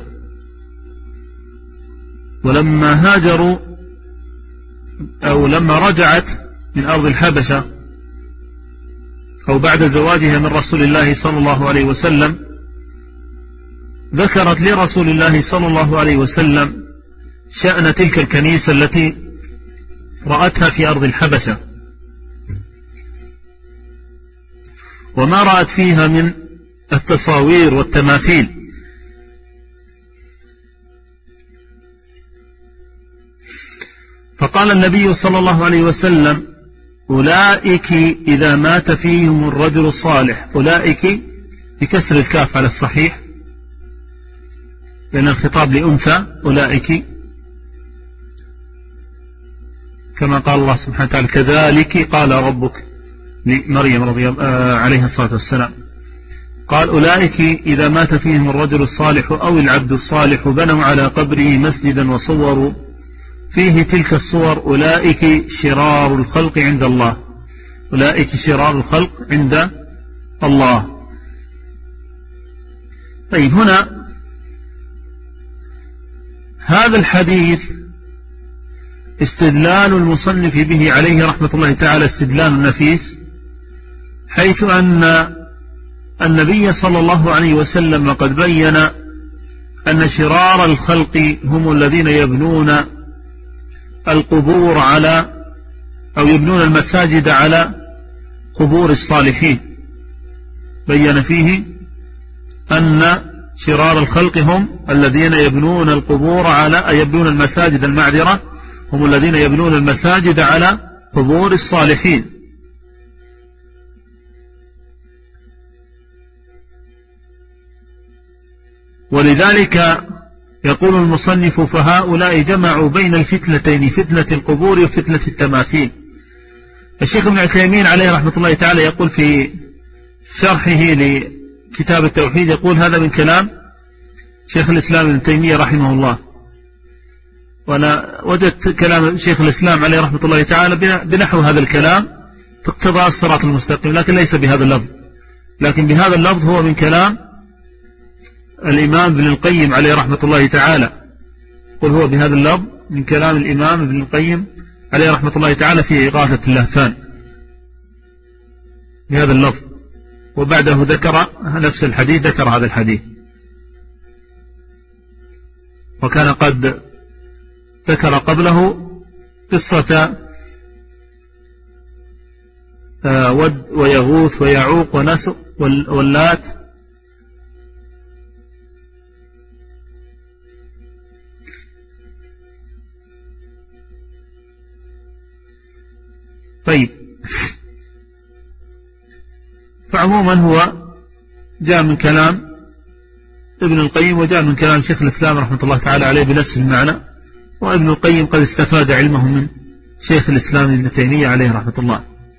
ولما هاجروا أو لما رجعت من أرض الحبشة أو بعد زواجها من رسول الله صلى الله عليه وسلم، ذكرت لرسول الله صلى الله عليه وسلم شأن تلك الكنيسة التي رأتها في أرض الحبشة، وما رأت فيها من التصاوير والتماثيل. فقال النبي صلى الله عليه وسلم: أولئك إذا مات فيهم الرجل الصالح، أولئك بكسر الكاف على الصحيح لأن الخطاب لأنثى، أولئك كما قال الله سبحانه وتعالى: كذلك قال ربك لمريم رضي الله عليه الصلاة والسلام. قال: أولئك إذا مات فيهم الرجل الصالح أو العبد الصالح بنوا على قبره مسجدا وصوروا فيه تلك الصور، أولئك شرار الخلق عند الله، أولئك شرار الخلق عند الله. طيب، هنا هذا الحديث استدلال المصنف به عليه رحمة الله تعالى استدلال نفيس، حيث أن النبي صلى الله عليه وسلم قد بين أن شرار الخلق هم الذين يبنون القبور على أو يبنون المساجد على قبور الصالحين. بين فيه أن شرار الخلق هم الذين يبنون القبور على يبنون المساجد المعذرة هم الذين يبنون المساجد على قبور الصالحين. ولذلك يقول المصنف فهؤلاء جمعوا بين الفتنتين، فتنة القبور وفتنة التماثيل. الشيخ ابن عثيمين عليه رحمة الله تعالى يقول في شرحه لكتاب التوحيد، يقول هذا من كلام شيخ الإسلام ابن تيمية رحمه الله. وأنا وجدت كلام شيخ الإسلام عليه رحمة الله تعالى بنحو هذا الكلام في اقتضاء الصراط المستقيم، لكن ليس بهذا اللفظ، لكن بهذا اللفظ هو من كلام الإمام ابن القيم عليه رحمة الله تعالى. قل هو بهذا اللفظ من كلام الإمام ابن القيم عليه رحمة الله تعالى في إغاثة اللهفان بهذا اللفظ، وبعده ذكر نفس الحديث، ذكر هذا الحديث، وكان قد ذكر قبله قصة ود ويغوث ويعوق ونسر واللات. طيب، فعموما هو جاء من كلام ابن القيم وجاء من كلام شيخ الإسلام رحمة الله تعالى عليه بنفس المعنى، وابن القيم قد استفاد علمه من شيخ الإسلام ابن تيمية عليه رحمة الله.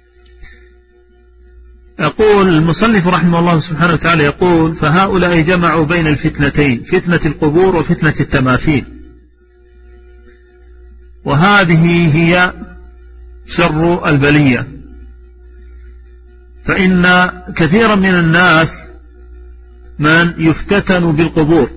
يقول المصنف رحمه الله سبحانه وتعالى يقول فهؤلاء جمعوا بين الفتنتين، فتنة القبور وفتنة التماثيل، وهذه هي شر البلية. فإن كثيرا من الناس من يفتتن بالقبور،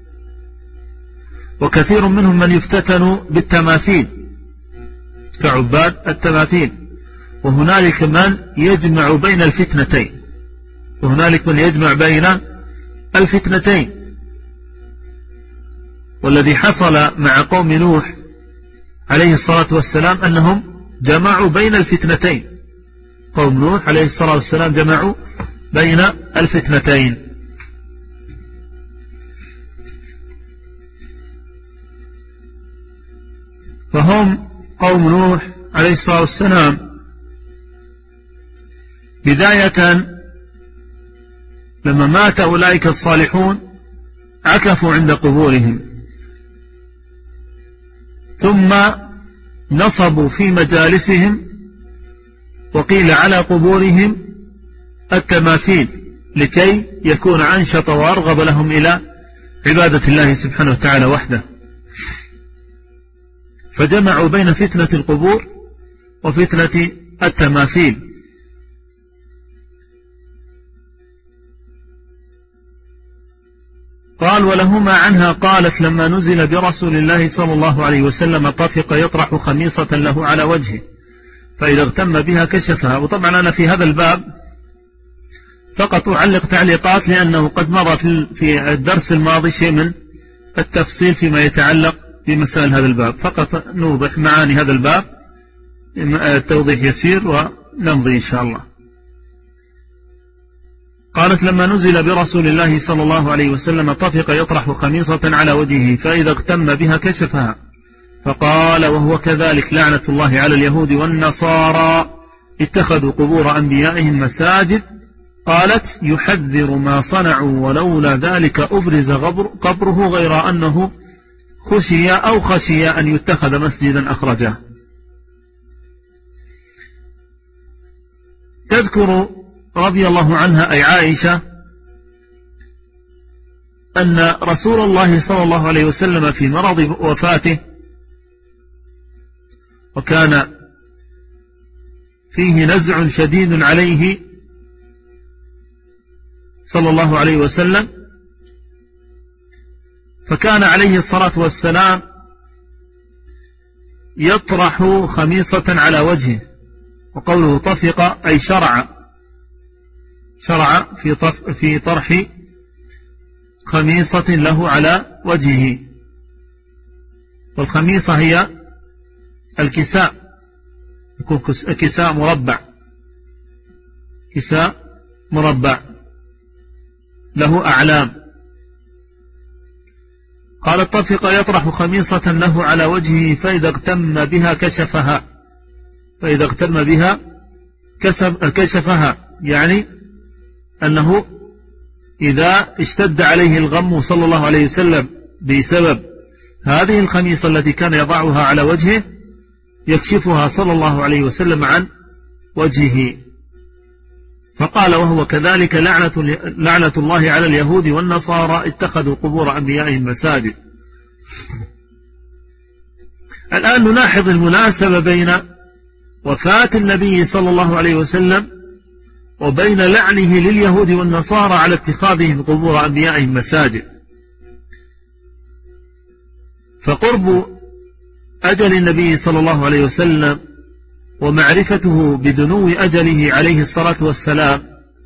وكثير منهم من يفتتن بالتماثيل كعباد التماثيل، وهنالك من يجمع بين الفتنتين، وهنالك من يجمع بين الفتنتين. والذي حصل مع قوم نوح عليه الصلاة والسلام أنهم جمعوا بين الفتنتين، قوم نوح عليه الصلاة والسلام جمعوا بين الفتنتين. فهم قوم نوح عليه الصلاة والسلام بداية لما مات أولئك الصالحون عكفوا عند قبورهم، ثم نصبوا في مجالسهم وقيل على قبورهم التماثيل لكي يكون أنشط وأرغب لهم إلى عبادة الله سبحانه وتعالى وحده. فجمعوا بين فتنة القبور وفتنة التماثيل. قال ولهما عنها قالت لما نزل برسول الله صلى الله عليه وسلم طفق يطرح خميصة له على وجهه فإذا اغتم بها كشفها. وطبعا أنا في هذا الباب فقط أعلق تعليقات لأنه قد مر في الدرس الماضي شيء من التفصيل فيما يتعلق بمسائل هذا الباب، فقط نوضح معاني هذا الباب توضيح يسير ونمضي إن شاء الله. قالت لما نزل برسول الله صلى الله عليه وسلم طفق يطرح خميصة على وجهه فإذا اغتم بها كشفها، فقال وهو كذلك لعنة الله على اليهود والنصارى اتخذوا قبور أنبيائهم مساجد. قالت يحذر ما صنعوا ولولا ذلك أبرز قبره غير أنه خشي أو خشي أن يتخذ مسجدا أخرجه. تذكر رضي الله عنها أي عائشة أن رسول الله صلى الله عليه وسلم في مرض وفاته وكان فيه نزع شديد عليه صلى الله عليه وسلم، فكان عليه الصلاة والسلام يطرح خميصة على وجهه، وقوله طفق أي شرع شرع في طف في طرح خميصة له على وجهه. والخميصة هي الكساء يكون كساء مربع، كساء مربع له أعلام. قال اتفق يطرح خميصة له على وجهه فإذا اغتم بها كشفها، فإذا اغتم بها كشفها، يعني أنه إذا اشتد عليه الغم صلى الله عليه وسلم بسبب هذه الخميصة التي كان يضعها على وجهه يكشفها صلى الله عليه وسلم عن وجهه. فقال وهو كذلك لعنة, لعنة الله على اليهود والنصارى اتخذوا قبور أنبيائهم مساجد. الآن نلاحظ المناسبة بين وفاة النبي صلى الله عليه وسلم وبين لعنه لليهود والنصارى على اتخاذهم قبور أنبيائهم مساجد. فقرب أجل النبي صلى الله عليه وسلم ومعرفته بدنو أجله عليه الصلاة والسلام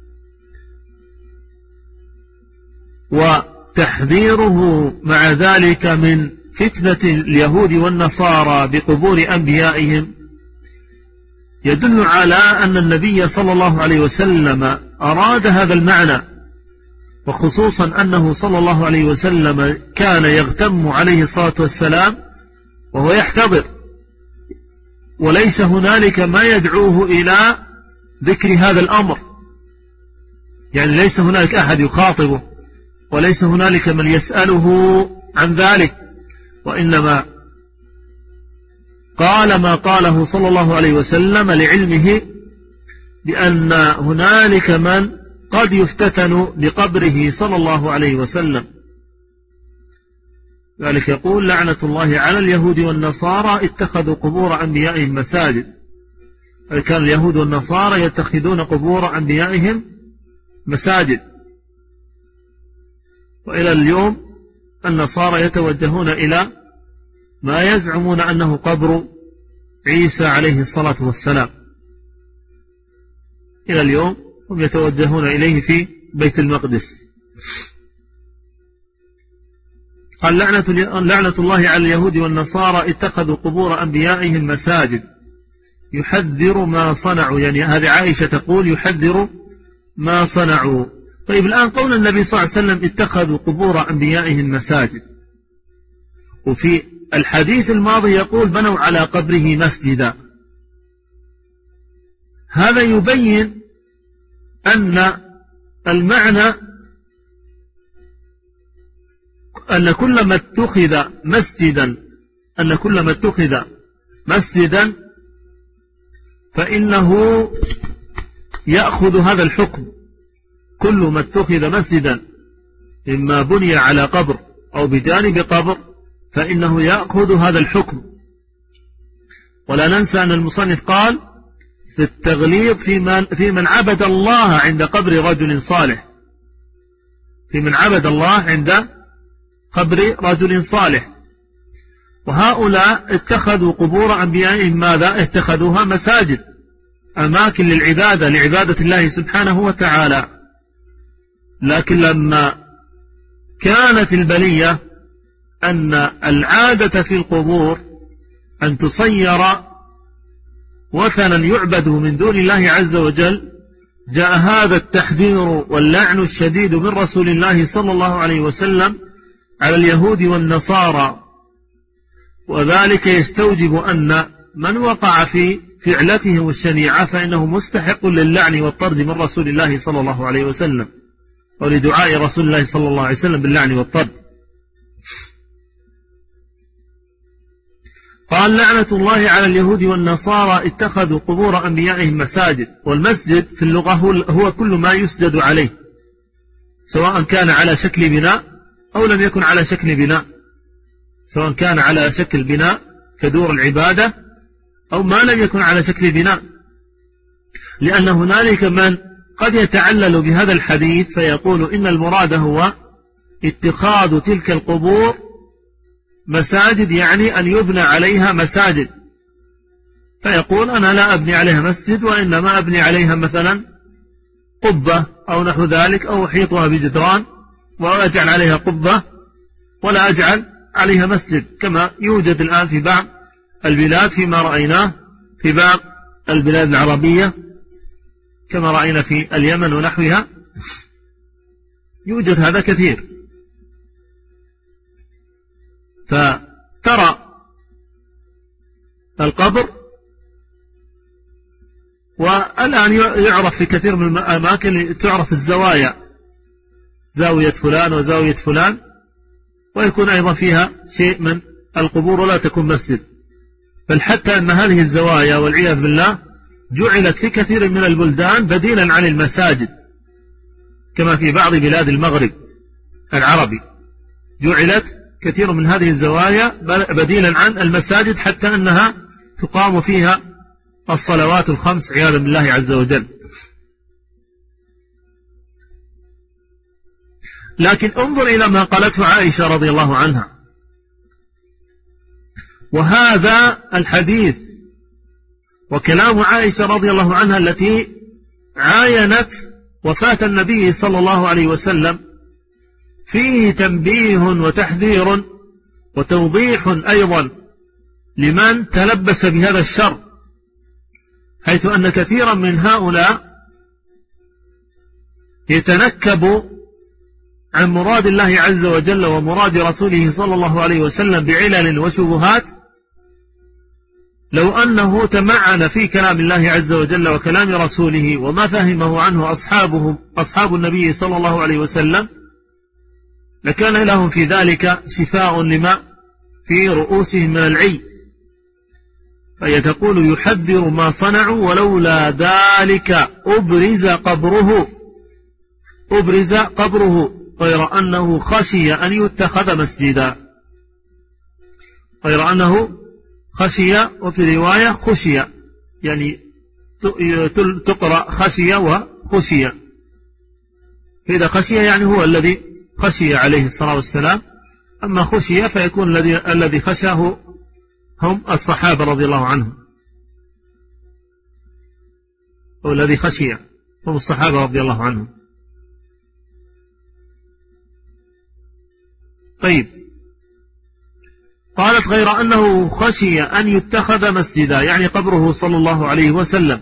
وتحذيره مع ذلك من فتنة اليهود والنصارى بقبور أنبيائهم يدل على أن النبي صلى الله عليه وسلم أراد هذا المعنى، وخصوصا أنه صلى الله عليه وسلم كان يغتم عليه الصلاة والسلام وهو يحتضر، وليس هنالك ما يدعوه إلى ذكر هذا الأمر، يعني ليس هنالك أحد يخاطبه وليس هنالك من يسأله عن ذلك، وإنما قال ما قاله صلى الله عليه وسلم لعلمه بأن هنالك من قد يفتتن بقبره صلى الله عليه وسلم. ذلك يقول لعنة الله على اليهود والنصارى اتخذوا قبور أنبيائهم مساجد. كان اليهود والنصارى يتخذون قبور أنبيائهم مساجد، وإلى اليوم النصارى يتوجهون إلى ما يزعمون أنه قبر عيسى عليه الصلاة والسلام، إلى اليوم هم يتوجهون إليه في بيت المقدس. قال لعنة, لعنة الله على اليهود والنصارى اتخذوا قبور أنبيائهم مساجد يحذر ما صنعوا، يعني هذه عائشة تقول يحذر ما صنعوا. طيب الآن قول النبي صلى الله عليه وسلم اتخذوا قبور أنبيائهم مساجد، وفي الحديث الماضي يقول بنوا على قبره مسجدا، هذا يبين أن المعنى أن كل ما اتخذ مسجدا أن كل ما اتخذ مسجدا فإنه يأخذ هذا الحكم، كل ما اتخذ مسجدا إما بني على قبر أو بجانب قبر فإنه يأخذ هذا الحكم. ولا ننسى أن المصنف قال في التغليظ في من, في من عبد الله عند قبر رجل صالح، في من عبد الله عند قبر رجل صالح. وهؤلاء اتخذوا قبور أنبيائهم ماذا؟ اتخذوها مساجد، أماكن للعبادة، لعبادة الله سبحانه وتعالى. لكن لما كانت البلية أن العادة في القبور أن تصير وثنا يعبد من دون الله عز وجل، جاء هذا التحذير واللعن الشديد من رسول الله صلى الله عليه وسلم على اليهود والنصارى. وذلك يستوجب أن من وقع في فعلتهم الشنيعة فإنه مستحق للعن والطرد من رسول الله صلى الله عليه وسلم، ولدعاء رسول الله صلى الله عليه وسلم باللعن والطرد. قال لعنة الله على اليهود والنصارى اتخذوا قبور أنبيائهم مساجد. والمسجد في اللغة هو كل ما يسجد عليه، سواء كان على شكل بناء أو لم يكن على شكل بناء، سواء كان على شكل بناء كدور العبادة أو ما لم يكن على شكل بناء، لأن هنالك من قد يتعلل بهذا الحديث فيقول إن المراد هو اتخاذ تلك القبور مساجد، يعني أن يبنى عليها مساجد، فيقول أنا لا أبني عليها مسجد وإنما أبني عليها مثلا قبة أو نحو ذلك، أو أحيطها بجدران وأجعل عليها قبة ولا أجعل عليها مسجد، كما يوجد الآن في بعض البلاد فيما رأيناه في بعض البلاد العربية كما رأينا في اليمن ونحوها يوجد هذا كثير. فترى القبر، والآن يعرف في كثير من الأماكن تعرف الزوايا، زاوية فلان وزاوية فلان، ويكون أيضا فيها شيء من القبور ولا تكون مسجد. بل حتى أن هذه الزوايا والعياذ بالله جعلت في كثير من البلدان بديلا عن المساجد، كما في بعض بلاد المغرب العربي جعلت كثير من هذه الزوايا بديلا عن المساجد، حتى أنها تقام فيها الصلوات الخمس عياذا بالله عز وجل. لكن انظر إلى ما قالته عائشة رضي الله عنها، وهذا الحديث وكلام عائشة رضي الله عنها التي عاينت وفاة النبي صلى الله عليه وسلم فيه تنبيه وتحذير وتوضيح أيضا لمن تلبس بهذا الشر، حيث أن كثيرا من هؤلاء يتنكب عن مراد الله عز وجل ومراد رسوله صلى الله عليه وسلم بعلل وشبهات، لو أنه تمعن في كلام الله عز وجل وكلام رسوله وما فهمه عنه أصحابه أصحاب النبي صلى الله عليه وسلم لكان لهم في ذلك شفاء لما في رؤوسهم من العي. فهي تقول يحذر ما صنعوا ولولا ذلك أبرز قبره أبرز قبره غير أنه خشي أن يتخذ مسجدا، غير أنه خشي، وفي رواية خشي، يعني تقرأ خشي وخشي، فإذا خشي يعني هو الذي خشي عليه الصلاة والسلام، أما خشي فيكون الذي الذي خشاه هم الصحابة رضي الله عنهم، أو الذي خشي هم الصحابة رضي الله عنهم. طيب، قالت غير أنه خشي أن يتخذ مسجدا، يعني قبره صلى الله عليه وسلم.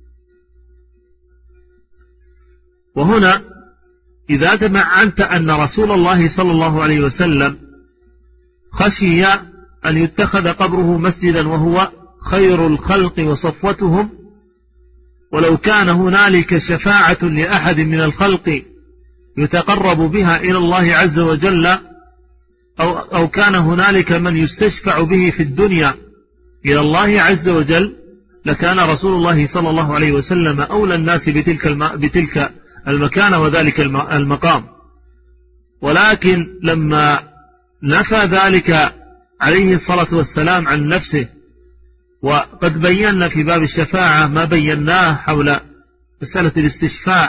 وهنا إذا تمعنت أن رسول الله صلى الله عليه وسلم خشي أن يتخذ قبره مسجدا وهو خير الخلق وصفوتهم، ولو كان هنالك شفاعة لأحد من الخلق يتقرب بها إلى الله عز وجل، أو, أو كان هنالك من يستشفع به في الدنيا إلى الله عز وجل، لكان رسول الله صلى الله عليه وسلم أولى الناس بتلك, الم... بتلك المكان وذلك المقام. ولكن لما نفى ذلك عليه الصلاة والسلام عن نفسه، وقد بينا في باب الشفاعة ما بيناه حول مسألة الاستشفاع،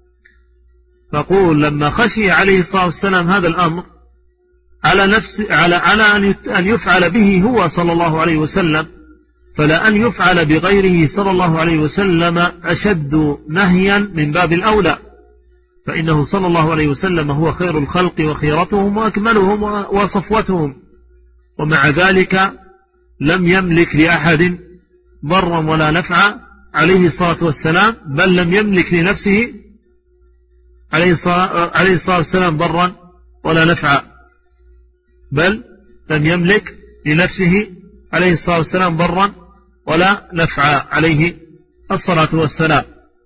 فقول لما خشي عليه الصلاة والسلام هذا الأمر على نفس على على أن يفعل به هو صلى الله عليه وسلم، فلا أن يفعل بغيره صلى الله عليه وسلم أشد نهيا من باب الأولى، فإنه صلى الله عليه وسلم هو خير الخلق وخيرتهم وأكملهم وصفوتهم، ومع ذلك لم يملك لأحد ضرا ولا نفعا عليه الصلاة والسلام، بل لم يملك لنفسه عليه الصلاة والسلام ضرا ولا نفعا، بل لم يملك لنفسه عليه الصلاة والسلام ضرا ولا نفعا عليه الصلاة والسلام.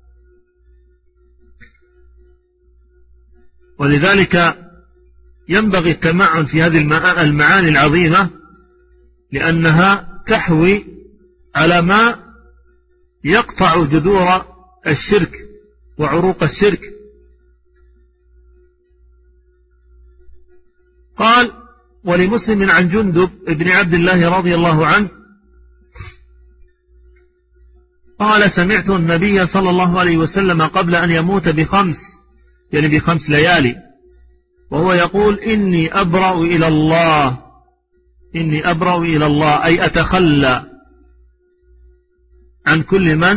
ولذلك ينبغي التمعن في هذه المعاني العظيمة، لأنها تحوي على ما يقطع جذور الشرك وعروق الشرك. قال: ولمسلم عن جندب بن عبد الله رضي الله عنه قال: سمعت النبي صلى الله عليه وسلم قبل أن يموت بخمس، يعني بخمس ليالي، وهو يقول: إني أبرأ إلى الله، إني أبرأ إلى الله، أي أتخلى عن كل من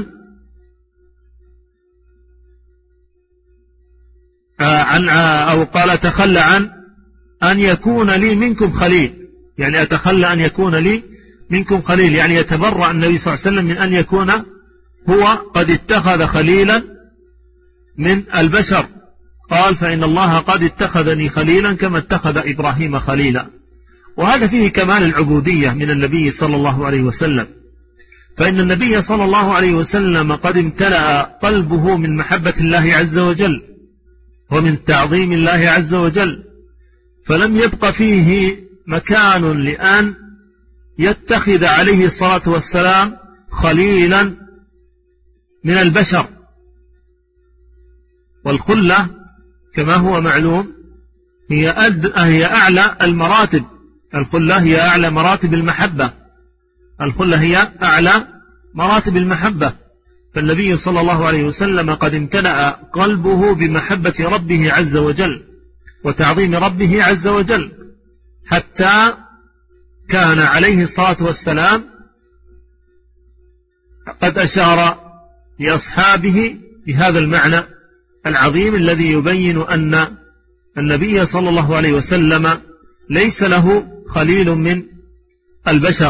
عن أو قال أتخلى عن أن يكون لي منكم خليل، يعني أتخلى أن يكون لي منكم خليل، يعني يتبرأ النبي صلى الله عليه وسلم من أن يكون هو قد اتخذ خليلا من البشر. قال فإن الله قد اتخذني خليلا كما اتخذ إبراهيم خليلا. وهذا فيه كمال العبودية من النبي صلى الله عليه وسلم، فإن النبي صلى الله عليه وسلم قد امتلأ قلبه من محبة الله عز وجل ومن تعظيم الله عز وجل، فلم يبق فيه مكان لأن يتخذ عليه الصلاة والسلام خليلا من البشر. والخلة كما هو معلوم هي, هي أعلى المراتب، الخلة هي أعلى مراتب المحبة، الخلة هي أعلى مراتب المحبة. فالنبي صلى الله عليه وسلم قد امتلأ قلبه بمحبة ربه عز وجل وتعظيم ربه عز وجل، حتى كان عليه الصلاة والسلام قد أشار لأصحابه بهذا المعنى العظيم الذي يبين أن النبي صلى الله عليه وسلم ليس له خليل من البشر.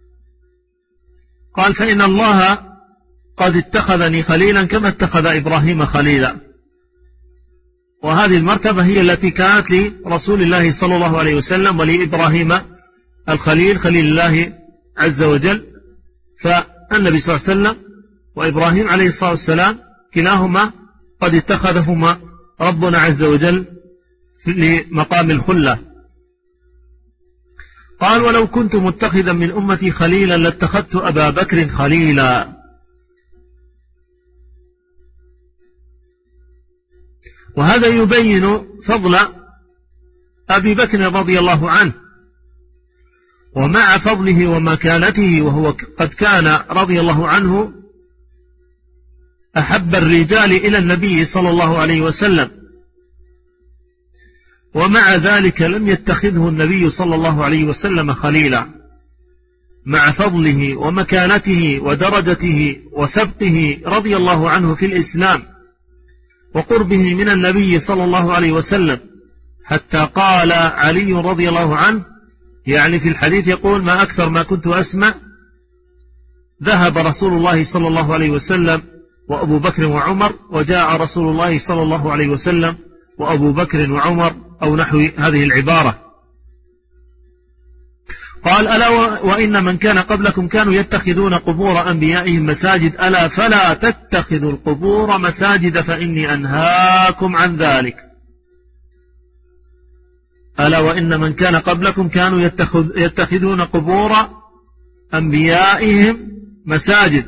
قال فإن الله قد اتخذني خليلا كما اتخذ إبراهيم خليلا. وهذه المرتبة هي التي كانت لرسول الله صلى الله عليه وسلم ولإبراهيم الخليل خليل الله عز وجل. فالنبي صلى الله عليه وسلم وإبراهيم عليه الصلاة والسلام كلاهما قد اتخذهما ربنا عز وجل لمقام الخلة. قال ولو كنت متخذا من أمتي خليلا لاتخذت أبا بكر خليلا. وهذا يبين فضل أبي بكر رضي الله عنه، ومع فضله ومكانته وهو قد كان رضي الله عنه أحب الرجال إلى النبي صلى الله عليه وسلم، ومع ذلك لم يتخذه النبي صلى الله عليه وسلم خليلا، مع فضله ومكانته ودرجته وسبقه رضي الله عنه في الإسلام وقربه من النبي صلى الله عليه وسلم، حتى قال علي رضي الله عنه يعني في الحديث يقول ما أكثر ما كنت أسمع ذهب رسول الله صلى الله عليه وسلم وأبو بكر وعمر وجاء رسول الله صلى الله عليه وسلم وأبو بكر وعمر أو نحو هذه العبارة. قال ألا وإن من كان قبلكم كانوا يتخذون قبور أنبيائهم مساجد ألا فلا تتخذوا القبور مساجد فإني أنهاكم عن ذلك. ألا وإن من كان قبلكم كانوا يتخذ يتخذون قبور أنبيائهم مساجد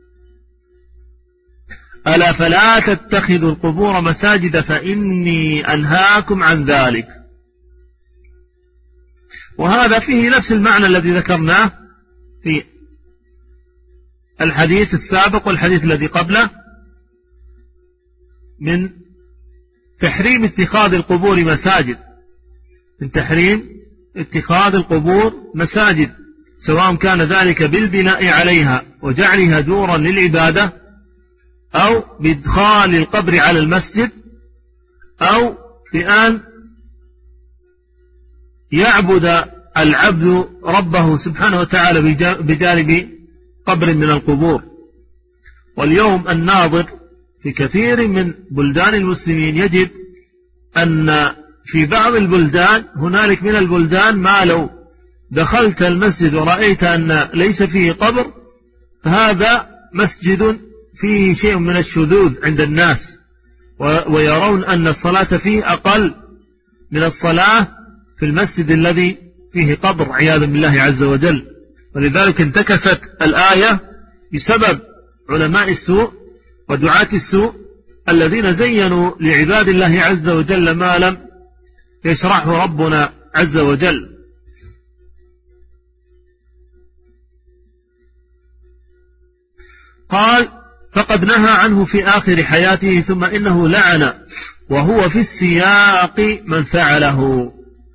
ألا فلا تتخذوا القبور مساجد فإني أنهاكم عن ذلك. وهذا فيه نفس المعنى الذي ذكرناه في الحديث السابق والحديث الذي قبله من تحريم اتخاذ القبور مساجد، من تحريم اتخاذ القبور مساجد، سواء كان ذلك بالبناء عليها وجعلها دورا للعبادة أو بإدخال القبر على المسجد أو بأن يعبد العبد ربه سبحانه وتعالى بجانب قبر من القبور. واليوم الناظر في كثير من بلدان المسلمين يجد أن في بعض البلدان هنالك من البلدان ما لو دخلت المسجد ورأيت أن ليس فيه قبر هذا مسجد فيه شيء من الشذوذ عند الناس، ويرون أن الصلاة فيه أقل من الصلاة في المسجد الذي فيه قبر عياذا بالله عز وجل. ولذلك انتكست الآية بسبب علماء السوء ودعاة السوء الذين زينوا لعباد الله عز وجل ما لم يشرعه ربنا عز وجل. قال فقد نهى عنه في آخر حياته ثم إنه لعن وهو في السياق من فعله.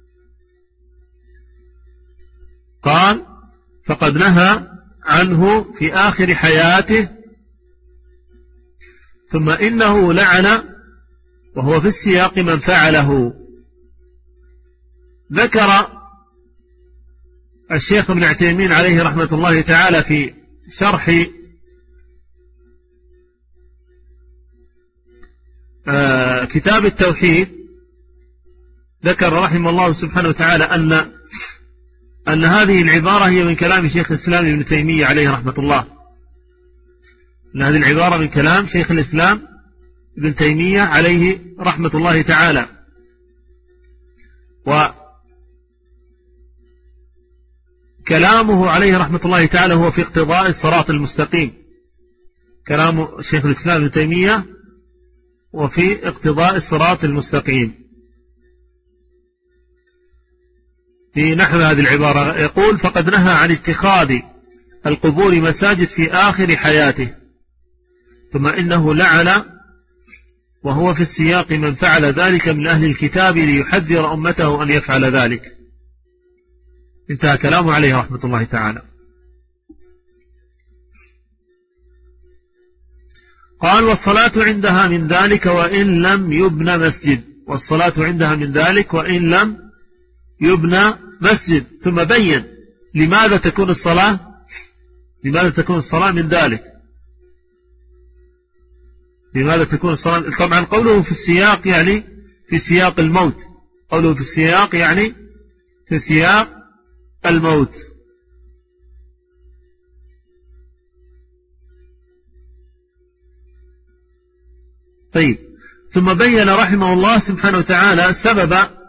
قال فقد نهى عنه في آخر حياته ثم إنه لعن وهو في السياق من فعله. ذكر الشيخ ابن عثيمين عليه رحمة الله تعالى في شرح آه كتاب التوحيد ذكر رحمه الله سبحانه وتعالى أن أن هذه العبارة هي من كلام شيخ الإسلام ابن تيمية عليه رحمة الله، أن هذه العبارة من كلام شيخ الإسلام ابن تيمية عليه رحمة الله تعالى. وكلامه عليه رحمة الله تعالى هو في اقتضاء الصراط المستقيم، كلام شيخ الإسلام ابن تيمية وفي اقتضاء الصراط المستقيم. في نحو هذه العبارة يقول: فقد نهى عن اتخاذ القبور مساجد في آخر حياته، ثم إنه لعن وهو في السياق من فعل ذلك من أهل الكتاب ليحذر أمته أن يفعل ذلك. انتهى كلامه عليه رحمة الله تعالى. قال: والصلاة عندها من ذلك وإن لم يبنى مسجد، والصلاة عندها من ذلك وإن لم يبنى مسجد. ثم بين لماذا تكون الصلاة لماذا تكون الصلاة من ذلك لماذا تكون الصلاة. طبعا قوله في السياق يعني في سياق الموت، قوله في السياق يعني في سياق الموت. طيب، ثم بين رحمه الله سبحانه وتعالى سبب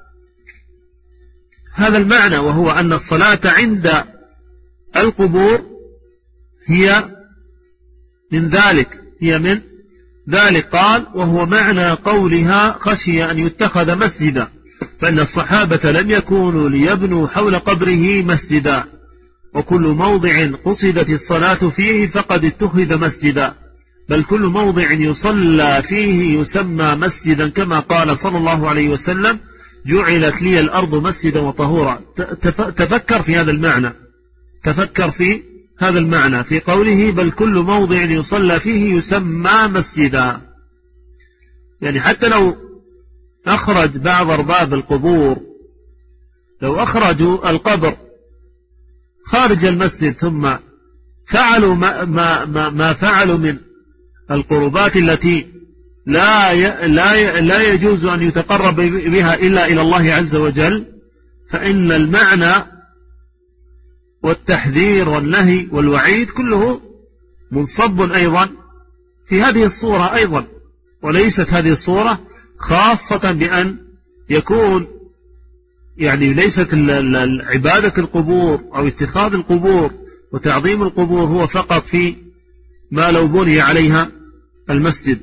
هذا المعنى، وهو أن الصلاة عند القبور هي من ذلك هي من ذلك قال: وهو معنى قولها خشي أن يتخذ مسجدا، فإن الصحابة لم يكونوا ليبنوا حول قبره مسجدا، وكل موضع قصدت الصلاة فيه فقد اتخذ مسجدا، بل كل موضع يصلى فيه يسمى مسجدا، كما قال صلى الله عليه وسلم: جعلت لي الأرض مسجدا وطهورا. تفكر في هذا المعنى تفكر في هذا المعنى في قوله: بل كل موضع يصلى فيه يسمى مسجدا. يعني حتى لو أخرج بعض أرباب القبور، لو أخرجوا القبر خارج المسجد ثم فعلوا ما, ما, ما, ما فعلوا من القربات التي لا لا لا يجوز أن يتقرب بها إلا إلى الله عز وجل، فإن المعنى والتحذير والنهي والوعيد كله منصب أيضا في هذه الصورة أيضا، وليست هذه الصورة خاصة بأن يكون يعني ليست عبادة القبور أو اتخاذ القبور وتعظيم القبور هو فقط في ما لو بني عليها المسجد.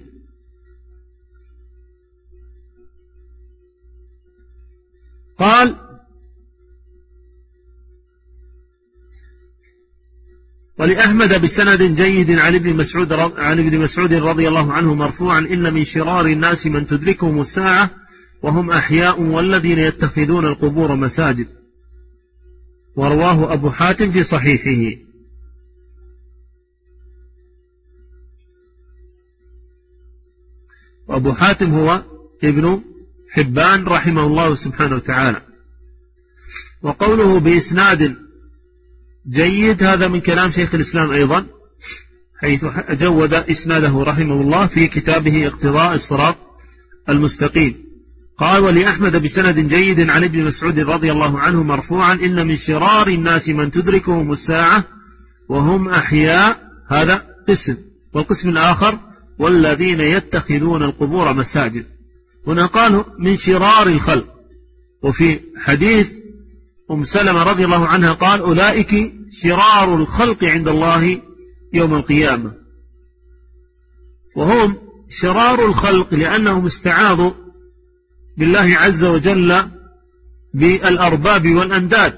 قال: ولأحمد بسند جيد عن ابن مسعود عن ابن مسعود رضي الله عنه مرفوعا: إن من شرار الناس من تدركهم الساعة وهم أحياء والذين يتخذون القبور مساجد. ورواه أبو حاتم في صحيحه. وأبو حاتم هو ابن حبان رحمه الله سبحانه وتعالى. وقوله بإسناد جيد هذا من كلام شيخ الإسلام أيضا، حيث جود إسناده رحمه الله في كتابه اقتضاء الصراط المستقيم. قال: ولأحمد بسند جيد عن ابن مسعود رضي الله عنه مرفوعا: إن من شرار الناس من تدركهم الساعة وهم أحياء. هذا قسم. والقسم الآخر: والذين يتخذون القبور مساجد. هنا قال من شرار الخلق. وفي حديث أم سلمة رضي الله عنها قال: أولئك شرار الخلق عند الله يوم القيامة. وهم شرار الخلق لأنهم استعاذوا بالله عز وجل بالأرباب والأنداد،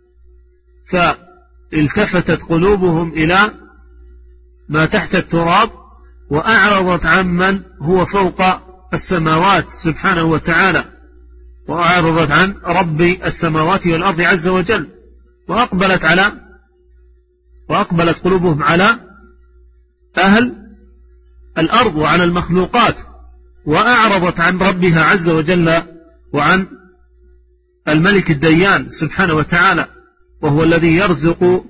فالتفتت قلوبهم إلى ما تحت التراب وأعرضت عمن هو فوق السماوات سبحانه وتعالى، وأعرضت عن رب السماوات والأرض عز وجل، وأقبلت على وأقبلت قلوبهم على أهل الأرض وعلى المخلوقات، وأعرضت عن ربها عز وجل وعن الملك الديان سبحانه وتعالى، وهو الذي يرزق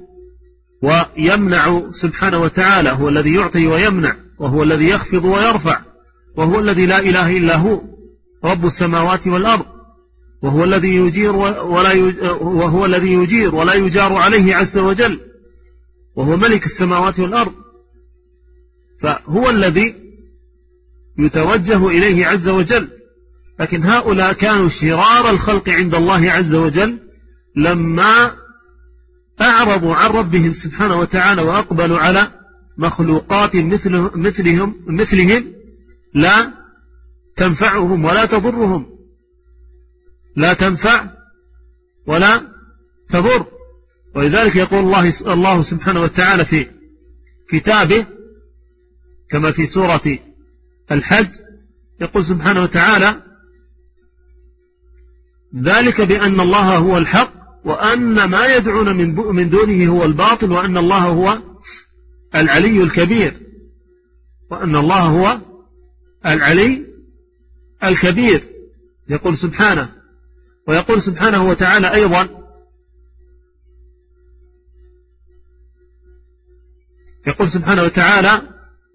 ويمنع سبحانه وتعالى، هو الذي يعطي ويمنع، وهو الذي يخفض ويرفع، وهو الذي لا إله إلا هو رب السماوات والأرض، وهو الذي يجير ولا وهو الذي يجير ولا يجار عليه عز وجل، وهو ملك السماوات والأرض، فهو الذي يتوجه إليه عز وجل. لكن هؤلاء كانوا شرار الخلق عند الله عز وجل لما أعرضوا عن ربهم سبحانه وتعالى وأقبلوا على مخلوقات مثلهم, مثلهم لا تنفعهم ولا تضرهم، لا تنفع ولا تضر. ولذلك يقول الله, الله سبحانه وتعالى في كتابه كما في سورة الحج، يقول سبحانه وتعالى: ذلك بأن الله هو الحق وأن ما يدعون من دونه هو الباطل وأن الله هو العلي الكبير، وأن الله هو العلي الكبير يقول سبحانه. ويقول سبحانه وتعالى أيضا: يقول سبحانه وتعالى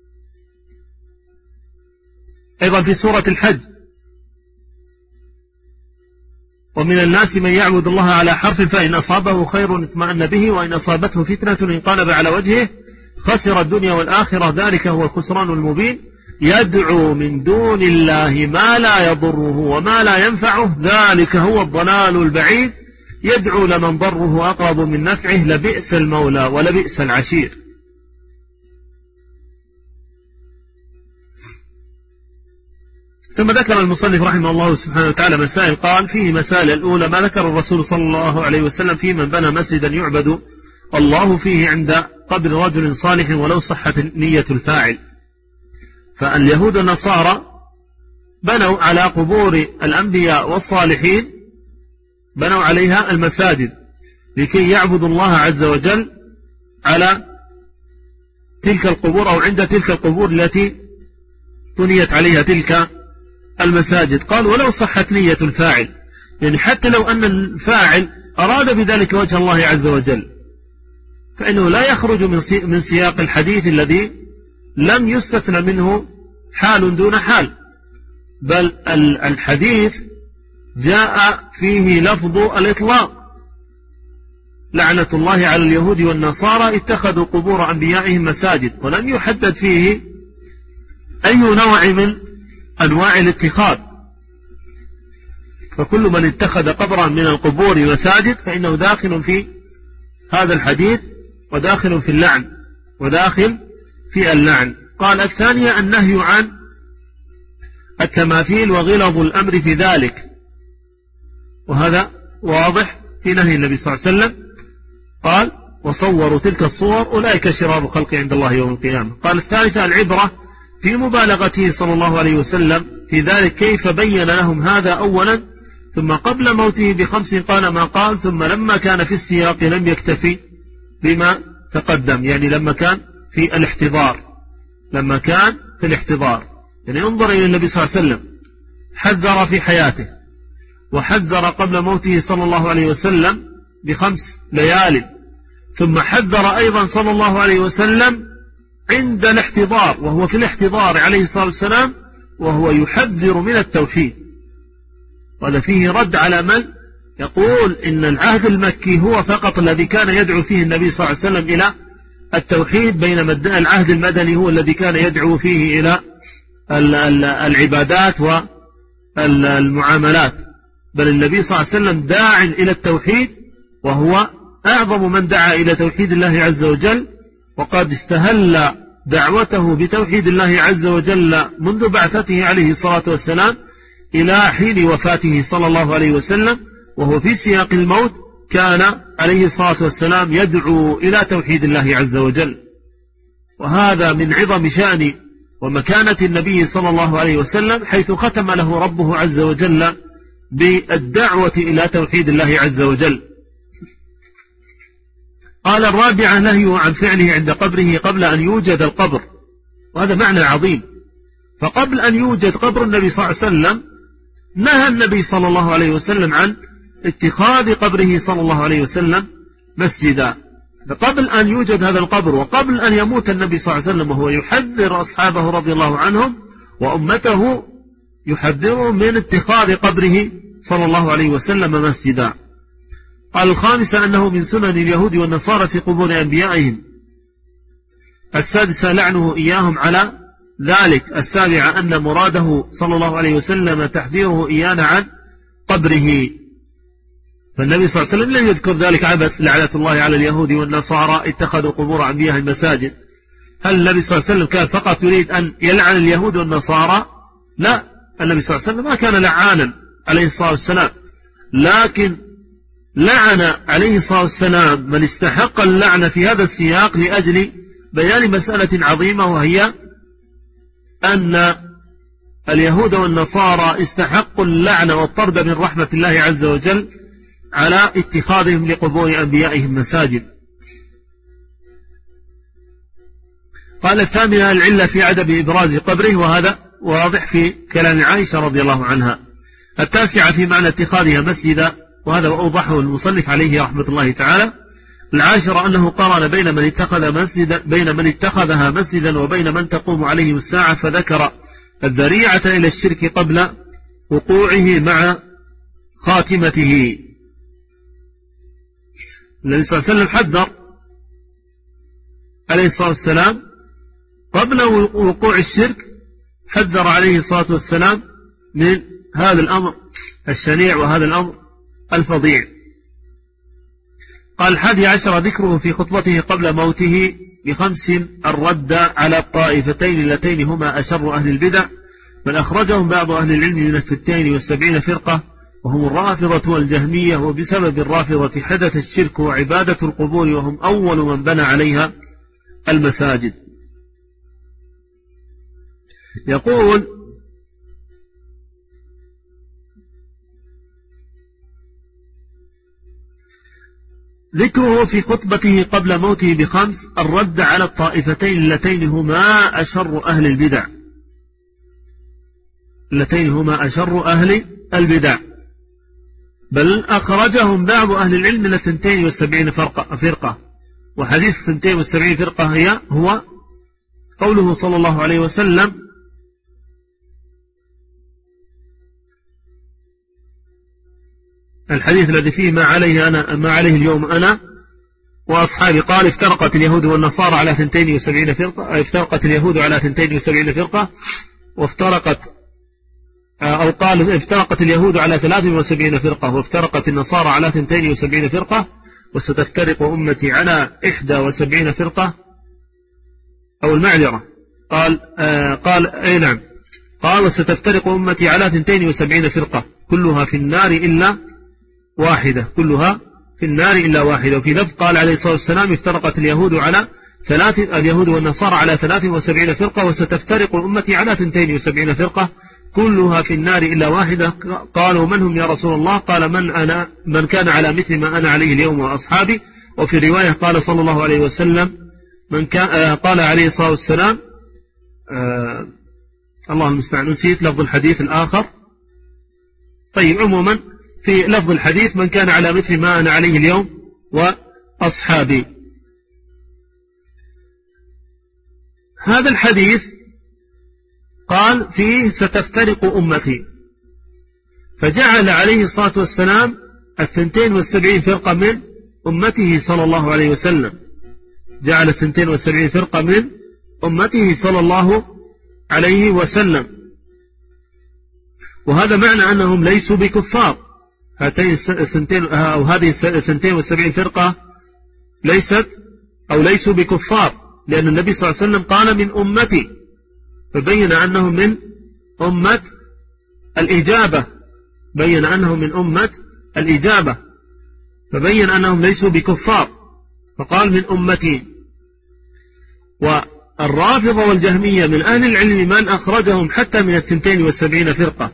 أيضا في سورة الحج: ومن الناس من يعبد الله على حرف فإن أصابه خير اطمأن به وإن أصابته فتنة انقلب على وجهه خسر الدنيا والآخرة ذلك هو الخسران المبين يدعو من دون الله ما لا يضره وما لا ينفعه ذلك هو الضلال البعيد يدعو لمن ضره أقرب من نفعه لبئس المولى ولبئس العشير. ثم ذكر المصنف رحمه الله سبحانه وتعالى مسائل، قال: فيه مسائل. الأولى ما ذكر الرسول صلى الله عليه وسلم في من بنى مسجدا يعبد الله فيه عند قبر رجل صالح ولو صحت نية الفاعل. فاليهود والنصارى بنوا على قبور الأنبياء والصالحين، بنوا عليها المساجد لكي يعبدوا الله عز وجل على تلك القبور أو عند تلك القبور التي بنيت عليها تلك المساجد. قال: ولو صحت نية الفاعل، يعني حتى لو أن الفاعل أراد بذلك وجه الله عز وجل فإنه لا يخرج من سياق الحديث الذي لم يستثنى منه حال دون حال، بل الحديث جاء فيه لفظ الإطلاق: لعنة الله على اليهود والنصارى اتخذوا قبور أنبيائهم مساجد، ولم يحدد فيه أي نوع من أنواع الاتخاذ. فكل من اتخذ قبرا من القبور مساجد فإنه داخل في هذا الحديث وداخل في اللعن وداخل في اللعن. قال: الثانية النهي عن التماثيل وغلظ الأمر في ذلك، وهذا واضح في نهي النبي صلى الله عليه وسلم. قال: وصوروا تلك الصور أولئك شرار الخلق عند الله يوم القيامة. قال: الثالثة العبرة في مبالغته صلى الله عليه وسلم في ذلك كيف بين لهم هذا أولا ثم قبل موته بخمس قال ما قال، ثم لما كان في السياق لم يكتفي بما تقدم، يعني لما كان في الاحتضار، لما كان في الاحتضار يعني انظر إلى النبي صلى الله عليه وسلم، حذر في حياته وحذر قبل موته صلى الله عليه وسلم بخمس ليال، ثم حذر أيضا صلى الله عليه وسلم عند الاحتضار وهو في الاحتضار عليه الصلاة والسلام وهو يحذر من التوحيد. وهذا فيه رد على من يقول إن العهد المكي هو فقط الذي كان يدعو فيه النبي صلى الله عليه وسلم إلى التوحيد، بينما العهد المدني هو الذي كان يدعو فيه إلى العبادات والمعاملات. بل النبي صلى الله عليه وسلم داع إلى التوحيد وهو أعظم من دعا إلى توحيد الله عز وجل، وقد استهل دعوته بتوحيد الله عز وجل منذ بعثته عليه الصلاة والسلام إلى حين وفاته صلى الله عليه وسلم، وهو في سياق الموت كان عليه الصلاة والسلام يدعو إلى توحيد الله عز وجل. وهذا من عظم شأن ومكانة النبي صلى الله عليه وسلم، حيث ختم له ربه عز وجل بالدعوة إلى توحيد الله عز وجل. قال: الرابعة نهيه عن فعله عند قبره قبل أن يوجد القبر، وهذا معنى عظيم. فقبل أن يوجد قبر النبي صلى الله عليه وسلم نهى النبي صلى الله عليه وسلم عن اتخاذ قبره صلى الله عليه وسلم مسجدا. فقبل أن يوجد هذا القبر وقبل أن يموت النبي صلى الله عليه وسلم وهو يحذر أصحابه رضي الله عنهم وأمته يحذرهم من اتخاذ قبره صلى الله عليه وسلم مسجدا. قال الخامسة أنه من سنن اليهود والنصارى في قبور أنبيائهم. السادسة لعنه إياهم على ذلك. السابعة أن مراده صلى الله عليه وسلم تحذيره إيانا عن قبره. فالنبي صلى الله عليه وسلم لم يذكر ذلك عبث، لعنة الله على اليهود والنصارى اتخذوا قبور أنبيائهم مساجد. هل النبي صلى الله عليه وسلم كان فقط يريد أن يلعن اليهود والنصارى؟ لا، النبي صلى الله عليه وسلم ما كان لعانا عليه الصلاة والسلام، لكن لعن عليه الصلاة والسلام من استحق اللعنة في هذا السياق لأجل بيان مسألة عظيمة، وهي أن اليهود والنصارى استحقوا اللعنة والطرد من رحمة الله عز وجل على اتخاذهم لقبور أنبيائهم مساجد. قال الثامنة العلة في عدم إبراز قبره، وهذا واضح في كلام عائشة رضي الله عنها. التاسعة في معنى اتخاذها مسجدا، وهذا أوضحه المصنف عليه رحمة الله تعالى. العاشرة أنه قارن بين من اتخذ مسجدا بين من اتخذها مسجدا وبين من تقوم عليه الساعة، فذكر الذريعة إلى الشرك قبل وقوعه مع خاتمته. النبي صلى الله عليه وسلم حذر عليه الصلاة والسلام قبل وقوع الشرك، حذر عليه الصلاة والسلام من هذا الأمر الشنيع وهذا الأمر الفظيع. قال الحادي عشر ذكره في خطبته قبل موته بخمس الرد على الطائفتين اللتين هما أشر أهل البدع، من أخرجهم بعض أهل العلم من الستين والسبعين فرقة، وهم الرافضة والجهمية، وبسبب الرافضة حدث الشرك وعبادة القبور، وهم أول من بنى عليها المساجد. يقول ذكره في خطبته قبل موته بخمس الرد على الطائفتين اللتين هما أشر أهل البدع اللتين هما أشر أهل البدع بل أخرجهم بعض أهل العلم من الثنتين والسبعين فرقة, فرقة وحديث الثنتين والسبعين فرقة هي هو قوله صلى الله عليه وسلم: الحديث الذي فيه ما عليه أنا ما عليه اليوم أنا وأصحابي. قال: افترقت اليهود والنصارى على ثنتين وسبعين فرقة افترقت اليهود على ثنتين وسبعين فرقة وافترقت أو قال افترقت اليهود على ثلاث وسبعين فرقة وافترقت النصارى على ثنتين وسبعين فرقة وستفترق أمتي على إحدى وسبعين فرقة أو المعذرة قال آه قال أي نعم قال وستفترق أمتي على ثنتين وسبعين فرقة كلها في النار إلا واحدة كلها في النار إلا واحدة. وفي لفظ قال عليه الصلاة والسلام: افترقت اليهود على ثلاث اليهود والنصارى على ثلاث وسبعين فرقة وستفترق أمتي على ثنتين وسبعين فرقة كلها في النار إلا واحدة. قالوا: من هم يا رسول الله؟ قال: من أنا من كان على مثل ما أنا عليه اليوم وأصحابي. وفي رواية قال صلى الله عليه وسلم من كان آه قال عليه الصلاة والسلام آه الله المستعان نسيت لفظ الحديث الآخر. طيب، عموما في لفظ الحديث: من كان على مثل ما أنا عليه اليوم وأصحابي. هذا الحديث قال فيه ستفترق أمتي، فجعل عليه الصلاة والسلام الثنتين والسبعين فرقة من أمته صلى الله عليه وسلم جعل الثنتين والسبعين فرقة من أمته صلى الله عليه وسلم. وهذا معنى أنهم ليسوا بكفار. هاتين الثنتين أو هذه الثنتين والسبعين فرقة ليست أو ليسوا بكفار، لأن النبي صلى الله عليه وسلم قال من أمتي، فبين أنهم من أمة الإجابة بين أنهم من أمة الإجابة فبين أنهم ليسوا بكفار، فقال من أمتي. والرافضة والجهمية من أهل العلم من أخرجهم حتى من الثنتين والسبعين فرقة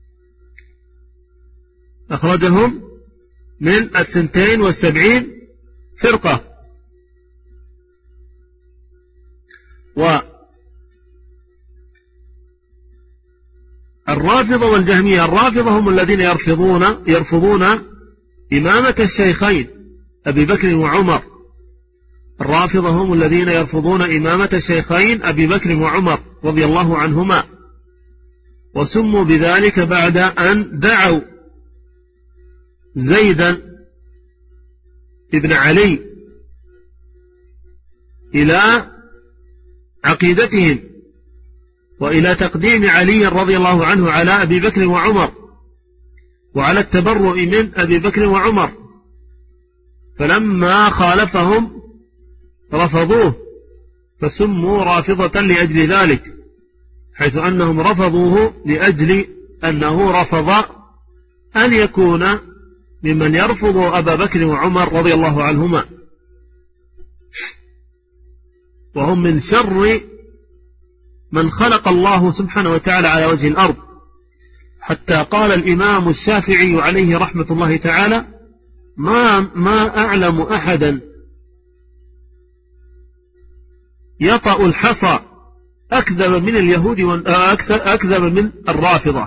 أخرجهم من الثنتين والسبعين فرقة. والرافضة والجهمية الرافضة هم الذين يرفضون يرفضون إمامة الشيخين أبي بكر وعمر الرافضة هم الذين يرفضون إمامة الشيخين أبي بكر وعمر رضي الله عنهما. وسموا بذلك بعد أن دعوا زيدا ابن علي إلى عقيدتهم وإلى تقديم علي رضي الله عنه على أبي بكر وعمر وعلى التبرؤ من أبي بكر وعمر، فلما خالفهم رفضوه فسموا رافضة لأجل ذلك، حيث أنهم رفضوه لأجل أنه رفض أن يكون ممن يرفض أبا بكر وعمر رضي الله عنهما، وهم من شر من خلق الله سبحانه وتعالى على وجه الأرض. حتى قال الإمام الشافعي عليه رحمة الله تعالى: ما, ما أعلم أحدا يطأ الحصى أكذب من اليهود أكذب من الرافضة،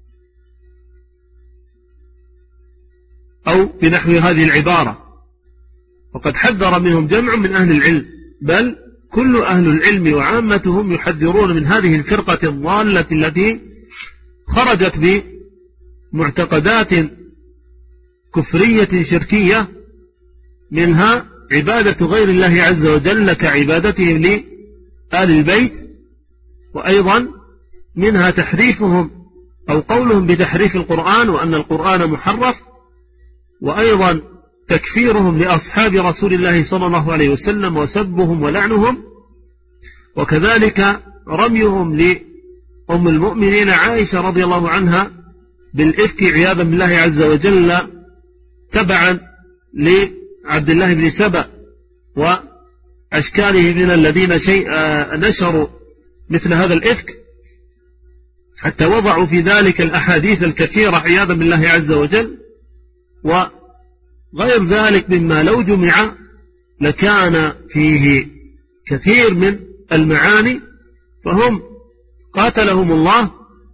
أو بنحو هذه العبارة. وقد حذر منهم جمع من أهل العلم، بل كل أهل العلم وعامتهم يحذرون من هذه الفرقة الضالة التي خرجت بمعتقدات كفرية شركية، منها عبادة غير الله عز وجل كعبادتهم لآل البيت، وأيضا منها تحريفهم أو قولهم بتحريف القرآن وأن القرآن محرف، وأيضا تكفيرهم لأصحاب رسول الله صلى الله عليه وسلم وسبهم ولعنهم، وكذلك رميهم لأم المؤمنين عائشة رضي الله عنها بالإفك عياذا بالله عز وجل تبعا لعبد الله بن سبأ وأشكاله من الذين شيء نشروا مثل هذا الإفك، حتى وضعوا في ذلك الأحاديث الكثيرة عياذا بالله عز وجل، وغير ذلك مما لو جمع لكان فيه كثير من المعاني. فهم قاتلهم الله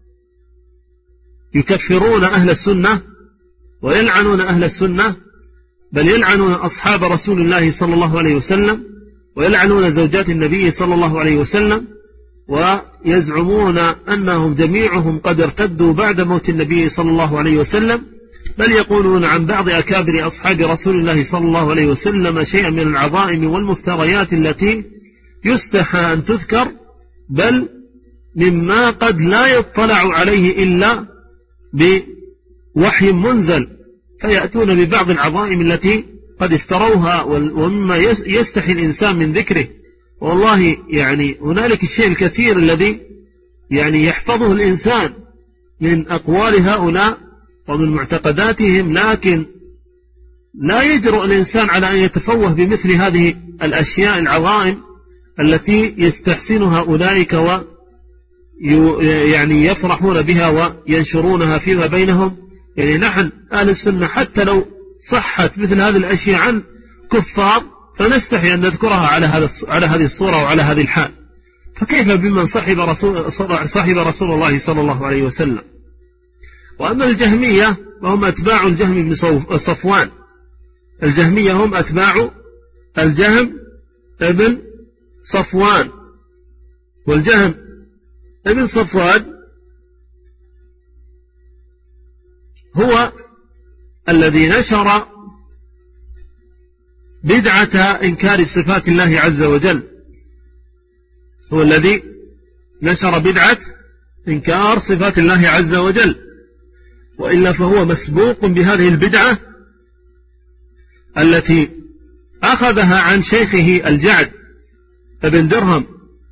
يكفرون أهل السنة ويلعنون أهل السنة، بل يلعنون أصحاب رسول الله صلى الله عليه وسلم ويلعنون زوجات النبي صلى الله عليه وسلم، ويزعمون أنهم جميعهم قد ارتدوا بعد موت النبي صلى الله عليه وسلم، بل يقولون عن بعض أكابر أصحاب رسول الله صلى الله عليه وسلم شيئا من العظائم والمفتريات التي يستحى أن تذكر، بل مما قد لا يطلع عليه إلا بوحي منزل، فيأتون ببعض العظائم التي قد افتروها ومما يستحي الإنسان من ذكره. والله يعني هنالك الشيء الكثير الذي يعني يحفظه الإنسان من أقوال هؤلاء ومن معتقداتهم، لكن لا يجرؤ الإنسان على أن يتفوه بمثل هذه الأشياء العظائم التي يستحسنها أولئك و يعني يفرحون بها وينشرونها فيما بينهم. يعني نحن أهل السنة حتى لو صحت مثل هذه الأشياء عن كفار فنستحي أن نذكرها على هذا على هذه الصورة وعلى هذه الحال، فكيف بمن صحب رسول, صحب رسول الله صلى الله عليه وسلم. وأما الجهمية وهم أتباع الجهم بن صفوان، الجهمية هم أتباع الجهم ابن صفوان، والجهم ابن صفوان هو الذي نشر بدعة إنكار صفات الله عز وجل، هو الذي نشر بدعة إنكار صفات الله عز وجل، وإلا فهو مسبوق بهذه البدعة التي أخذها عن شيخه الجعد ابن درهم،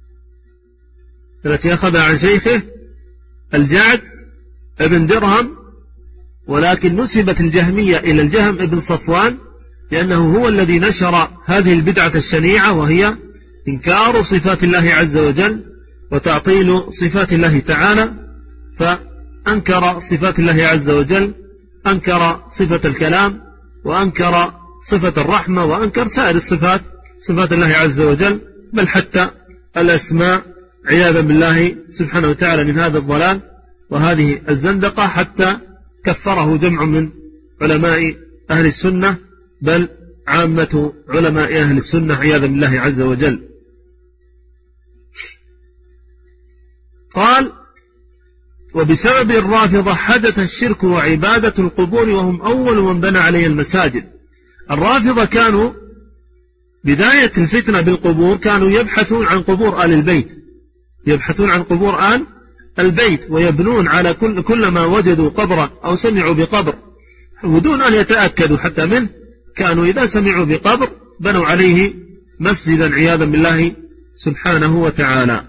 التي أخذها عن شيخه الجعد ابن درهم، ولكن نسبت الجهمية إلى الجهم ابن صفوان لأنه هو الذي نشر هذه البدعة الشنيعة، وهي إنكار صفات الله عز وجل وتعطيل صفات الله تعالى. فأنكر صفات الله عز وجل، أنكر صفة الكلام، وأنكر صفة الرحمة، وأنكر سائر الصفات صفات الله عز وجل، بل حتى الأسماء عياذا بالله سبحانه وتعالى من هذا الضلال وهذه الزندقة، حتى كفره جمع من علماء أهل السنة، بل عامة علماء أهل السنة عياذا بالله عز وجل. قال: وبسبب الرافضة حدث الشرك وعبادة القبور، وهم أول من بنى عليه المساجد. الرافضة كانوا بداية الفتنة بالقبور كانوا يبحثون عن قبور آل البيت، يبحثون عن قبور آل البيت، ويبنون على كل, كل ما وجدوا قبرا أو سمعوا بقبر ودون أن يتأكدوا حتى منه، كانوا إذا سمعوا بقبر بنوا عليه مسجدا عياذا بالله سبحانه وتعالى.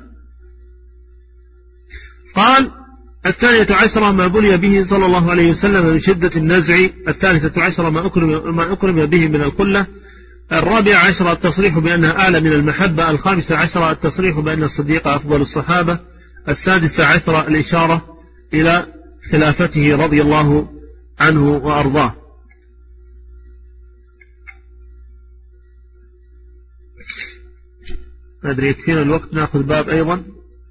قال: الثانية عشرة ما بلي به صلى الله عليه وسلم من شدة النزع. الثالثة عشرة ما أكرم, ما أكرم به من الخلة. الرابعة عشرة التصريح بأنها أعلى من المحبة. الخامسة عشرة التصريح بأن الصديق أفضل الصحابة. السادسة عشرة الإشارة إلى خلافته رضي الله عنه وأرضاه. أدري يكفينا الوقت نأخذ باب أيضا.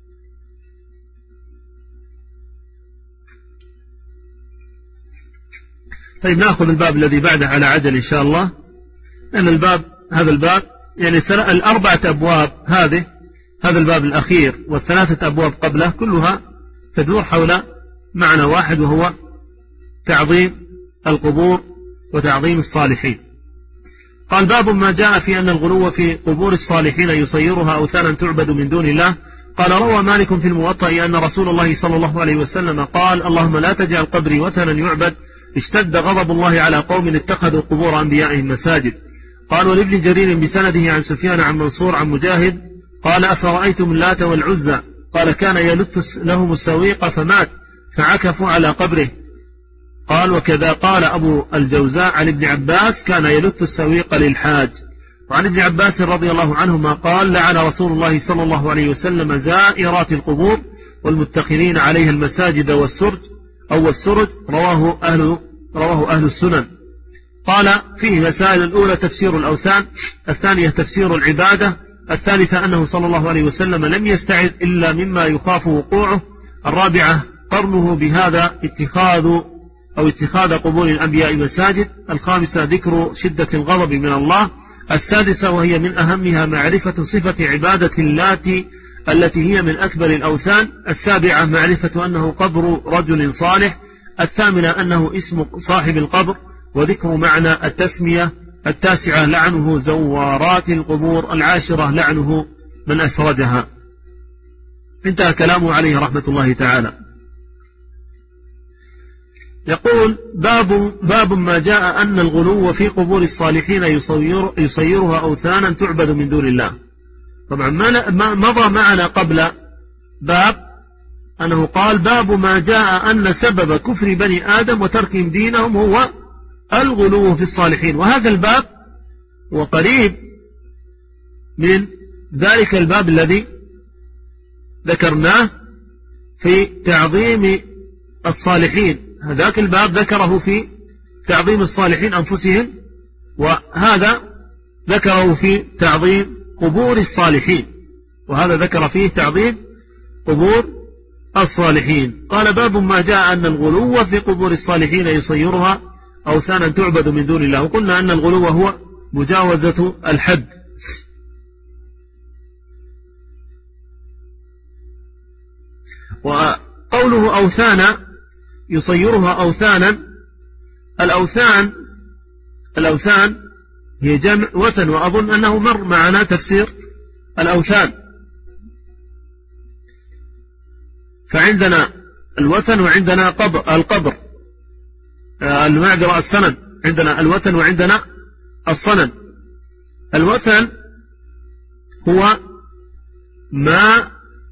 طيب نأخذ الباب الذي بعده على عجل إن شاء الله، لأن الباب هذا الباب يعني الأربعة أبواب هذه هذا الباب الأخير والثلاثة أبواب قبله كلها تدور حول معنى واحد، وهو تعظيم القبور وتعظيم الصالحين. قال: باب ما جاء في أن الغلو في قبور الصالحين يصيرها أوثانا تعبد من دون الله. قال: روى مالك في الموطأ أن رسول الله صلى الله عليه وسلم قال: اللهم لا تجعل قبري وثنا يعبد، اشتد غضب الله على قوم اتخذوا قبور أنبيائهم مساجد. قال: ولابن جرير بسنده عن سفيان عن منصور عن مجاهد قال: أفرأيتم اللات والعزى؟ قال: كان يلت لهم السويق فمات فعكفوا على قبره. قال: وكذا قال أبو الجوزاء عن ابن عباس: كان يلت السويق للحاج. وعن ابن عباس رضي الله عنهما قال: لعن رسول الله صلى الله عليه وسلم زائرات القبور والمتخذين عليها المساجد والسرج أو السرج. رواه أهل, رواه أهل السنن. قال: فيه مسائل: الأولى تفسير الأوثان، الثانية تفسير العبادة، الثالثة أنه صلى الله عليه وسلم لم يستعذ إلا مما يخاف وقوعه، الرابعة قرنه بهذا اتخاذ أو اتخاذ قبور الأنبياء مساجد، الخامسة ذكر شدة الغضب من الله، السادسة وهي من أهمها معرفة صفة عبادة اللات التي هي من أكبر الأوثان، السابعة معرفة أنه قبر رجل صالح، الثامنة أنه اسم صاحب القبر وذكر معنى التسمية، التاسعة لعنه زوارات القبور، العاشرة لعنه من أسرجها. انتهى كلامه عليه رحمة الله تعالى. يقول: باب, باب ما جاء أن الغلو في قبور الصالحين يصير يصيرها أوثانا تعبد من دون الله. طبعا ما مضى معنا قبل باب أنه قال: باب ما جاء أن سبب كفر بني آدم وتركهم دينهم هو الغلو في الصالحين. وهذا الباب وقريب من ذلك الباب الذي ذكرناه في تعظيم الصالحين. هذاك الباب ذكره في تعظيم الصالحين أنفسهم، وهذا ذكره في تعظيم قبور الصالحين، وهذا ذكر فيه تعظيم قبور الصالحين. قال: باب ما جاء أن الغلو في قبور الصالحين يصيرها أوثانا تعبد من دون الله. وقلنا أن الغلو هو مجاوزة الحد. وقوله أوثانا يصيرها أوثانا، الأوثان الأوثان هي جمع وثن، وأظن أنه مر معنا تفسير الأوثان. فعندنا الوثن وعندنا قبر القبر المعذرة الصنم، عندنا الوثن وعندنا الصنم. الوثن هو ما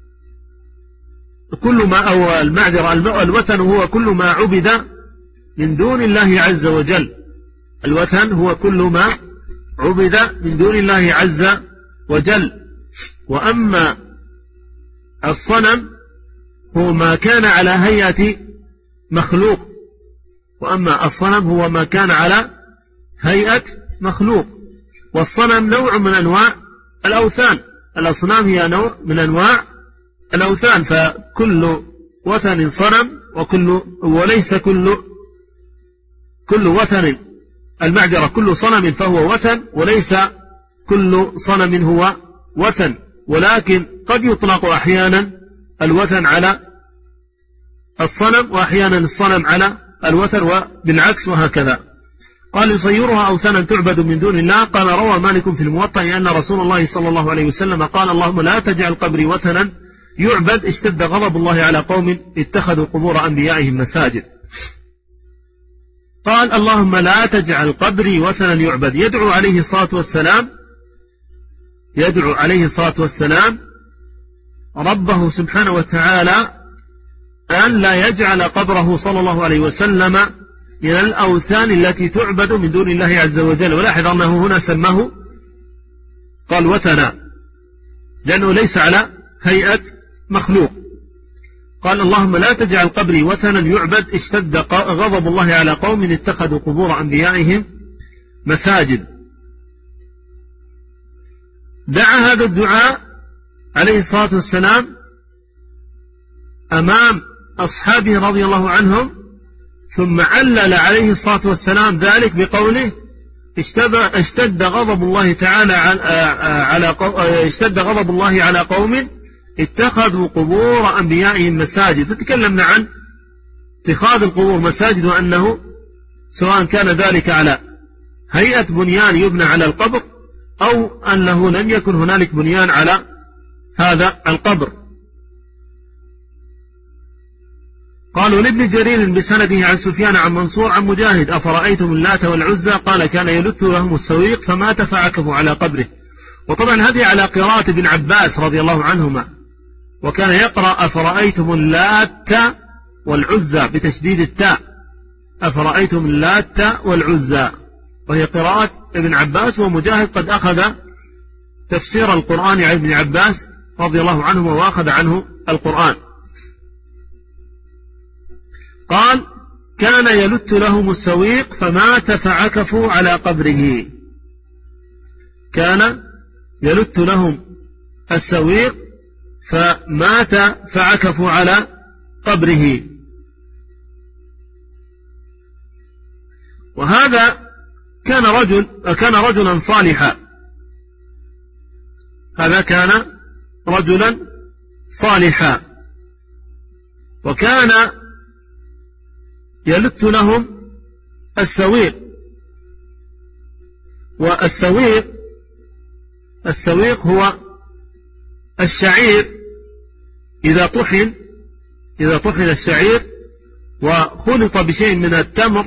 كل ما أو المعذرة الوثن هو كل ما عبد من دون الله عز وجل. الوثن هو كل ما عبد من دون الله عز وجل. وأما الصنم هو ما كان على هيئة مخلوق، وأما الصنم هو ما كان على هيئة مخلوق. والصنم نوع من أنواع الأوثان، الأصنام هي نوع من أنواع الأوثان. فكل وثن صنم، وكل وليس كل كل وثن المعذرة كل صنم فهو وثن، وليس كل صنم هو وثن. ولكن قد يطلق أحيانا الوثن على الصنم، وأحيانا الصنم على الوتر وبالعكس وهكذا. قال يصيرها أوثانا تعبد من دون الله. قال روى مالك في الموطأ أن رسول الله صلى الله عليه وسلم قال اللهم لا تجعل قبري وثنا يعبد اشتد غضب الله على قوم اتخذوا قبور أنبيائهم مساجد. قال اللهم لا تجعل قبري وثنا يعبد، يدعو عليه الصلاة والسلام يدعو عليه الصلاة والسلام ربه سبحانه وتعالى أن لا يجعل قبره صلى الله عليه وسلم من الأوثان التي تعبد من دون الله عز وجل. ولاحظ أنه هنا سماه قال وثنا لأنه ليس على هيئة مخلوق. قال اللهم لا تجعل قبري وثنا يعبد اشتد غضب الله على قوم اتخذوا قبور أنبيائهم مساجد. دعا هذا الدعاء عليه الصلاة والسلام أمام أصحابه رضي الله عنهم، ثم علل عليه الصلاة والسلام ذلك بقوله اشتد غضب الله تعالى على اشتد غضب الله على قوم اتخذوا قبور أنبيائهم مساجد. تتكلمنا عن اتخاذ القبور مساجد، وأنه سواء كان ذلك على هيئة بنيان يبنى على القبر أو أنه لم يكن هنالك بنيان على هذا القبر. قالوا لابن جرير بسنده عن سفيان عن منصور عن مجاهد أفرأيتم اللات والعزى قال كان يلت لهم السويق فمات فعكفوا على قبره. وطبعا هذه على قراءة ابن عباس رضي الله عنهما، وكان يقرأ أفرأيتم اللات والعزى بتشديد التاء، أفرأيتم اللات والعزى، وهي قراءة ابن عباس. ومجاهد قد أخذ تفسير القرآن عن ابن عباس رضي الله عنه وأخذ عنه القرآن. قال كان يلت لهم السويق فمات فعكفوا على قبره. كان يلت لهم السويق فمات فعكفوا على قبره. وهذا كان رجل كان رجلا صالحا هذا كان رجلا صالحا وكان يلت لهم السويق. والسويق السويق هو الشعير إذا طحن إذا طحن الشعير وخلط بشيء من التمر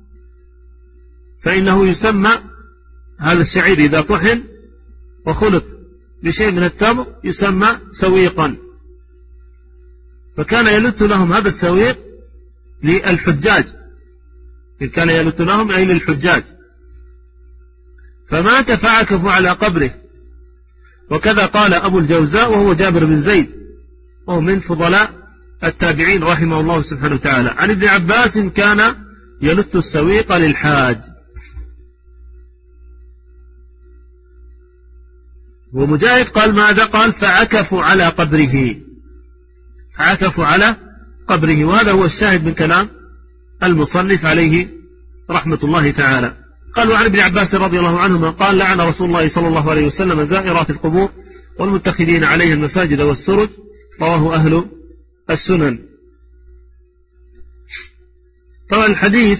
فإنه يسمى هذا الشعير إذا طحن وخلط بشيء من التمر يسمى سويقا. فكان يلت لهم هذا السويق للحجاج، كان يلت لهم أي للحجاج، فمات فعكفوا على قبره. وكذا قال أبو الجوزاء وهو جابر بن زيد وهو من فضلاء التابعين رحمه الله سبحانه وتعالى عن ابن عباس كان يلت السويق للحاج. ومجاهد قال ماذا؟ قال فعكفوا على قبره فعكفوا على قبره. وهذا هو الشاهد من كلام المصنف عليه رحمة الله تعالى. قال وعن ابن عباس رضي الله عنهما قال لعن رسول الله صلى الله عليه وسلم زائرات القبور والمتخذين عليها المساجد والسرج، رواه أهل السنن. طبعا الحديث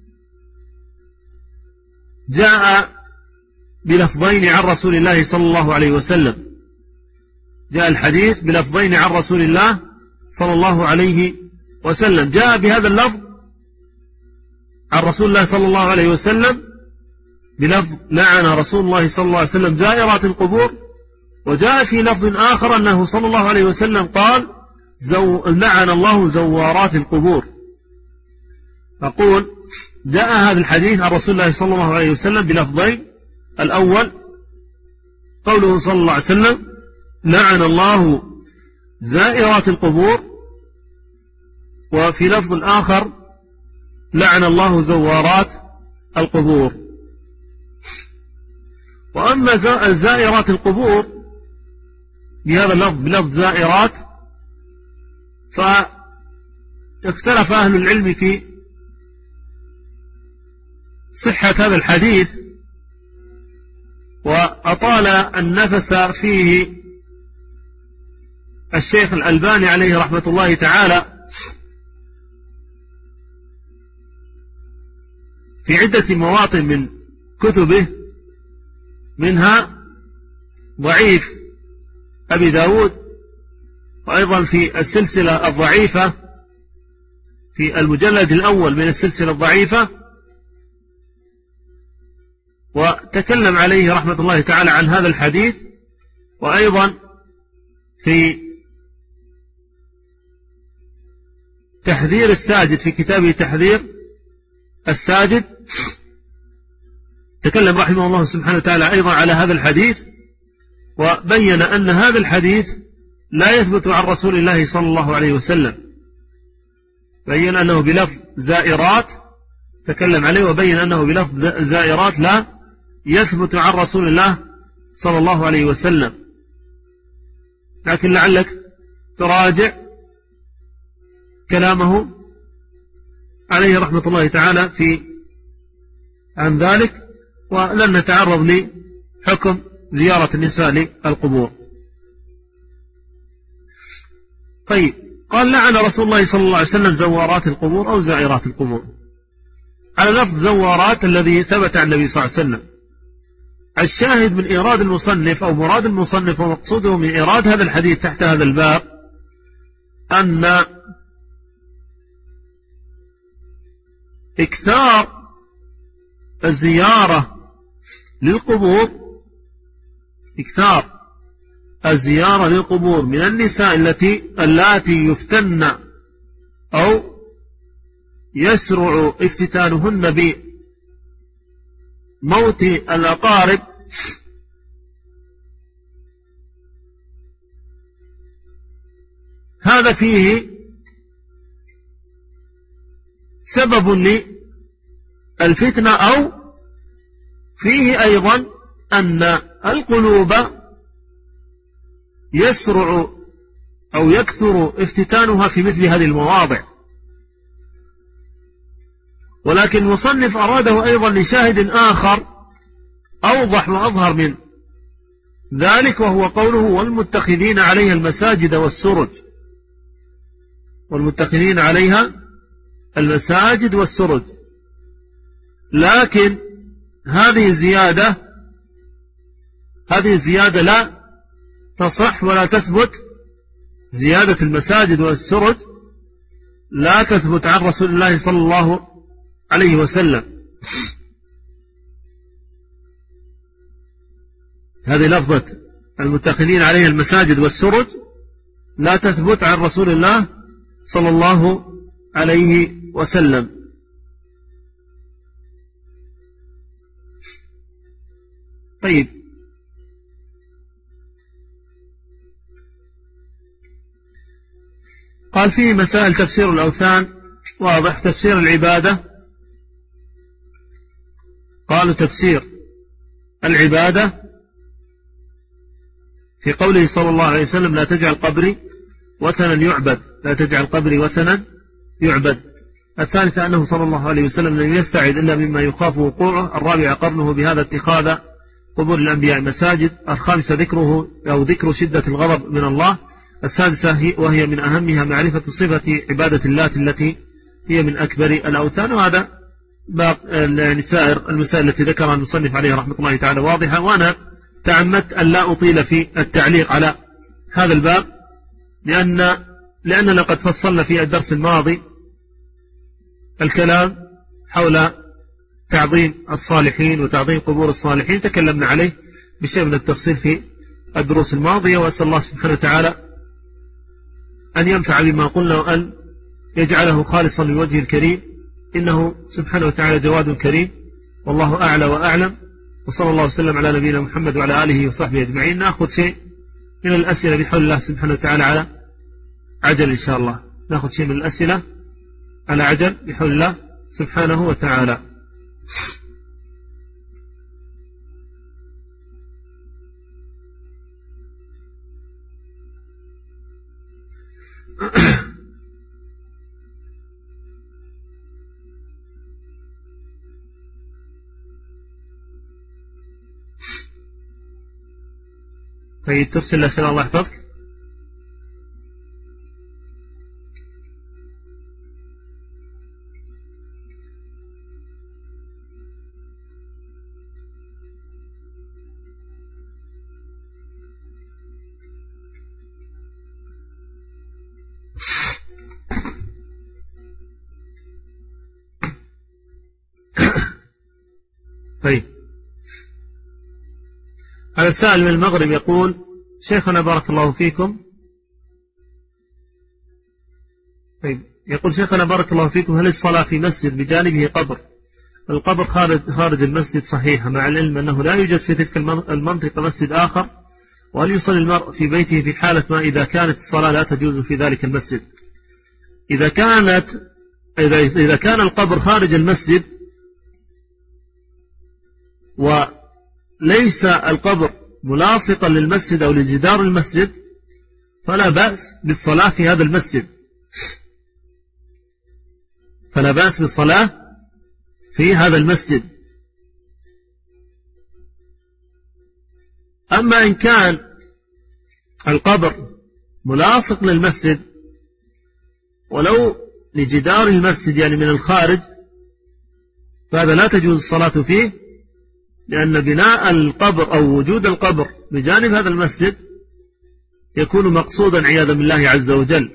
جاء بلفظين عن رسول الله صلى الله عليه وسلم جاء الحديث بلفظين عن رسول الله صلى الله عليه وسلم. جاء بهذا اللفظ عن رسول الله صلى الله عليه وسلم بلفظ لعن رسول الله صلى الله عليه وسلم زائرات القبور، وجاء في لفظ آخر أنه صلى الله عليه وسلم قال زو لعن الله زوارات القبور. أقول جاء هذا الحديث عن رسول الله صلى الله عليه وسلم بلفظين. الأول قوله صلى الله عليه وسلم لعن الله زائرات القبور، وفي لفظ آخر لعن الله زوارات القبور. وأما زائرات القبور بهذا اللفظ بلفظ زائرات فاختلف أهل العلم في صحة هذا الحديث، وأطال النفس فيه الشيخ الألباني عليه رحمة الله تعالى في عدة مواطن من كتبه، منها ضعيف أبي داود، وأيضا في السلسلة الضعيفة في المجلد الأول من السلسلة الضعيفة، وتكلم عليه رحمة الله تعالى عن هذا الحديث. وأيضا في تحذير الساجد في كتابه تحذير الساجد تكلم رحمه الله سبحانه وتعالى أيضا على هذا الحديث، وبين أن هذا الحديث لا يثبت عن رسول الله صلى الله عليه وسلم، بين أنه بلفظ زائرات تكلم عليه، وبين أنه بلفظ زائرات لا يثبت عن رسول الله صلى الله عليه وسلم. لكن لعلك تراجع كلامه عليه رحمة الله تعالى في عن ذلك، ولن نتعرض لحكم زيارة النساء للقبور. طيب، قال لعن رسول الله صلى الله عليه وسلم زوارات القبور أو زائرات القبور، على لفظ زوارات الذي ثبت عن النبي صلى الله عليه وسلم. الشاهد من إيراد المصنف أو مراد المصنف ومقصوده من إيراد هذا الحديث تحت هذا الباب أن إكثار الزيارة للقبور إكثار الزيارة للقبور من النساء التي اللاتي يفتن أو يسرع افتتانهن بموت الأقارب هذا فيه سبب للفتنة، أو فيه أيضا أن القلوب يسرع أو يكثر افتتانها في مثل هذه المواضع. ولكن المصنف أراده أيضا لشاهد آخر أوضح وأظهر من ذلك، وهو قوله والمتخذين عليها المساجد والسرج، والمتخذين عليها المساجد والسرج. لكن هذه الزيادة هذه الزيادة لا تصح ولا تثبت، زيادة المساجد والسرج لا تثبت عن رسول الله صلى الله عليه وسلم. هذه لفظة المتخذين عليها المساجد والسرج لا تثبت عن رسول الله صلى الله عليه وسلم. طيب، قال فيه مسائل تفسير الأوثان واضح. تفسير العبادة، قالوا تفسير العبادة في قوله صلى الله عليه وسلم لا تجعل قبري وثنا يعبد، لا تجعل قبري وثنا يعبد. الثالثة أنه صلى الله عليه وسلم لم يستعد إلا مما يخاف وقوعه. الرابعة قرنه بهذا اتخاذ قبور الأنبياء مساجد. الخامسة ذكره أو ذكر شدة الغضب من الله. السادسة وهي من أهمها معرفة صفة عبادة اللات التي هي من أكبر الأوثان. وهذا يعني سائر المسائل التي ذكرها المصنف عليه رحمة الله تعالى واضحة، وأنا تعمدت أن لا أطيل في التعليق على هذا الباب، لأن لأننا قد فصلنا في الدرس الماضي الكلام حول تعظيم الصالحين وتعظيم قبور الصالحين، تكلمنا عليه بشيء من التفصيل في الدروس الماضية. وأسأل الله سبحانه وتعالى أن ينفع بما قلنا وأن يجعله خالصا لوجه الكريم، إنه سبحانه وتعالى جواد كريم، والله أعلى وأعلم. وصلى الله وسلم على نبينا محمد وعلى آله وصحبه أجمعين. نأخذ شيء من الأسئلة بحول الله سبحانه وتعالى على عجل إن شاء الله، نأخذ شيء من الأسئلة على عجل بحول الله سبحانه وتعالى. طيب، ترسل الأسئلة الله يحفظك. طيب، هذا السائل من المغرب يقول: شيخنا بارك الله فيكم طيب يقول شيخنا بارك الله فيكم هل الصلاة في مسجد بجانبه قبر، القبر خارج, خارج المسجد صحيحة، مع العلم أنه لا يوجد في تلك المنطقة مسجد آخر، وهل يصلي المرء في بيته في حالة ما إذا كانت الصلاة لا تجوز في ذلك المسجد؟ إذا كانت إذا, إذا كان القبر خارج المسجد وليس القبر ملاصقا للمسجد أو لجدار المسجد فلا بأس بالصلاة في هذا المسجد فلا بأس بالصلاة في هذا المسجد. أما إن كان القبر ملاصق للمسجد ولو لجدار المسجد يعني من الخارج فهذا لا تجوز الصلاة فيه، لأن بناء القبر أو وجود القبر بجانب هذا المسجد يكون مقصودا عياذا بالله عز وجل.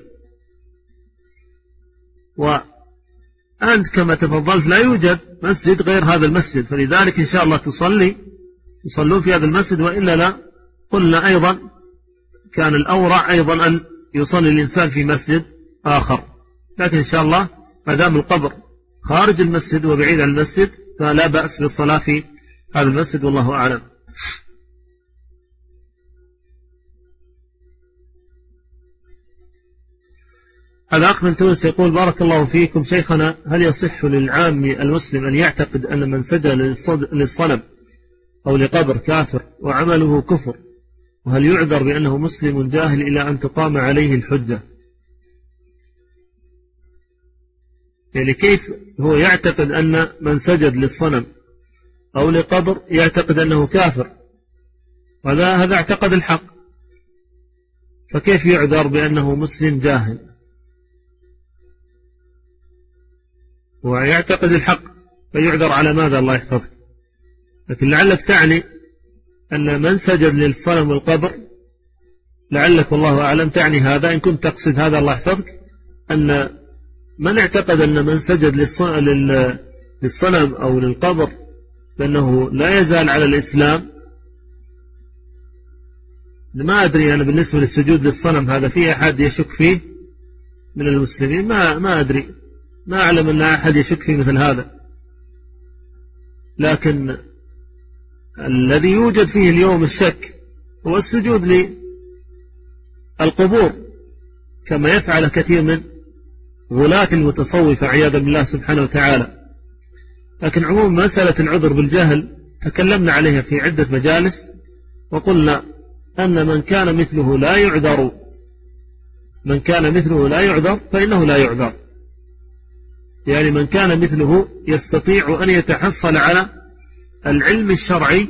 وأنت كما تفضلت لا يوجد مسجد غير هذا المسجد، فلذلك إن شاء الله تصلي يصلون في هذا المسجد، وإلا لا قلنا أيضا كان الأورع أيضا أن يصلي الإنسان في مسجد آخر، لكن إن شاء الله ما دام القبر خارج المسجد وبعيد عن المسجد فلا بأس بالصلاة في هذا المسجد، والله أعلم. هذا أخ من تونس يقول: بارك الله فيكم شيخنا، هل يصح للعام المسلم أن يعتقد أن من سجد للصنم أو لقبر كافر وعمله كفر، وهل يعذر بأنه مسلم جاهل إلى أن تقام عليه الحجة؟ يعني كيف هو يعتقد أن من سجد للصنم أو لقبر يعتقد أنه كافر، وهذا هذا اعتقد الحق، فكيف يعذر بأنه مسلم جاهل؟ ويعتقد الحق فيعذر على ماذا؟ الله يحفظك. لكن لعلك تعني أن من سجد للصنم والقبر، لعلك والله أعلم تعني هذا، إن كنت تقصد هذا الله يحفظك، أن من اعتقد أن من سجد للصنم أو للقبر بأنه لا يزال على الإسلام. ما أدري أنا بالنسبة للسجود للصنم هذا في أحد يشك فيه من المسلمين؟ ما ما أدري، ما أعلم أن أحد يشك فيه مثل هذا. لكن الذي يوجد فيه اليوم الشك هو السجود للقبور، كما يفعل كثير من غلاة المتصوفة عياذا بالله سبحانه وتعالى. لكن عموما مسألة العذر بالجهل تكلمنا عليها في عدة مجالس، وقلنا أن من كان مثله لا يعذر من كان مثله لا يعذر فإنه لا يعذر، يعني من كان مثله يستطيع أن يتحصل على العلم الشرعي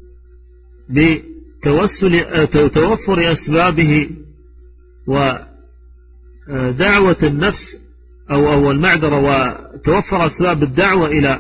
بتوسل توفر أسبابه ودعوة النفس أو أو المعذرة، وتوفر أسباب الدعوة إلى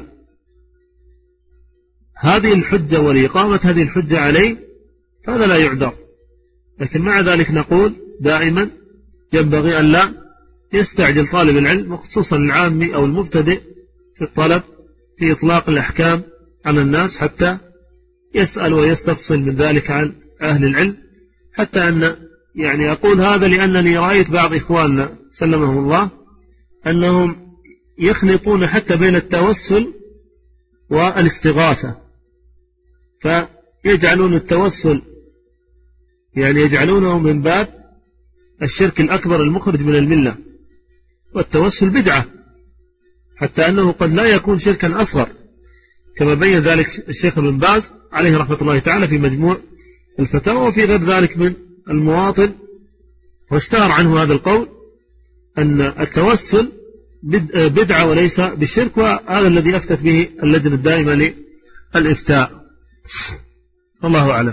هذه الحجة ولإقامة هذه الحجة عليه، فهذا لا يعذر. لكن مع ذلك نقول دائما ينبغي أن لا يستعجل طالب العلم، وخصوصا العامي أو المبتدئ في الطلب في إطلاق الأحكام على الناس، حتى يسأل ويستفصل من ذلك عن أهل العلم. حتى أن يعني أقول هذا لأنني رأيت بعض إخواننا سلمهم الله أنهم يخلطون حتى بين التوسل والاستغاثة، فيجعلون التوسل يعني يجعلونه من باب الشرك الأكبر المخرج من الملة، والتوسل بدعة، حتى أنه قد لا يكون شركا أصغر، كما بين ذلك الشيخ ابن باز عليه رحمة الله تعالى في مجموع الفتاوى وفي غير ذلك من المواطن، واشتهر عنه هذا القول أن التوسل بدعة وليس بالشرك، وهذا الذي أفتت به اللجنة الدائمة للإفتاء، الله أعلم.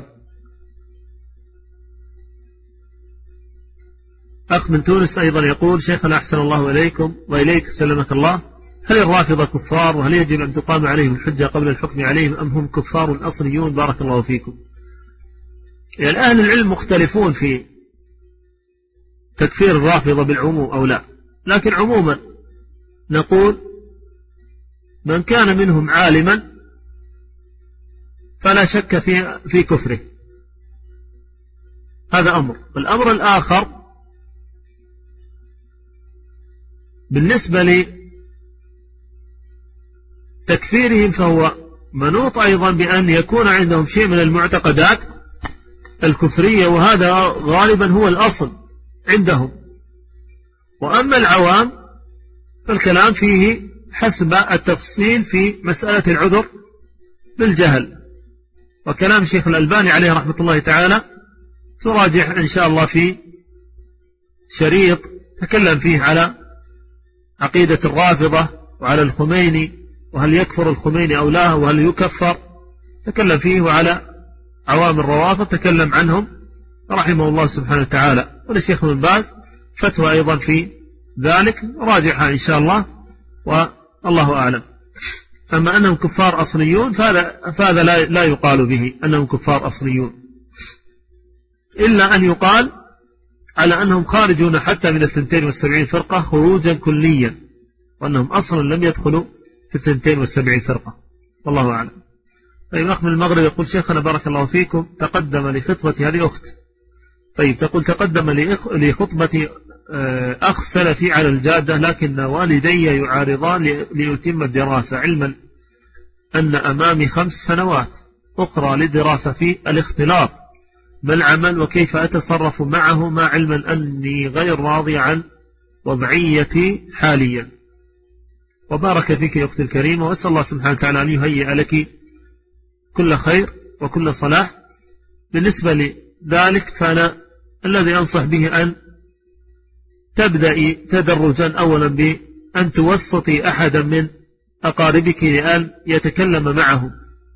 أخ من تونس أيضا يقول: شيخنا أحسن الله إليكم وإليك سلمك الله، هل الرافضة كفار، وهل يجب أن تقام عليهم الحجة قبل الحكم عليهم، أم هم كفار أصليون؟ بارك الله فيكم. يعني أهل العلم مختلفون في تكفير الرافضة بالعموم أو لا، لكن عموما نقول من كان منهم عالما فلا شك في في كفره. هذا أمر. الأمر الآخر بالنسبة لتكفيرهم فهو منوط أيضا بأن يكون عندهم شيء من المعتقدات الكفرية، وهذا غالبا هو الأصل عندهم. وأما العوام فالكلام فيه حسب التفصيل في مسألة العذر بالجهل، وكلام الشيخ الألباني عليه رحمة الله تعالى تراجع إن شاء الله في شريط تكلم فيه على عقيدة الرافضة وعلى الخميني، وهل يكفر الخميني أو لا، وهل يكفر، تكلم فيه، وعلى عوام الروافض تكلم عنهم رحمه الله سبحانه وتعالى. وللشيخ ابن باز فتوى أيضا في ذلك، راجعها إن شاء الله والله أعلم. أما أنهم كفار أصليون فهذا, فهذا لا, لا يقال به أنهم كفار أصليون، إلا أن يقال على أنهم خارجون حتى من الثنتين والسبعين فرقة خروجا كليا، وأنهم أصلا لم يدخلوا في الثنتين والسبعين فرقة، والله أعلم. طيب، أخ من المغرب يقول: شيخنا بارك الله فيكم، تقدم لخطبة هذه أخت. طيب، تقول: تقدم لخطبة أخ سلفي على الجادة، لكن والدي يعارضان ليتم الدراسة، علما أن أمامي خمس سنوات أخرى للدراسة في الاختلاط. ما العمل وكيف أتصرف معه، مع علما أني غير راضي عن وضعيتي حاليا؟ وبارك فيك يا أختي الكريمة، وأسأل الله سبحانه وتعالى أن يهيئ لك كل خير وكل صلاح. بالنسبة لذلك فأنا الذي أنصح به أن تبدأي تدرجا أولا بأن توسطي أحدا من أقاربك لأن يتكلم معه،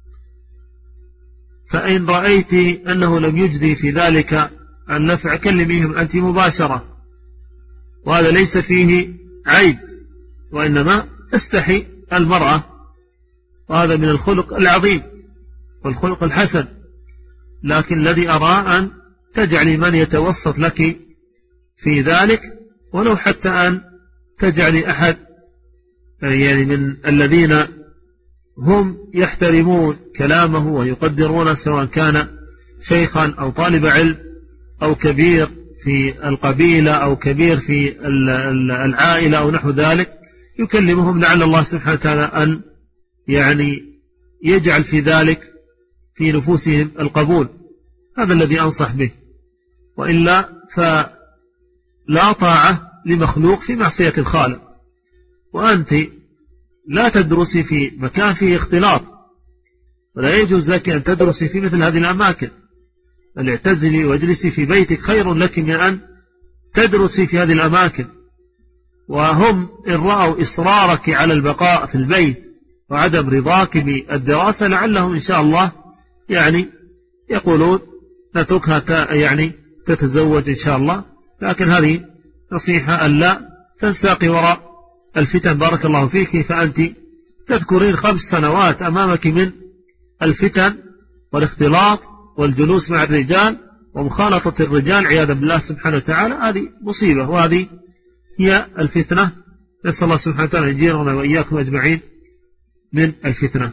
فإن رأيت أنه لم يجدي في ذلك النفع كلميهم أنت مباشرة، وهذا ليس فيه عيب، وإنما تستحي المرأة، وهذا من الخلق العظيم والخلق الحسن. لكن الذي أرى أن تجعلي من يتوسط لك في ذلك، ولو حتى أن تجعلي أحد يعني من الذين هم يحترمون كلامه ويقدرون، سواء كان شيخا أو طالب علم أو كبير في القبيلة أو كبير في العائلة أو نحو ذلك، يكلمهم، لعل الله سبحانه وتعالى أن يعني يجعل في ذلك في نفوسهم القبول. هذا الذي أنصح به، وإلا فلا طاعة لمخلوق في معصية الخالق. وأنت لا تدرسي في مكان فيه اختلاط، ولا يجوز لك أن تدرسي في مثل هذه الأماكن، بل اعتزلي واجلسي في بيتك خير لك من أن تدرسي في هذه الأماكن. وهم إن رأوا إصرارك على البقاء في البيت وعدم رضاك بالدراسة، لعلهم إن شاء الله يعني يقولون نتركها يعني تتزوج إن شاء الله. لكن هذه نصيحة ألا تنساقي وراء الفتن، بارك الله فيك. فأنت تذكرين خمس سنوات أمامك من الفتن والاختلاط والجلوس مع الرجال ومخالطة الرجال عياذا بالله سبحانه وتعالى، هذه مصيبة، وهذه هي الفتنة. نسأل الله سبحانه وتعالى يجيرنا وإياكم أجمعين من الفتنة.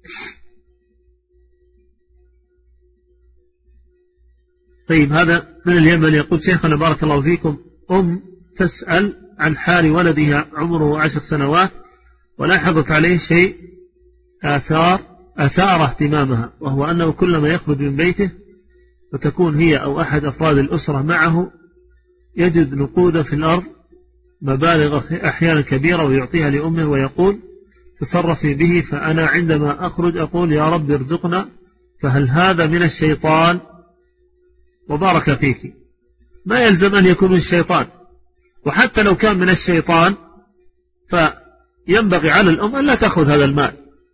طيب، هذا من اليمن يقول: شيخنا بارك الله فيكم، أم تسأل عن حال ولدها عمره عشر سنوات، ولاحظت عليه شيء آثار أثار اهتمامها، وهو أنه كلما يخرج من بيته وتكون هي أو أحد أفراد الأسرة معه يجد نقودا في الأرض مبالغ أحيانا كبيرة ويعطيها لأمه ويقول تصرفي به، فأنا عندما أخرج أقول يا رب ارزقنا، فهل هذا من الشيطان؟ وبارك فيك. ما يلزم أن يكون من الشيطان، وحتى لو كان من الشيطان فينبغي على الأم أن لا تأخذ هذا المال،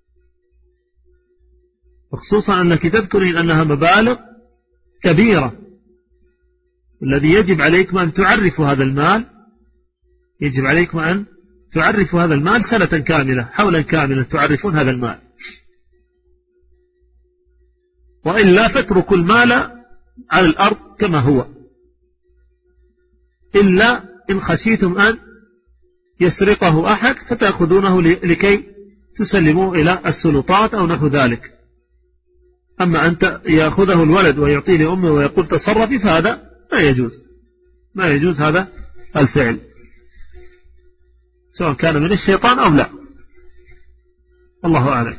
وخصوصا أنك تذكرين أنها مبالغ كبيرة. الذي يجب عليكم أن تعرفوا هذا المال، يجب عليكم أن تعرفوا هذا المال سنة كاملة، حولا كاملا تعرفون هذا المال، وإلا فاتركوا المال على الأرض كما هو، إلا إن خشيتم أن يسرقه أحد فتأخذونه لكي تسلموه إلى السلطات أو نحو ذلك. أما أن يأخذه الولد ويعطيه لأمه ويقول تصرفي فهذا ما يجوز، ما يجوز هذا الفعل سواء كان من الشيطان أو لا، الله أعلم.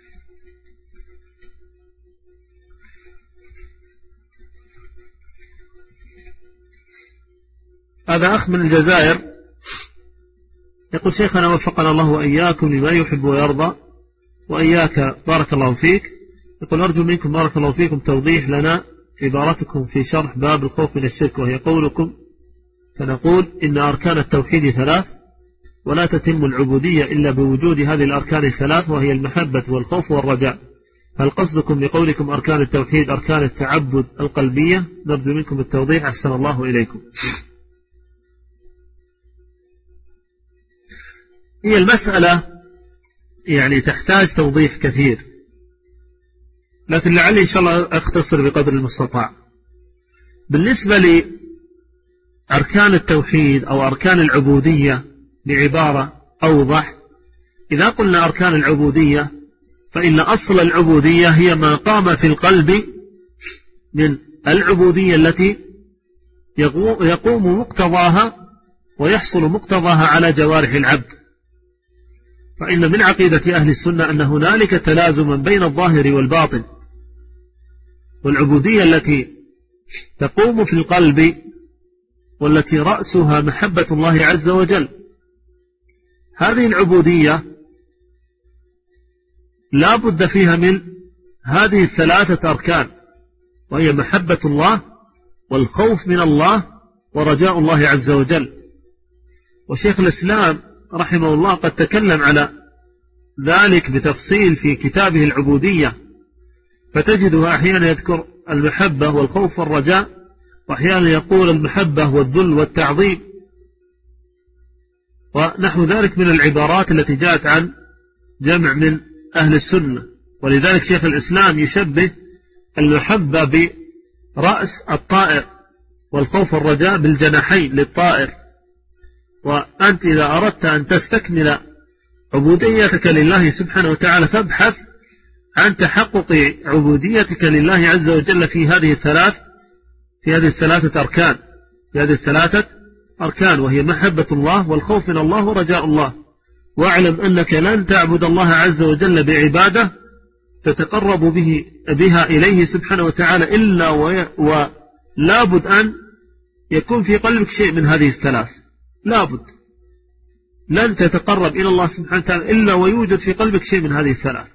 هذا أخ من الجزائر يقول شيخنا وفقنا الله وإياكم لما يحب ويرضى وإياك بارك الله فيك، يقول أرجو منكم بارك الله فيكم توضيح لنا عبارتكم في شرح باب الخوف من الشرك، وهي قولكم فنقول إن أركان التوحيد ثلاث ولا تتم العبودية إلا بوجود هذه الأركان الثلاث وهي المحبة والخوف والرجاء، هل قصدكم بقولكم أركان التوحيد أركان التعبد القلبية؟ نرجو منكم التوضيح أحسن الله إليكم. هي المسألة يعني تحتاج توضيح كثير، لكن لعلي إن شاء الله أختصر بقدر المستطاع. بالنسبة لأركان التوحيد أو أركان العبودية بعبارة أوضح، إذا قلنا أركان العبودية فإن أصل العبودية هي ما قام في القلب من العبودية التي يقوم مقتضاها ويحصل مقتضاها على جوارح العبد. فإن من عقيدة أهل السنة أن هنالك تلازما بين الظاهر والباطن، والعبودية التي تقوم في القلب والتي رأسها محبة الله عز وجل، هذه العبودية لا بد فيها من هذه الثلاثة أركان، وهي محبة الله والخوف من الله ورجاء الله عز وجل. وشيخ الإسلام رحمه الله قد تكلم على ذلك بتفصيل في كتابه العبودية، فتجده أحيانا يذكر المحبة والخوف والرجاء، وأحيانا يقول المحبة والذل والتعظيم ونحو ذلك من العبارات التي جاءت عن جمع من أهل السنة. ولذلك شيخ الإسلام يشبه المحبة برأس الطائر والخوف والرجاء بالجناحين للطائر، وأنت إذا أردت أن تستكمل عبوديتك لله سبحانه وتعالى فابحث عن تحقق عبوديتك لله عز وجل في هذه الثلاث في هذه الثلاثة أركان في هذه الثلاثة أركان وهي محبة الله والخوف من الله ورجاء الله. واعلم أنك لن تعبد الله عز وجل بعبادة تتقرب به بها إليه سبحانه وتعالى إلا ولا بد أن يكون في قلبك شيء من هذه الثلاث، لا بد. لن تتقرب إلى الله سبحانه وتعالى إلا ويوجد في قلبك شيء من هذه الثلاث،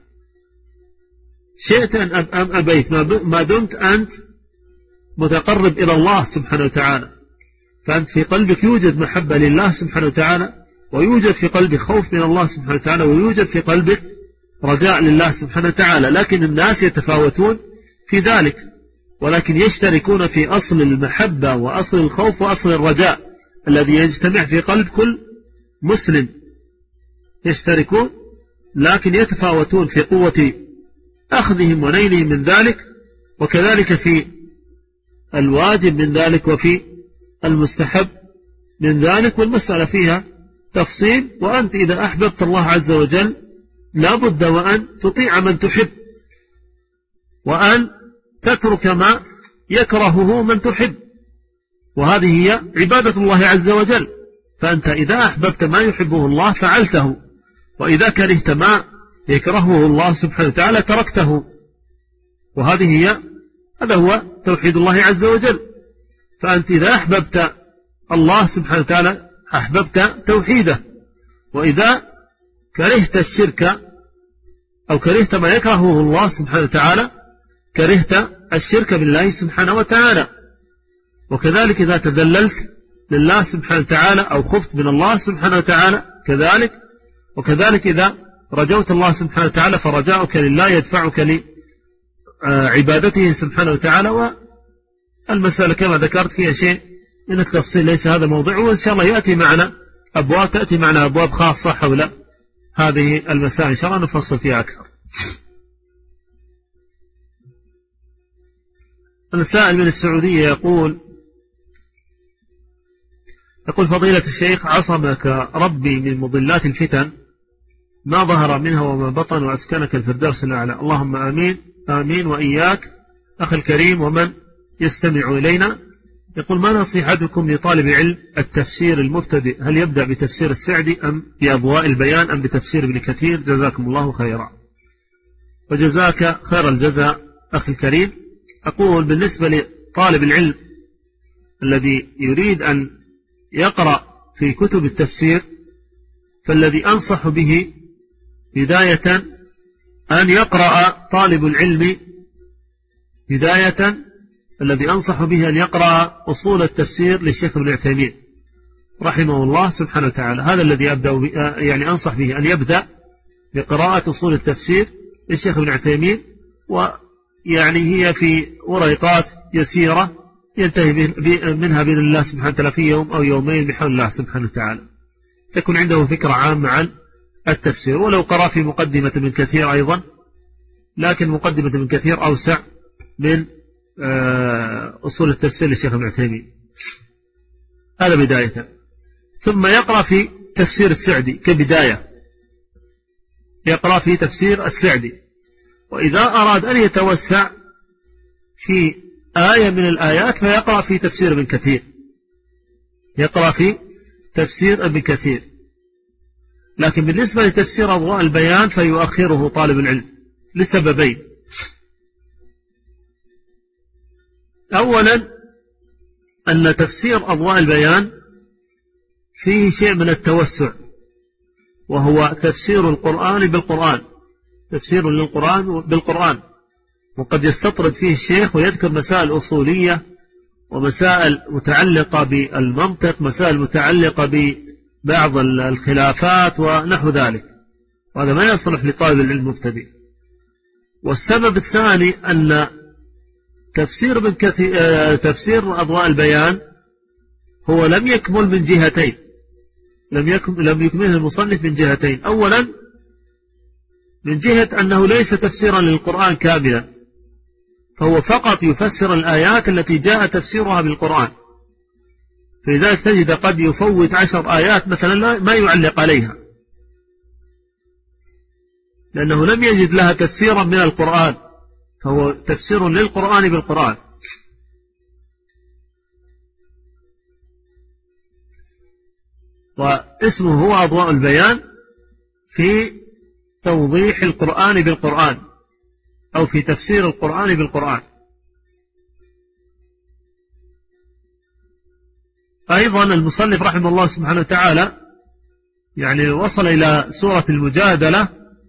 شئت أم أبيت، ما دمت أنت متقرب إلى الله سبحانه وتعالى، فأنت في قلبك يوجد محبة لله سبحانه وتعالى، ويوجد في قلبك خوف من الله سبحانه وتعالى، ويوجد في قلبك رجاء لله سبحانه وتعالى. لكن الناس يتفاوتون في ذلك، ولكن يشتركون في أصل المحبة وأصل الخوف وأصل الرجاء الذي يجتمع في قلب كل مسلم، يشتركون لكن يتفاوتون في قوة أخذهم ونيلهم من ذلك، وكذلك في الواجب من ذلك وفي المستحب من ذلك، والمسألة فيها تفصيل. وأنت إذا أحببت الله عز وجل لا بد وأن تطيع من تحب، وأن تترك ما يكرهه من تحب، وهذه هي عبادة الله عز وجل. فأنت إذا أحببت ما يحبه الله فعلته، وإذا كرهت ما يكرهه الله سبحانه وتعالى تركته، وهذه هي هذا هو توحيد الله عز وجل. فأنت إذا أحببت الله سبحانه وتعالى أحببت توحيده، وإذا كرهت الشرك أو كرهت ما يكرهه الله سبحانه وتعالى كرهت الشرك بالله سبحانه وتعالى. وكذلك إذا تذللت لله سبحانه وتعالى أو خفت من الله سبحانه وتعالى كذلك. وكذلك إذا رجوت الله سبحانه وتعالى فرجاؤك لله يدفعك لعبادته سبحانه وتعالى. والمسألة كما ذكرت فيها شيء من التفصيل ليس هذا موضوعه، وإن شاء الله يأتي معنا أبواب تأتي معنا أبواب خاصة حول هذه المسائل إن شاء الله نفصل فيها أكثر. السائل من السعودية يقول يقول فضيلة الشيخ عصمك ربي من مضلات الفتن ما ظهر منها وما بطن، وأسكنك الفردوس الأعلى، اللهم آمين. آمين وإياك أخي الكريم ومن يستمع إلينا. يقول: ما نصيحتكم لطالب علم التفسير المبتدئ؟ هل يبدأ بتفسير السعدي أم بأضواء البيان أم بتفسير ابن كثير؟ جزاكم الله خيرا. وجزاك خير الجزاء أخي الكريم. أقول بالنسبة لطالب العلم الذي يريد أن يقرأ في كتب التفسير، فالذي أنصح به بداية أن يقرأ طالب العلم بداية الذي أنصح به أن يقرأ أصول التفسير للشيخ ابن عثيمين رحمه الله سبحانه وتعالى. هذا الذي أبدأ يعني أنصح به، أن يبدأ بقراءة أصول التفسير للشيخ ابن عثيمين، ويعني هي في ورقات يسيرة ينتهي منها بإذن الله سبحانه وتعالى في يوم أو يومين بحول الله سبحانه وتعالى، تكون عنده فكرة عامة عن التفسير. ولو قرأ في مقدمة من كثير أيضا، لكن مقدمة من كثير أوسع من أصول التفسير للشيخ ابن عثيمين. هذا بداية. ثم يقرأ في تفسير السعدي كبداية، يقرأ في تفسير السعدي. وإذا أراد أن يتوسع في آية من الآيات فيقرأ في تفسير ابن كثير، يقرأ في تفسير ابن كثير. لكن بالنسبة لتفسير أضواء البيان فيؤخره طالب العلم لسببين: أولا أن تفسير أضواء البيان فيه شيء من التوسع، وهو تفسير القرآن بالقرآن، تفسير للقرآن بالقرآن، وقد يستطرد فيه الشيخ ويذكر مسائل أصولية ومسائل متعلقة بالمنطق، مسائل متعلقة ببعض الخلافات ونحو ذلك، وهذا ما يصلح لطالب العلم المبتدئ. والسبب الثاني أن تفسير ابن كثير تفسير أضواء البيان هو لم يكمل من جهتين، لم يكمل لم يكمله المصنف من جهتين. أولا من جهة أنه ليس تفسيرا للقرآن كاملا، فهو فقط يفسر الآيات التي جاء تفسيرها بالقرآن، فلذلك تجد قد يفوت عشر آيات مثلا ما يعلق عليها، لأنه لم يجد لها تفسيرا من القرآن، فهو تفسير للقرآن بالقرآن. واسمه هو أضواء البيان في توضيح القرآن بالقرآن، أو في تفسير القرآن بالقرآن. أيضا المصنف رحمه الله سبحانه وتعالى يعني وصل إلى سورة المجادلة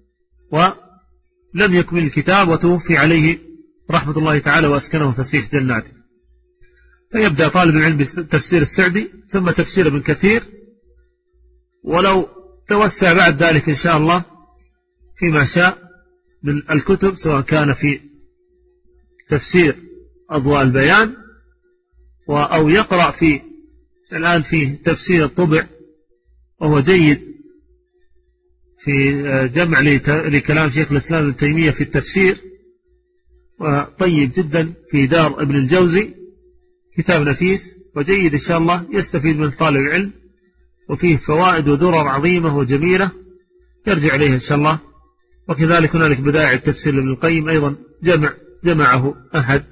ولم يكمل الكتاب وتوفي عليه رحمة الله تعالى وأسكنه فسيح جناته. فيبدأ طالب العلم بتفسير السعدي ثم تفسير ابن كثير، ولو توسع بعد ذلك إن شاء الله فيما شاء من الكتب، سواء كان في تفسير أضواء البيان أو يقرأ في الآن في تفسير الطبع، وهو جيد في جمع لكلام شيخ الإسلام ابن تيمية في التفسير، وطيب جدا في دار ابن الجوزي، كتاب نفيس وجيد إن شاء الله يستفيد من طالب العلم، وفيه فوائد ودرر عظيمة وجميلة يرجع إليها إن شاء الله. وكذلك هنالك بدائع التفسير لابن القيم أيضا جمع جمعه أحد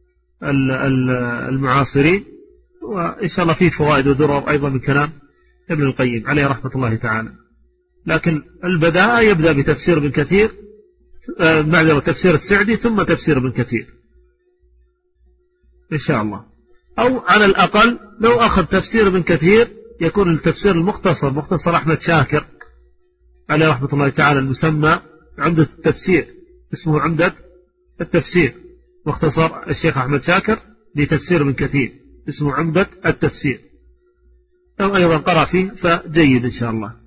المعاصرين، وإن شاء الله فيه فوائد ودرر أيضا من كلام ابن القيم عليه رحمة الله تعالى. لكن البداية يبدأ بتفسير ابن كثير، معذرة تفسير السعدي ثم تفسير ابن كثير إن شاء الله. أو على الأقل لو أخذ تفسير ابن كثير يكون التفسير المختصر مختصر أحمد شاكر عليه رحمة الله تعالى، المسمى عمدة التفسير، اسمه عمدة التفسير، مختصر الشيخ أحمد شاكر لتفسير ابن كثير، اسمه عمدة التفسير. لو أيضا قرأ فيه فجيد إن شاء الله.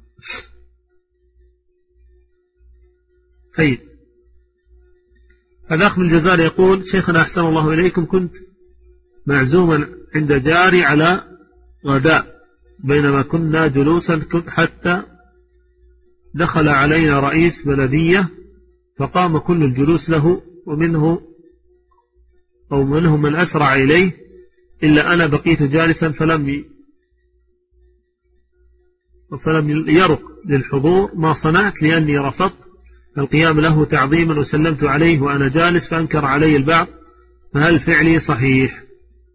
طيب، هذا أخ من الجزائر يقول: شيخنا أحسن الله إليكم، كنت معزوما عند جاري على غداء، بينما كنا جلوسا حتى دخل علينا رئيس بلدية فقام كل الجلوس له، ومنه أو منهم من أسرع إليه، إلا أنا بقيت جالسا فلم فلم يرق للحضور ما صنعت، لأني رفضت القيام له تعظيما وسلمت عليه وأنا جالس فأنكر علي البعض، فهل فعلي صحيح؟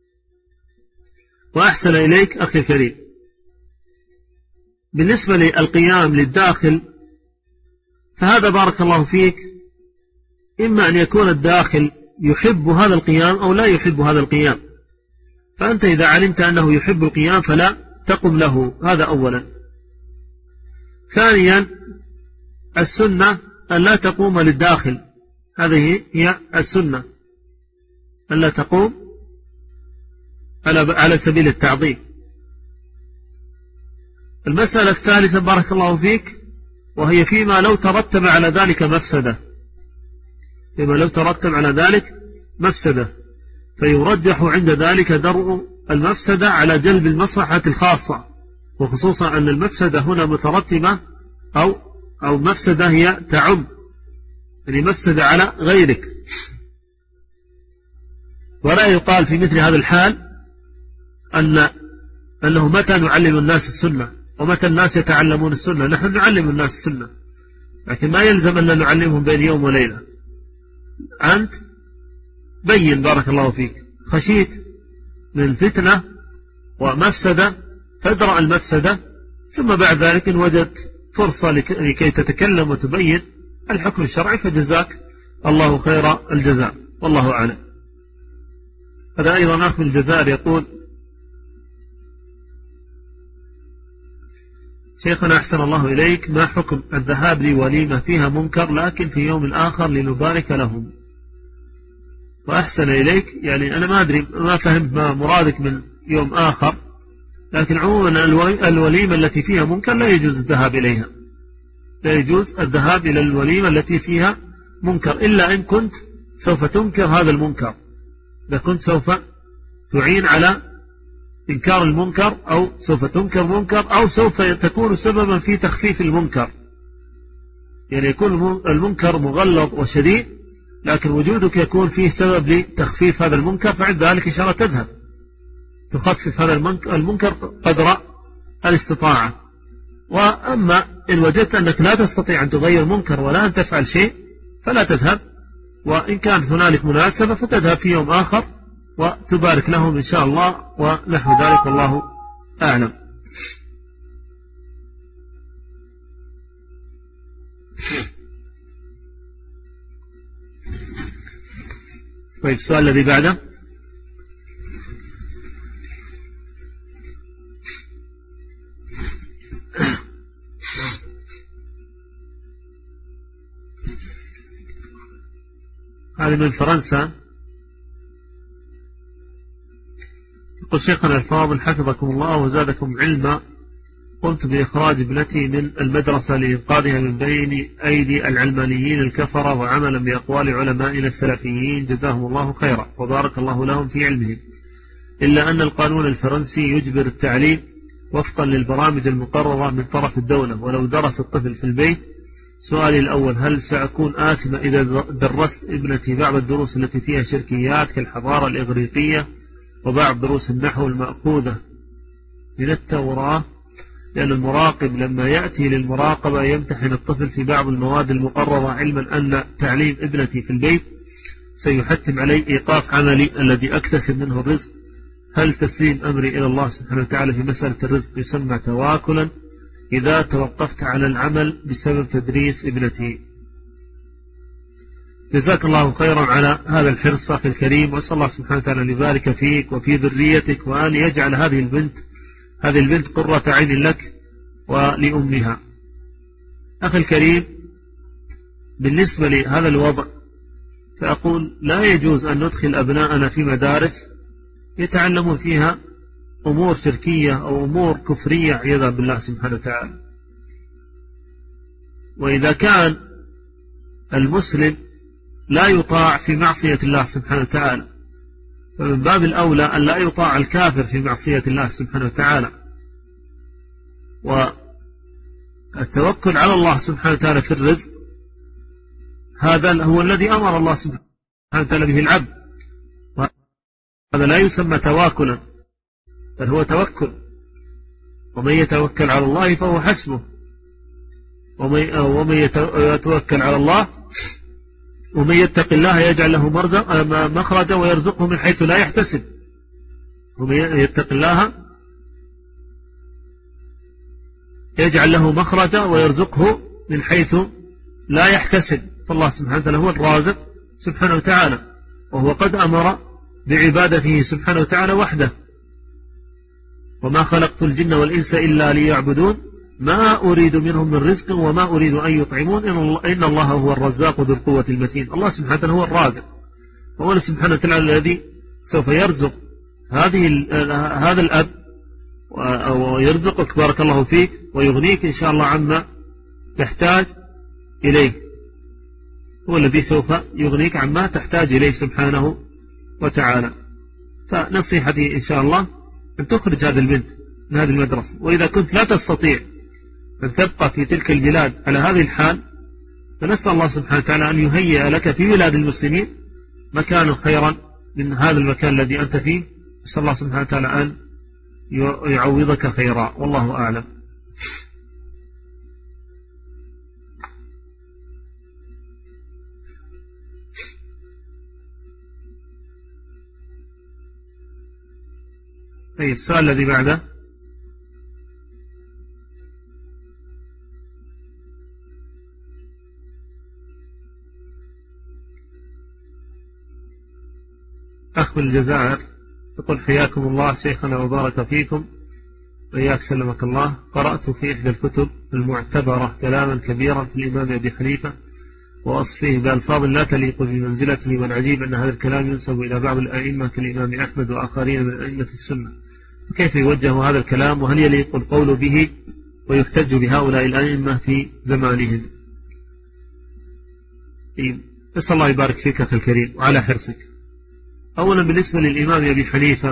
وأحسن إليك أخي الكريم، بالنسبة للقيام للداخل فهذا بارك الله فيك إما أن يكون الداخل يحب هذا القيام أو لا يحب هذا القيام، فأنت إذا علمت أنه يحب القيام فلا تقم له، هذا أولا. ثانيا السنة أن لا تقوم للداخل، هذه هي السنة، أن لا تقوم على سبيل التعظيم. المسألة الثالثة بارك الله فيك، وهي فيما لو ترتب على ذلك مفسدة، فيما لو ترتب على ذلك مفسدة فيرجح عند ذلك درء المفسدة على جلب المصلحة الخاصة، وخصوصا أن المفسدة هنا مترتبة أو أو مفسدة هي تعم، يعني مفسدة على غيرك. ولا يقال في مثل هذا الحال أن أنه متى نعلم الناس السنة ومتى الناس يتعلمون السنة. نحن نعلم الناس السنة، لكن ما يلزم أن نعلمهم بين يوم وليلة. أنت بين بارك الله فيك، خشيت من فتنة ومفسدة فادرأ المفسدة، ثم بعد ذلك إن وجدت فرصة لكي تتكلم وتبين الحكم الشرعي فجزاك الله خير الجزاء، والله أعلم. هذا أيضا أخ من الجزائر يقول: شيخنا أحسن الله إليك، ما حكم الذهاب لوليمة فيها منكر لكن في يوم آخر لنبارك لهم؟ وأحسن إليك، يعني أنا ما أدري ما فهمت ما مرادك من يوم آخر، لكن عموما الوليمة التي فيها منكر لا يجوز الذهاب إليها، لا يجوز الذهاب إلى الوليمة التي فيها منكر، إلا إن كنت سوف تنكر هذا المنكر، إذا كنت سوف تعين على إنكار المنكر أو سوف تنكر منكر أو سوف تكون سببا في تخفيف المنكر، يعني يكون المنكر مغلظ وشديد لكن وجودك يكون فيه سبب لتخفيف هذا المنكر، فعند ذلك إن شاء الله تذهب تخفف هذا المنكر قدر الاستطاعة. وأما إن وجدت أنك لا تستطيع أن تغير منكر ولا أن تفعل شيء فلا تذهب، وإن كانت هنالك مناسبة فتذهب في يوم آخر وتبارك لهم إن شاء الله ونحو ذلك، والله أعلم. طيب السؤال الذي بعده: هذه من فرنسا، يقول: شيخنا الفاضل حفظكم الله وزادكم علما، قمت بإخراج ابنتي من المدرسة لإنقاذها من بين أيدي العلمانيين الكفرة، وعملا بأقوال علمائنا السلفيين جزاهم الله خيرا وبارك الله لهم في علمهم، إلا أن القانون الفرنسي يجبر التعليم وفقا للبرامج المقررة من طرف الدولة، ولو درس الطفل في البيت. سؤالي الأول: هل سأكون آثمة إذا درست ابنتي بعض الدروس التي فيها شركيات كالحضارة الإغريقية وبعض دروس النحو المأخوذة من التوراة؟ لأن المراقب لما يأتي للمراقبة يمتحن الطفل في بعض المواد المقررة، علما أن تعليم ابنتي في البيت سيحتم علي إيقاف عملي الذي أكتسب منه الرزق. هل تسليم أمري إلى الله سبحانه وتعالى في مسألة الرزق يسمى تواكلا إذا توقفت على العمل بسبب تدريس ابنتي؟ جزاك الله خيرا على هذا الحرص أخي الكريم، وأسأل الله سبحانه وتعالى أن يبارك فيك وفي ذريتك، وأن يجعل هذه البنت هذه البنت قرة عين لك ولأمها. أخي الكريم، بالنسبة لهذا الوضع فأقول لا يجوز أن ندخل أبناءنا في مدارس يتعلمون فيها أمور شركية أو أمور كفرية عياذا بالله سبحانه وتعالى. وإذا كان المسلم لا يطاع في معصية الله سبحانه وتعالى فمن باب الأولى أن لا يطاع الكافر في معصية الله سبحانه وتعالى. والتوكل على الله سبحانه وتعالى في الرزق هذا هو الذي أمر الله سبحانه وتعالى به العبد، وهذا لا يسمى تواكلا بل هو توكل، ومن يتوكل على الله فهو حسبه. ومن يتوكل على الله ومن يتق الله يجعل له مخرجا ويرزقه من حيث لا يحتسب. ومن يتق الله يجعل له مخرجا ويرزقه من حيث لا يحتسب. فالله سبحانه وتعالى هو الرازق سبحانه وتعالى، وهو قد أمر بعبادته سبحانه وتعالى وحده: وما خلقت الجن والإنس إلا ليعبدون ما أريد منهم من رزق وما أريد أن يطعمون إن الله هو الرزاق ذو القوة المتين. الله سبحانه وتعالى هو الرازق، وهو سبحانه وتعالى الذي سوف يرزق هذه هذا الأب ويرزقك بارك الله فيك ويغنيك إن شاء الله عما تحتاج إليه. هو الذي سوف يغنيك عما تحتاج إليه سبحانه وتعالى. فنصيحتي إن شاء الله أن تخرج هذه البنت من هذه المدرسة، وإذا كنت لا تستطيع أن تبقى في تلك البلاد على هذه الحال فنسأل الله سبحانه وتعالى أن يهيئ لك في بلاد المسلمين مكانا خيرا من هذا المكان الذي أنت فيه. نسأل الله سبحانه وتعالى أن يعوضك خيرا، والله أعلم. طيب، السؤال الذي بعده: أخ من الجزائر يقول: حياكم الله شيخنا وبارك فيكم وإياك سلمك الله. قرأت في إحدى الكتب المعتبرة كلاما كبيرا في الإمام أبي حنيفة وأصفه بألفاظ لا تليق بمنزلته، والعجيب أن هذا الكلام ينسب إلى بعض الأئمة كالإمام أحمد وآخرين من أئمة السنة، وكيف يوجه هذا الكلام؟ وهل يليق القول به ويحتج بهؤلاء الأئمة في زمانهم؟ نسأل الله يبارك فيك أخي الكريم وعلى حرصك. أولا بالنسبة للإمام أبي حنيفة،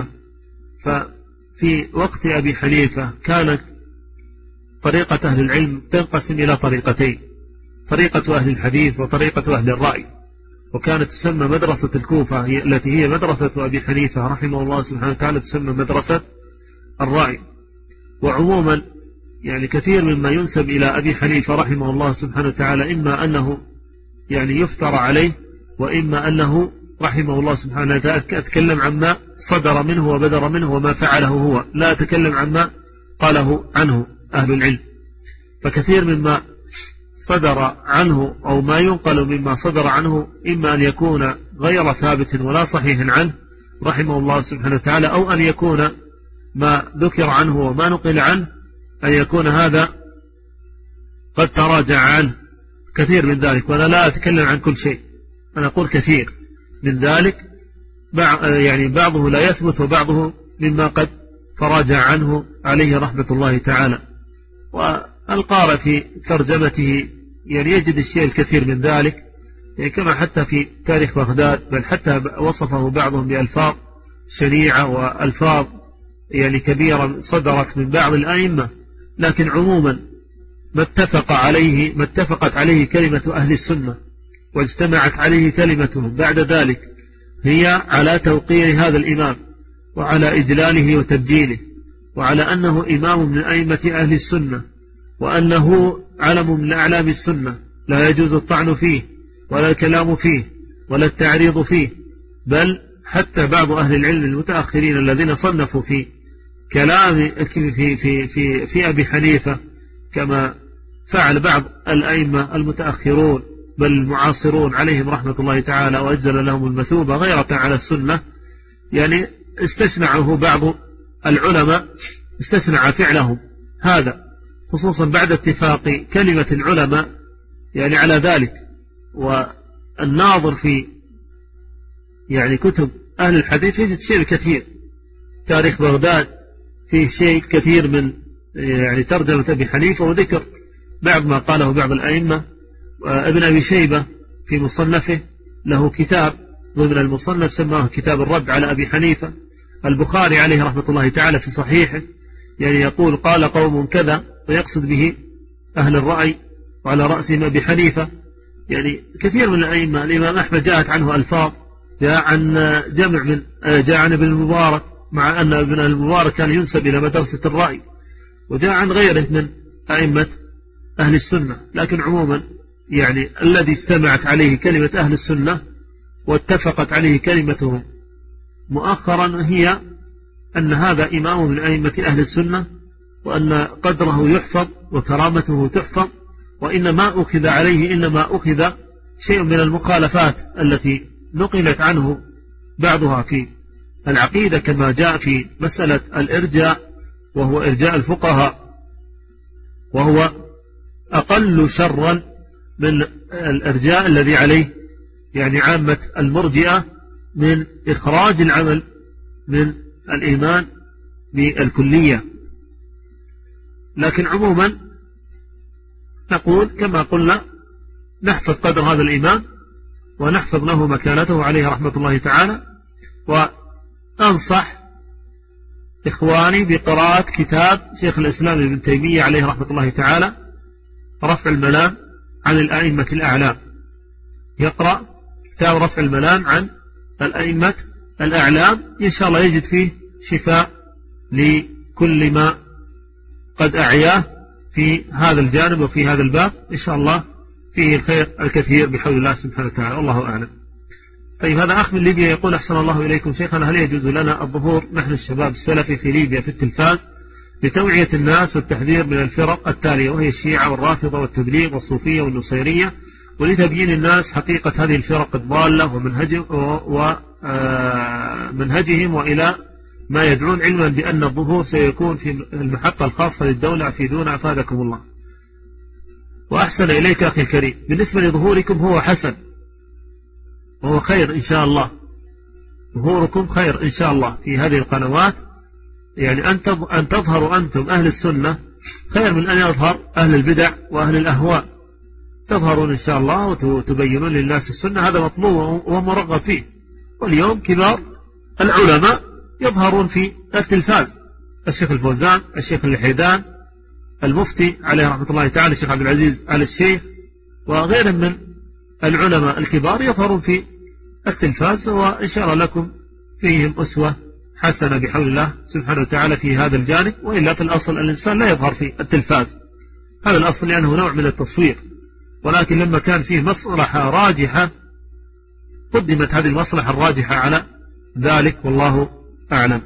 ففي وقت أبي حنيفة كانت طريقة أهل العلم تنقسم إلى طريقتين: طريقة أهل الحديث وطريقة أهل الرأي. وكانت تسمى مدرسة الكوفة التي هي مدرسة أبي حنيفة رحمه الله سبحانه وتعالى تسمى مدرسة الرأي. وعموما يعني كثير مما ينسب إلى أبي حنيفة رحمه الله سبحانه وتعالى إما أنه يعني يفترى عليه، وإما أنه رحمه الله سبحانه وتعالى أتكلم عما صدر منه وبدر منه وما فعله هو، لا أتكلم عما قاله عنه أهل العلم. فكثير مما صدر عنه أو ما ينقل مما صدر عنه إما أن يكون غير ثابت ولا صحيح عنه رحمه الله سبحانه وتعالى، أو أن يكون ما ذكر عنه وما نقل عنه أن يكون هذا قد تراجع عنه كثير من ذلك. وأنا لا أتكلم عن كل شيء، أنا أقول كثير من ذلك يعني بعضه لا يثبت وبعضه مما قد تراجع عنه عليه رحمة الله تعالى. والقارئ في ترجمته يعني يجد الشيء الكثير من ذلك، يعني كما حتى في تاريخ بغداد، بل حتى وصفه بعضهم بألفاظ شنيعة وألفاظ يعني كبيرة صدرت من بعض الأئمة. لكن عموما ما اتفق عليه ما اتفقت عليه كلمة أهل السنة واجتمعت عليه كلمتهم بعد ذلك هي على توقير هذا الإمام وعلى إجلاله وتبجيله، وعلى أنه إمام من أئمة أهل السنة، وأنه علم من أعلام السنة لا يجوز الطعن فيه ولا الكلام فيه ولا التعريض فيه. بل حتى بعض أهل العلم المتأخرين الذين صنفوا في كلام في, في, في, في أبي حنيفة كما فعل بعض الأئمة المتأخرون بل المعاصرون عليهم رحمة الله تعالى وأجزل لهم المثوبة غيرة على السنة، يعني استشنعه بعض العلماء استشنع فعلهم هذا، خصوصا بعد اتفاق كلمة العلماء يعني على ذلك. والناظر في يعني كتب أهل الحديث يجد شيء كثير، تاريخ بغداد فيه شيء كثير من يعني ترجمة أبي حنيفة وذكر بعض ما قاله بعض الأئمة. ابن أبي شيبة في مصنفه له كتاب ضمن المصنف سماه كتاب الرد على أبي حنيفة. البخاري عليه رحمة الله تعالى في صحيحه يعني يقول قال قوم كذا، ويقصد به أهل الرأي وعلى رأسهم أبي حنيفة. يعني كثير من الأئمة، الإمام أحمد جاءت عنه ألفاظ، جاء عن جمع من جاء عن ابن المبارك، مع أن ابن المبارك كان ينسب إلى مدرسة الرأي، وجاء عن غيره من أئمة أهل السنة، لكن عموما يعني الذي اجتمعت عليه كلمة أهل السنة واتفقت عليه كلمتهم مؤخرا هي أن هذا إمام من أئمة أهل السنة، وأن قدره يحفظ وكرامته تحفظ، وإن ما أخذ عليه إنما أخذ شيء من المخالفات التي نقلت عنه بعضها في العقيدة، كما جاء في مسألة الإرجاء، وهو إرجاء الفقهاء، وهو أقل شرا من الإرجاء الذي عليه يعني عامة المرجئة من إخراج العمل من الإيمان بالكلية. لكن عموما نقول كما قلنا نحفظ قدر هذا الإمام ونحفظ له مكانته عليه رحمة الله تعالى، وأنصح إخواني بقراءة كتاب شيخ الإسلام ابن تيمية عليه رحمة الله تعالى رفع الملام عن الأئمة الأعلام. يقرأ كتاب رفع الملام عن الأئمة الأعلام، إن شاء الله يجد فيه شفاء لكل ما قد أعياه في هذا الجانب وفي هذا الباب، إن شاء الله فيه الخير الكثير بحول الله سبحانه وتعالى، والله أعلم. طيب، هذا أخ من ليبيا يقول: أحسن الله إليكم شيخنا، هل يجوز لنا الظهور نحن الشباب السلفي في ليبيا في التلفاز لتوعية الناس والتحذير من الفرق التالية، وهي الشيعة والرافضة والتبليغ والصوفية والنصيرية، ولتبيين الناس حقيقة هذه الفرق الضالة ومنهجهم وإلى ما يدعون، علما بأن الظهور سيكون في المحطة الخاصة للدولة، أفيدونا أفادكم الله. وأحسن إليك أخي الكريم، بالنسبة لظهوركم هو حسن وهو خير إن شاء الله، ظهوركم خير إن شاء الله في هذه القنوات، يعني أن تظهروا أنتم أهل السنة خير من أن يظهر أهل البدع وأهل الأهواء. تظهرون إن شاء الله وتبينون للناس السنة، هذا مطلوب ومرغب فيه. واليوم كبار العلماء يظهرون في التلفاز، الشيخ الفوزان، الشيخ الحيدان، المفتي عليه رحمة الله تعالى، الشيخ عبد العزيز آل الشيخ، وغيرهم من العلماء الكبار يظهرون في التلفاز، وإن شاء الله لكم فيهم أسوة حسنة بحول الله سبحانه وتعالى في هذا الجانب. وإلا في الأصل الإنسان لا يظهر في التلفاز، هذا الأصل لأنه نوع من التصوير، ولكن لما كان فيه مصلحة راجحة قدمت هذه المصلحة الراجحة على ذلك، والله أعلم.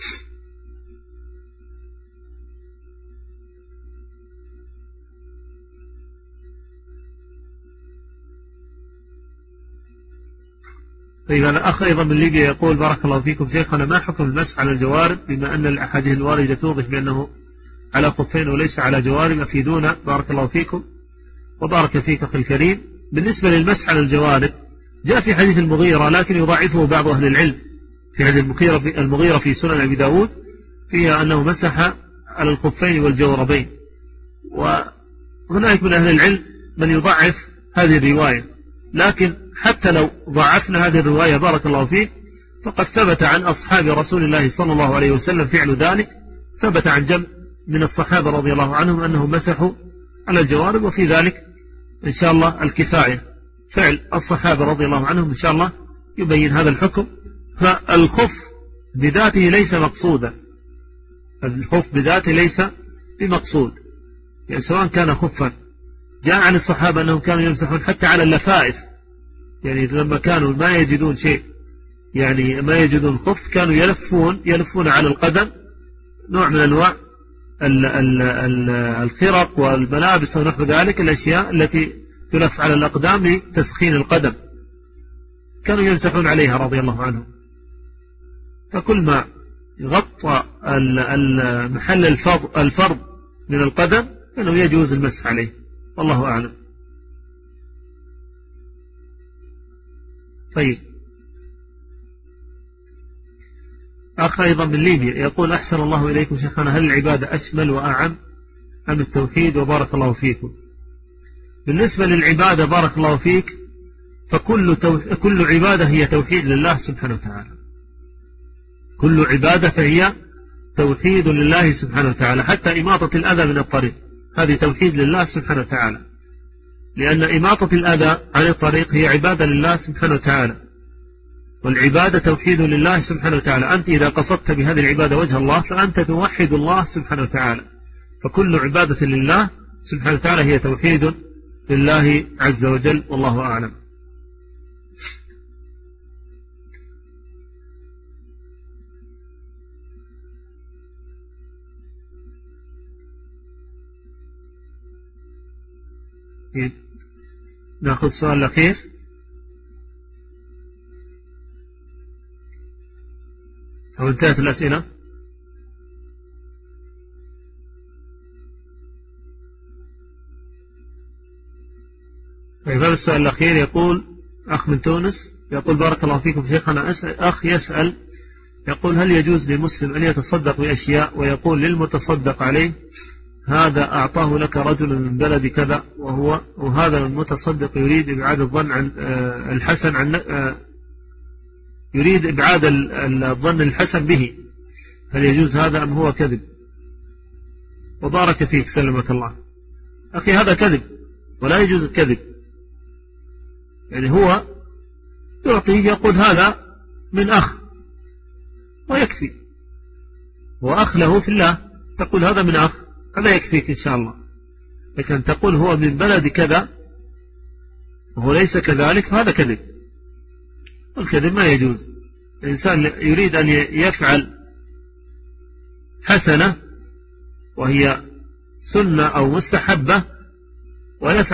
طيب، هذا أخ أيضا من ليبيا يقول: بارك الله فيكم شيخنا، ما حكم المسح على الجوارب بما أن الأحاديث الواردة توضح بأنه على خفين وليس على جوارب؟ أفيدونا بارك الله فيكم وبارك فيك أخي الكريم. بالنسبة للمسح على الجوارب جاء في حديث المغيرة، لكن يضاعفه بعض أهل العلم، في حديث المغيرة في, المغيرة في سنن أبي داود فيها أنه مسح على الخفين والجوربين، وهناك من أهل العلم من يضعف هذه الرواية، لكن حتى لو ضعفنا هذه الرواية بارك الله فيك فقد ثبت عن أصحاب رسول الله صلى الله عليه وسلم فعل ذلك، ثبت عن جمع من الصحابة رضي الله عنهم أنهم مسحوا على الجوارب، وفي ذلك إن شاء الله الكفاية، فعل الصحابة رضي الله عنهم إن شاء الله يبين هذا الحكم. فالخف بذاته ليس مقصودا، الخف بذاته ليس بمقصود، يعني سواء كان خفا، جاء عن الصحابة أنهم كانوا يمسحون حتى على اللفائف، يعني لما كانوا ما يجدون شيء، يعني ما يجدون خف، كانوا يلفون يلفون على القدم نوع من أنواع الخرق والملابس ونحو ذلك، الأشياء التي تلف على الأقدام لتسخين القدم، كانوا يمسحون عليها رضي الله عنهم. فكل ما غطى محل الفرض من القدم أنه يجوز المسح عليه، والله أعلم. طيب، أخ أيضا من ليبيا يقول: أحسن الله إليكم شيخنا، هل العبادة أشمل وأعم أم التوحيد؟ وبارك الله فيكم. بالنسبة للعبادة بارك الله فيك فكل توح... كل عبادة هي توحيد لله سبحانه وتعالى، كل عبادة فهي توحيد لله سبحانه وتعالى، حتى إماطة الأذى من الطريق هذه توحيد لله سبحانه وتعالى، لأن إماطة الأذى عن الطريق هي عبادة لله سبحانه وتعالى، والعبادة توحيد لله سبحانه وتعالى. أنت إذا قصدت بهذه العبادة وجه الله فأنت توحد الله سبحانه وتعالى، فكل عبادة لله سبحانه وتعالى هي توحيد لله عز وجل، والله أعلم. نأخذ السؤال الأخير. أو انتهت الأسئلة؟ طيب هذا السؤال الأخير يقول أخ من تونس يقول: بارك الله فيكم شيخنا، أخ يسأل يقول: هل يجوز لمسلم أن يتصدق بأشياء ويقول للمتصدق عليه: هذا أعطاه لك رجل من بلد كذا، وهو وهذا المتصدق يريد إبعاد الظن عن الحسن عن يريد إبعاد الظن الحسن به، هل يجوز هذا أم هو كذب؟ وبارك فيك سلمك الله. أخي هذا كذب ولا يجوز الكذب. يعني هو يعطيه يقول هذا من أخ ويكفي، وأخ له في الله، تقول هذا من أخ، هذا يكفيك إن شاء الله. لكن تقول هو من بلد كذا وهو ليس كذلك، هذا كذب، والكذب ما يجوز. الإنسان يريد أن يفعل حسنة وهي سنة أو مستحبة ويفعل